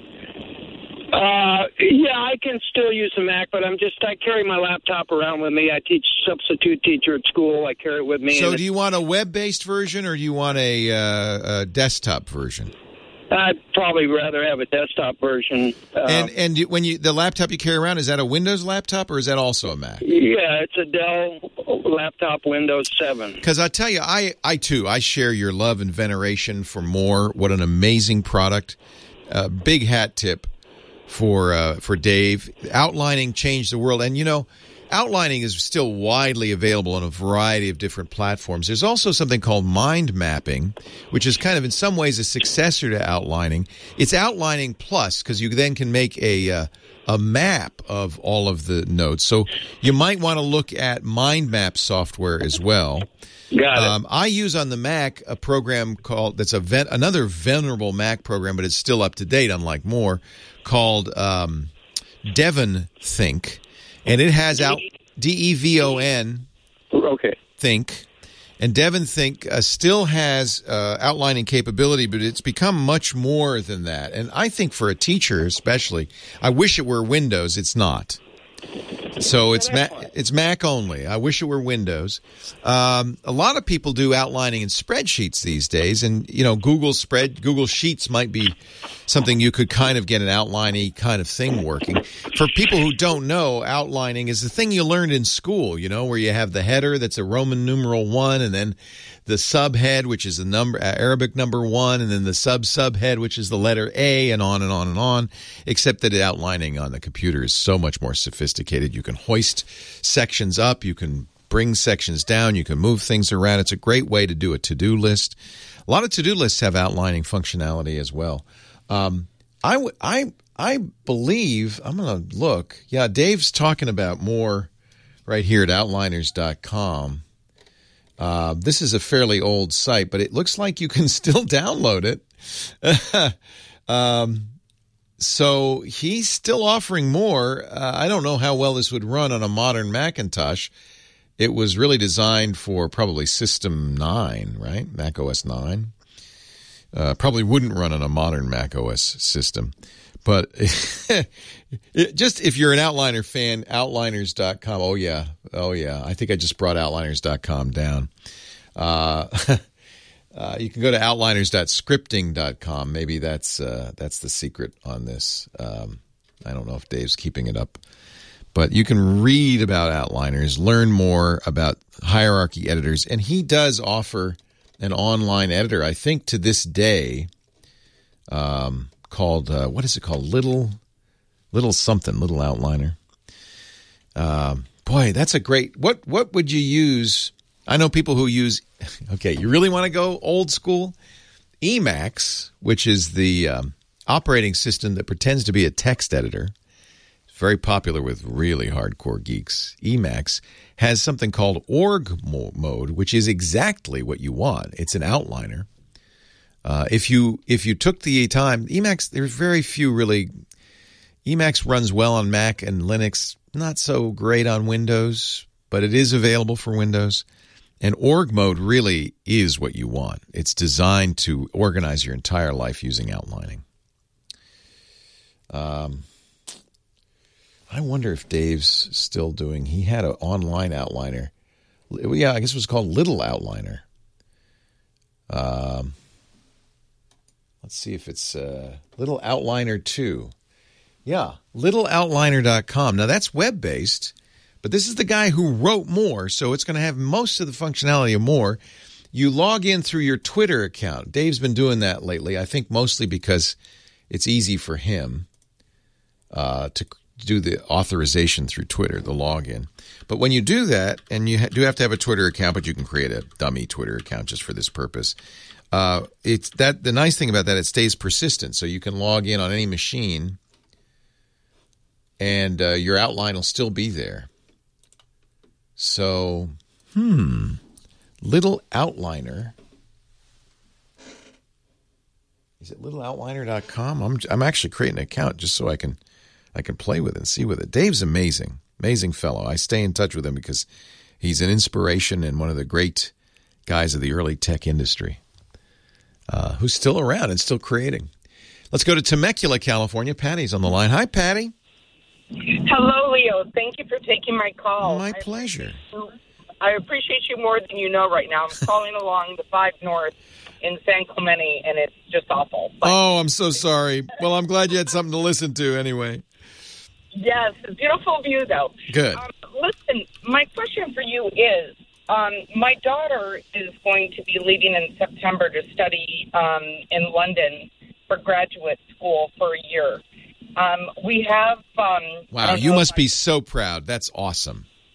Yeah, I can still use the Mac, but I carry my laptop around with me. I teach substitute teacher at school. I carry it with me. So do you want a web-based version or do you want a desktop version? I'd probably rather have a desktop version. And when the laptop you carry around, is that a Windows laptop or is that also a Mac? Yeah, it's a Dell laptop, Windows 7. Because I tell you, I too share your love and veneration for More. What an amazing product! Big hat tip for Dave. Outlining changed the world, and outlining is still widely available on a variety of different platforms. There's also something called mind mapping, which is kind of in some ways a successor to outlining. It's outlining plus, because you then can make a map of all of the notes. So you might want to look at mind map software as well. Got it. I use on the Mac a program called another venerable Mac program, but it's still up to date, unlike more, called Devon Think, and it has out DEVON. Okay. Think, and Devon Think still has outlining capability, but it's become much more than that. And I think for a teacher, especially, I wish it were Windows. It's not. So it's Mac only. I wish it were Windows. A lot of people do outlining in spreadsheets these days, and Google Sheets might be something you could kind of get an outline-y kind of thing working. For people who don't know, outlining is the thing you learned in school, where you have the header that's a Roman numeral 1, and then the subhead, which is the number Arabic number 1, and then the subhead, which is the letter A, and on and on and on, except that outlining on the computer is so much more sophisticated. You can hoist sections up, you can bring sections down, you can move things around. It's a great way to do a to-do list. A lot of to-do lists have outlining functionality as well. I believe, I'm going to look. Yeah, Dave's talking about more right here at outliners.com. This is a fairly old site, but it looks like you can still download it. So he's still offering more. I don't know how well this would run on a modern Macintosh. It was really designed for probably System 9, right? Mac OS 9. Probably wouldn't run on a modern Mac OS system. But just if you're an Outliner fan, outliners.com. Oh, yeah. I think I just brought outliners.com down. You can go to outliners.scripting.com. Maybe that's the secret on this. I don't know if Dave's keeping it up. But you can read about outliners, learn more about hierarchy editors. And he does offer an online editor, I think to this day, called, what is it called? Little Outliner. Boy, that's a great, what would you use? I know people who use, okay, you really want to go old school? Emacs, which is the operating system that pretends to be a text editor. It's very popular with really hardcore geeks. Emacs has something called org mode, which is exactly what you want. It's an outliner. If you took the time, Emacs, there's very few really. Emacs runs well on Mac and Linux, not so great on Windows, but it is available for Windows. And org mode really is what you want. It's designed to organize your entire life using outlining. I wonder if Dave's still doing. He had an online outliner. Yeah, I guess it was called Little Outliner. Let's see if it's Little Outliner 2. Yeah, littleoutliner.com. Now, that's web-based, but this is the guy who wrote more, so it's going to have most of the functionality of more. You log in through your Twitter account. Dave's been doing that lately, I think mostly because it's easy for him to do the authorization through Twitter, the login. But when you do that, and you do have to have a Twitter account, but you can create a dummy Twitter account just for this purpose. It's that the nice thing about that, it stays persistent, so you can log in on any machine, and your outline will still be there. So, Little Outliner. Is it littleoutliner.com? I'm actually creating an account just so I can play with it and see with it. Dave's amazing fellow. I stay in touch with him because he's an inspiration and one of the great guys of the early tech industry who's still around and still creating. Let's go to Temecula, California. Patty's on the line. Hi, Patty. Hello, Leo. Thank you for taking my call. My pleasure. I appreciate you more than you know right now. I'm calling along the 5 North in San Clemente, and it's just awful. But I'm so sorry. Well, I'm glad you had something to listen to anyway. Yes, beautiful view, though. Good. Listen, my question for you is, my daughter is going to be leaving in September to study in London for graduate school for a year. We have... wow, you must be so proud. That's awesome.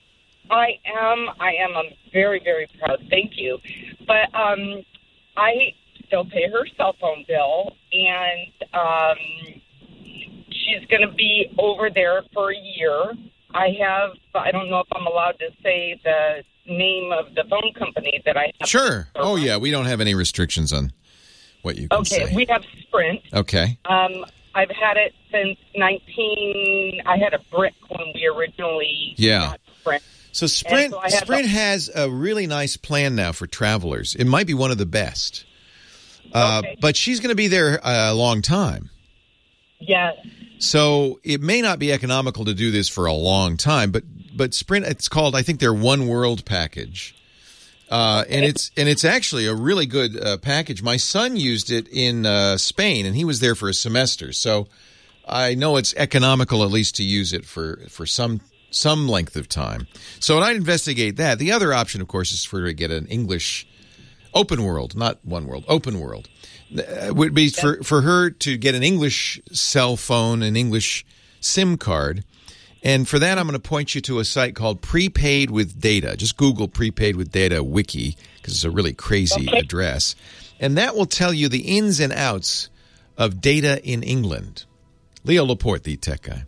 I am. I'm very, very proud. Thank you. But I still pay her cell phone bill, and she's going to be over there for a year. I don't know if I'm allowed to say the name of the phone company that I have. Sure. Oh, yeah. We don't have any restrictions on what you can say. Okay. We have Sprint. Okay. I've had it since I had a brick when we originally got Sprint. So Sprint has a really nice plan now for travelers. It might be one of the best. But she's going to be there a long time. Yes. So it may not be economical to do this for a long time, but Sprint, it's called, I think, their One World package. And it's actually a really good package. My son used it in Spain, and he was there for a semester. So I know it's economical at least to use it for some length of time. So I'd investigate that. The other option, of course, is for her to get an English Open World, not One World, Open World. Would be for her to get an English cell phone, an English SIM card. And for that, I'm going to point you to a site called Prepaid with Data. Just Google Prepaid with Data Wiki, because it's a really crazy address. And that will tell you the ins and outs of data in England. Leo Laporte, the tech guy.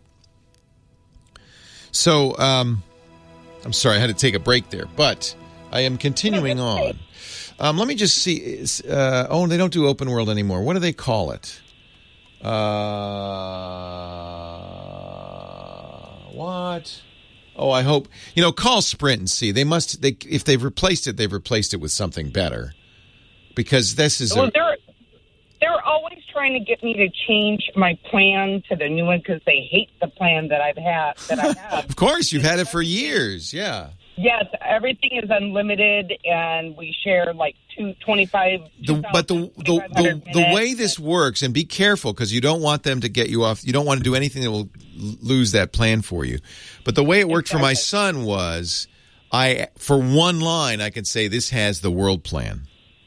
So, I'm sorry, I had to take a break there, but I am continuing on. Let me just see. They don't do Open World anymore. What do they call it? What? Oh, I hope. Call Sprint and see. If they've replaced it, they've replaced it with something better. Because this is they're always trying to get me to change my plan to the new one because they hate the plan that I have. Of course, you've had it for years. Yeah. Yes, everything is unlimited, and we share like 225. But the way this works, and be careful because you don't want them to get you off. You don't want to do anything that will lose that plan for you. But the way it worked for my son was, for one line, I could say this has the world plan.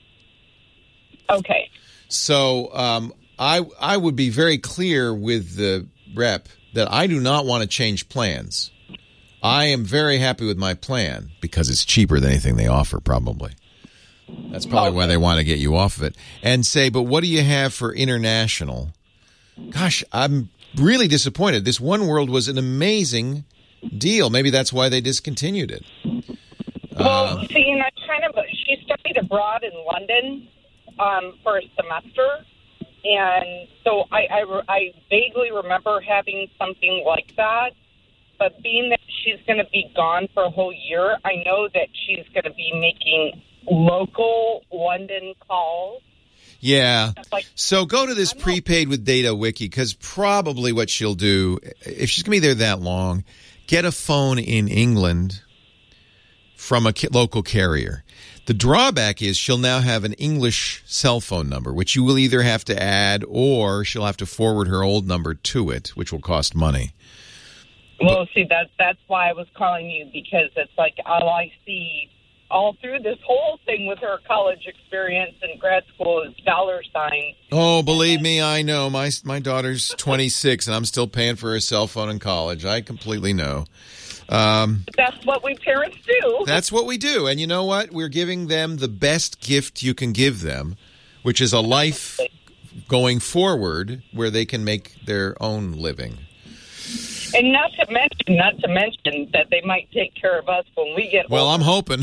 Okay. So I would be very clear with the rep that I do not want to change plans. I am very happy with my plan because it's cheaper than anything they offer, probably. That's probably why they want to get you off of it. And say, but what do you have for international? Gosh, I'm really disappointed. This One World was an amazing deal. Maybe that's why they discontinued it. Well, see, and she studied abroad in London for a semester. And so I vaguely remember having something like that. But being that she's going to be gone for a whole year, I know that she's going to be making local London calls. Yeah. So go to this Prepaid with Data Wiki, because probably what she'll do, if she's going to be there that long, get a phone in England from a local carrier. The drawback is she'll now have an English cell phone number, which you will either have to add or she'll have to forward her old number to it, which will cost money. Well, see, that's why I was calling you, because it's like all I see all through this whole thing with her college experience and grad school is dollar signs. Oh, believe me, I know. My daughter's 26, and I'm still paying for her cell phone in college. I completely know. That's what we parents do. That's what we do. And you know what? We're giving them the best gift you can give them, which is a life going forward where they can make their own living. And not to mention that they might take care of us when we get older. Well, I'm hoping.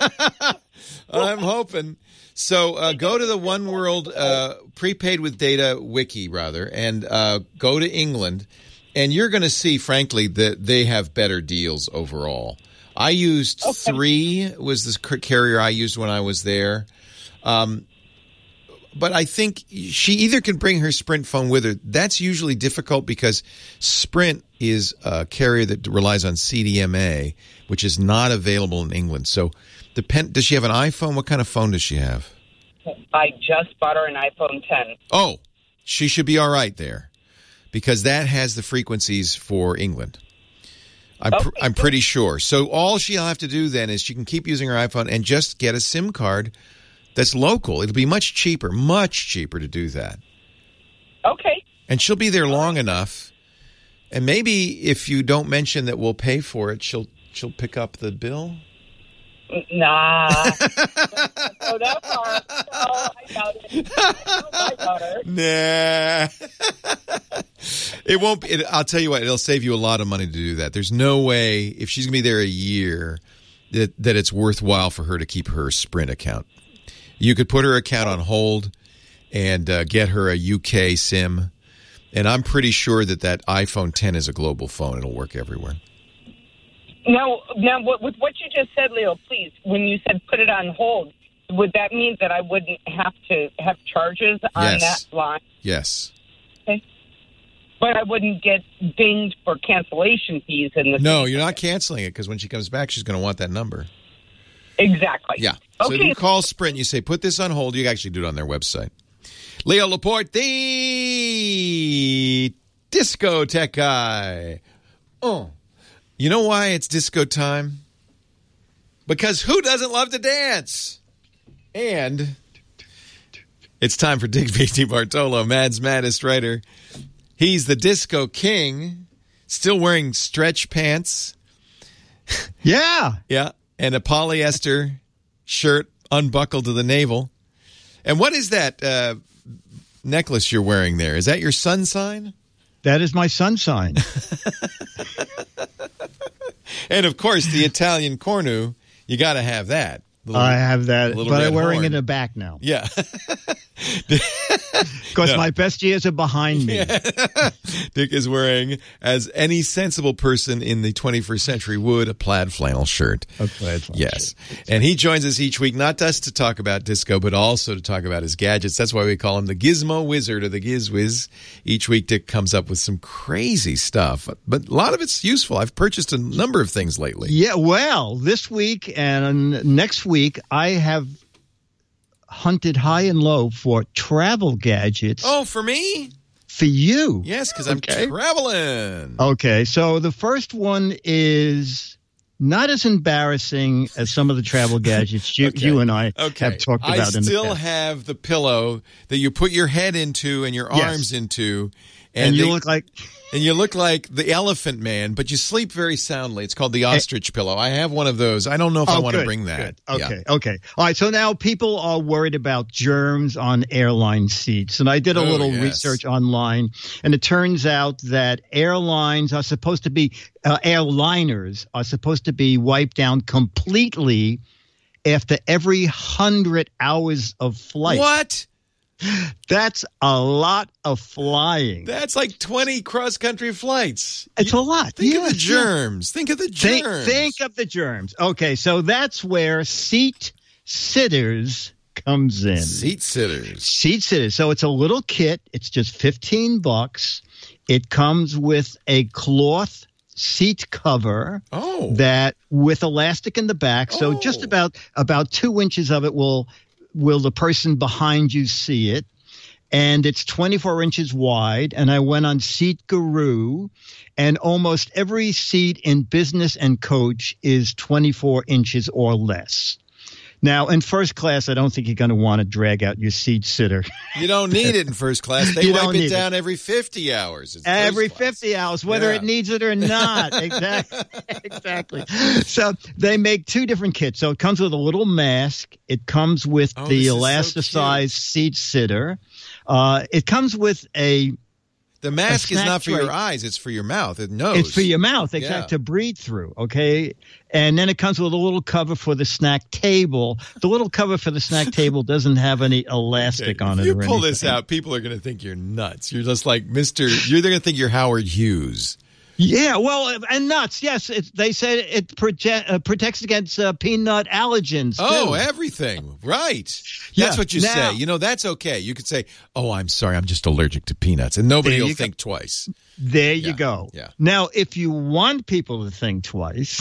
I'm hoping. So go to the One World Prepaid with Data Wiki, and go to England. And you're going to see, frankly, that they have better deals overall. I used 3, was this carrier I used when I was there. But I think she either can bring her Sprint phone with her. That's usually difficult because Sprint is a carrier that relies on CDMA, which is not available in England. So does she have an iPhone? What kind of phone does she have? I just bought her an iPhone 10. Oh, she should be all right there because that has the frequencies for England. I'm pretty sure. So all she'll have to do then is she can keep using her iPhone and just get a SIM card that's local. It'll be much cheaper to do that. Okay. And she'll be there long enough. And maybe if you don't mention that we'll pay for it, she'll she'll pick up the bill? Nah. Go that far. No, I doubt it. I doubt her. Nah. It won't be. I'll tell you what, it'll save you a lot of money to do that. There's no way, if she's going to be there a year, that it's worthwhile for her to keep her Sprint account. You could put her account on hold and get her a UK SIM. And I'm pretty sure that iPhone 10 is a global phone. It'll work everywhere. Now, with what you just said, Leo, please, when you said put it on hold, would that mean that I wouldn't have to have charges on that line? Yes. Okay. But I wouldn't get dinged for cancellation fees in the No, you're not canceling it because when she comes back, she's going to want that number. Exactly. Yeah. Okay. So if you call Sprint, you say, put this on hold. You can actually do it on their website. Leo Laporte, the disco tech guy. Oh. You know why it's disco time? Because who doesn't love to dance? And it's time for Digby DiBartolo, Mad's maddest writer. He's the disco king, still wearing stretch pants. Yeah. Yeah. And a polyester shirt unbuckled to the navel. And what is that necklace you're wearing there? Is that your sun sign? That is my sun sign. And, of course, the Italian cornu, you got to have that. I have that, but I'm wearing it in the back now. Yeah. Because my best years are behind me. Yeah. Dick is wearing, as any sensible person in the 21st century would, a plaid flannel shirt. A plaid flannel shirt. Yes. And he joins us each week, not just to talk about disco, but also to talk about his gadgets. That's why we call him the Gizmo Wizard or the Giz Wiz. Each week, Dick comes up with some crazy stuff, but a lot of it's useful. I've purchased a number of things lately. Yeah, well, this week and next week, I have hunted high and low for travel gadgets. Oh, for me? For you. Yes, because I'm traveling. Okay, so the first one is not as embarrassing as some of the travel gadgets you and I have talked about in the past. I still have the pillow that you put your head into and your arms into. And you look like... And you look like the Elephant Man, but you sleep very soundly. It's called the ostrich pillow. I have one of those. I don't know if I want to bring that. Good. Okay. All right, so now people are worried about germs on airline seats. And I did a little research online, and it turns out that airliners are supposed to be wiped down completely after every 100 hours of flight. What? That's a lot of flying. That's like 20 cross-country flights. It's a lot. Think of the germs. Think of the germs. Think of the germs. Okay, so that's where seat sitters comes in. Seat sitters. So it's a little kit. It's just $15. It comes with a cloth seat cover that with elastic in the back. So just about 2 inches of it will the person behind you see it? And it's 24 inches wide. And I went on Seat Guru, and almost every seat in business and coach is 24 inches or less. Now, in first class, I don't think you're going to want to drag out your seat sitter. You don't need it in first class. They wipe it down every 50 hours. Every 50 hours, whether it needs it or not. Exactly. So they make two different kits. So it comes with a little mask. It comes with the elasticized seat sitter. It comes with the mask is not for your eyes. It's for your mouth and nose. It's for your mouth, exactly, to breathe through, okay? And then it comes with a little cover for the snack table. The little cover for the snack table doesn't have any elastic on it. If you pull this out, people are going to think you're nuts. You're just like they're going to think you're Howard Hughes. Yeah, well, and nuts, yes. They said it protects against peanut allergens, too. Oh, everything. Right. That's what you say. You know, that's okay. You could say, I'm sorry, I'm just allergic to peanuts. And nobody will think twice. There you go. Yeah. Now, if you want people to think twice,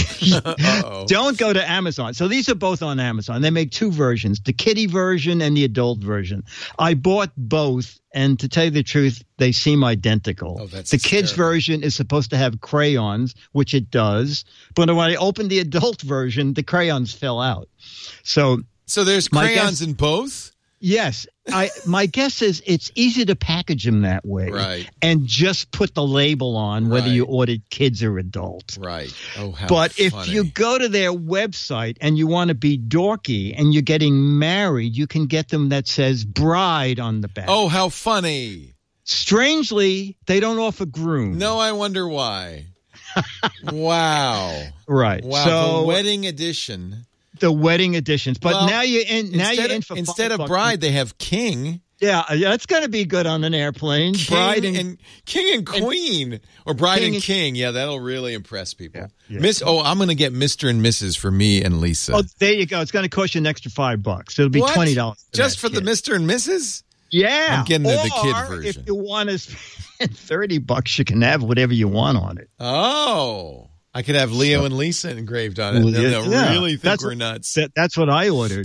don't go to Amazon. So these are both on Amazon. They make two versions, the kiddie version and the adult version. I bought both, and to tell you the truth, they seem identical. The kids version is supposed to have crayons, which it does. But when I opened the adult version, the crayons fell out. So there's crayons in both? Yes. My guess is it's easy to package them that way. Right. And just put the label on whether you ordered kids or adult. Right. Oh, how But funny. if you go to their website and you want to be dorky and you're getting married, you can get them that says bride on the back. Oh, how funny. Strangely, they don't offer groom. No, I wonder why. Wow. Right. Wow. So, the wedding edition. The wedding editions. But Well, now you're in. Now you're in for instead of $5. bride, they have king. Yeah, that's going to be good on an airplane. Bride and king and queen, or bride and king. Yeah, that'll really impress people. Yeah. I'm going to get Mr. and Mrs. for me and Lisa. Oh, there you go. It's going to cost you an extra $5. It'll be $20 just for the Mr. and Mrs. Yeah, I'm getting the kid version. If you want to spend $30, you can have whatever you want on it. Oh, I could have Leo and Lisa engraved on it. They'll really think we're nuts. That's what I ordered.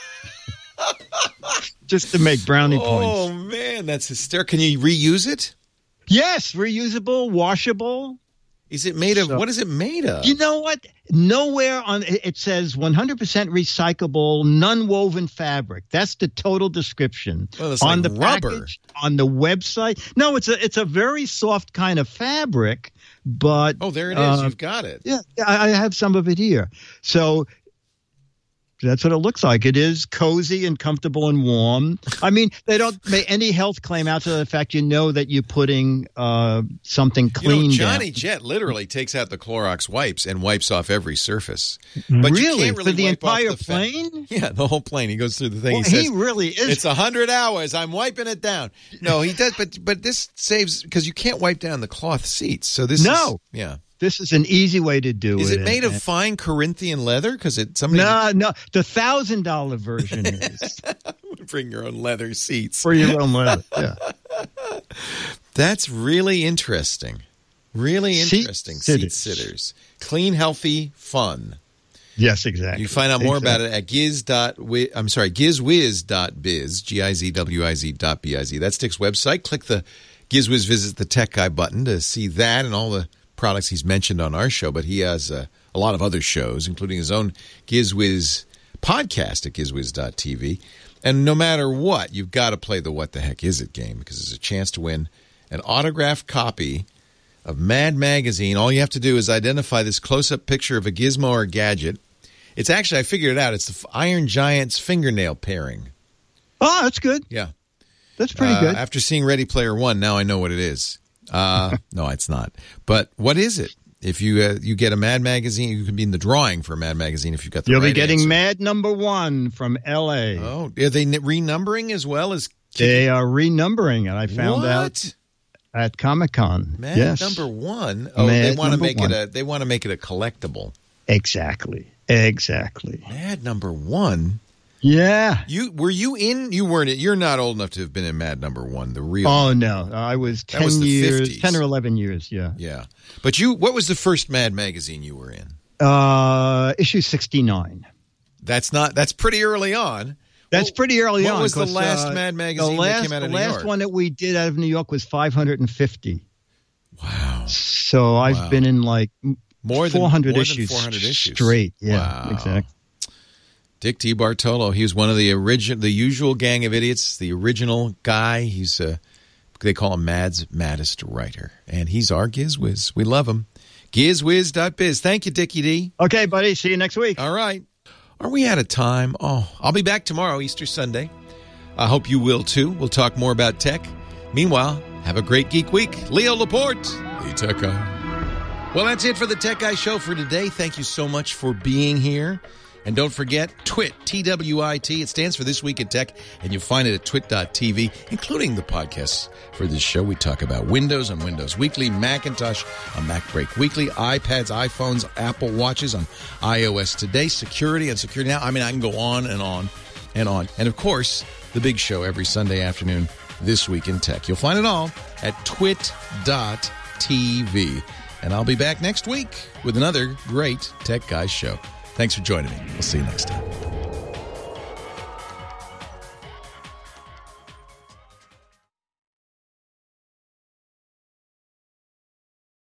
Just to make brownie points. Oh, man, that's hysterical. Can you reuse it? Yes, reusable, washable. Is it made of, what is it made of? You know what? Nowhere on it says 100% recyclable, non-woven fabric. That's the total description. Well, it's on like the rubber. package, on the website. No, it's a very soft kind of fabric, but oh, there it is. You've got it. Yeah, I have some of it here. So that's what it looks like. It is cozy and comfortable and warm. I mean, they don't make any health claim out to the fact that you're putting something clean Johnny down. Jet literally takes out the Clorox wipes and wipes off every surface. But really? You can't really For the wipe off entire the plane? Yeah, the whole plane. He goes through the thing. Well, he says, he really is. It's 100 hours. I'm wiping it down. No, he does. But this saves because you can't wipe down the cloth seats. So this is. Yeah. This is an easy way to do it. Is it made of fine Corinthian leather? Because No. The $1,000 version is. Bring your own leather seats. For your own leather, yeah. That's really interesting. Really interesting. Seat sitters. Clean, healthy, fun. Yes, exactly. You find out more about it at gizwiz.biz, GIZWIZ.biz. That's Dick's website. Click the GizWiz Visit the Tech Guy button to see that and all the products he's mentioned on our show, but he has a lot of other shows, including his own GizWiz podcast at gizwiz.tv. And no matter what, you've got to play the What the Heck Is It game because there's a chance to win an autographed copy of Mad Magazine. All you have to do is identify this close-up picture of a gizmo or gadget. It's actually, I figured it out, it's the Iron Giant's fingernail pairing. Oh, that's good. Yeah. That's pretty good. After seeing Ready Player One, now I know what it is. No, it's not. But what is it? If you get a Mad Magazine, you can be in the drawing for a Mad Magazine if you got the You'll right be getting answer. Mad #1 from L.A. Oh, are they renumbering as well as? They are renumbering it. I found out at Comic-Con. Mad yes. #1. Oh, Mad they want to make #1. they want to make it a collectible. Exactly. Mad #1. Yeah. You weren't. You're not old enough to have been in Mad #1, the real. Oh no, I was 10 was the years, 50s. 10 or 11 years. Yeah. Yeah. But what was the first Mad magazine you were in? Issue 69. That's pretty early on. That's pretty early on. What was the last Mad magazine that came out of New York? The last one that we did out of New York was 550. Wow. So I've been in like more than 400 issues straight. Yeah, wow. exactly. Dick T. Bartolo. He was one of the usual gang of idiots, the original guy. He's they call him Mad's maddest writer. And he's our GizWiz. We love him. GizWiz.biz. Thank you, Dickie D. Okay, buddy. See you next week. All right. Are we out of time? Oh, I'll be back tomorrow, Easter Sunday. I hope you will, too. We'll talk more about tech. Meanwhile, have a great Geek Week. Leo Laporte, the Tech Guy. Well, that's it for the Tech Guy Show for today. Thank you so much for being here. And don't forget, TWIT, T-W-I-T. It stands for This Week in Tech, and you'll find it at twit.tv, including the podcasts for this show. We talk about Windows on Windows Weekly, Macintosh on Mac Break Weekly, iPads, iPhones, Apple Watches on iOS Today, security on Security Now. I mean, I can go on and on and on. And, of course, the big show every Sunday afternoon, This Week in Tech. You'll find it all at twit.tv. And I'll be back next week with another great Tech Guys show. Thanks for joining me. We'll see you next time.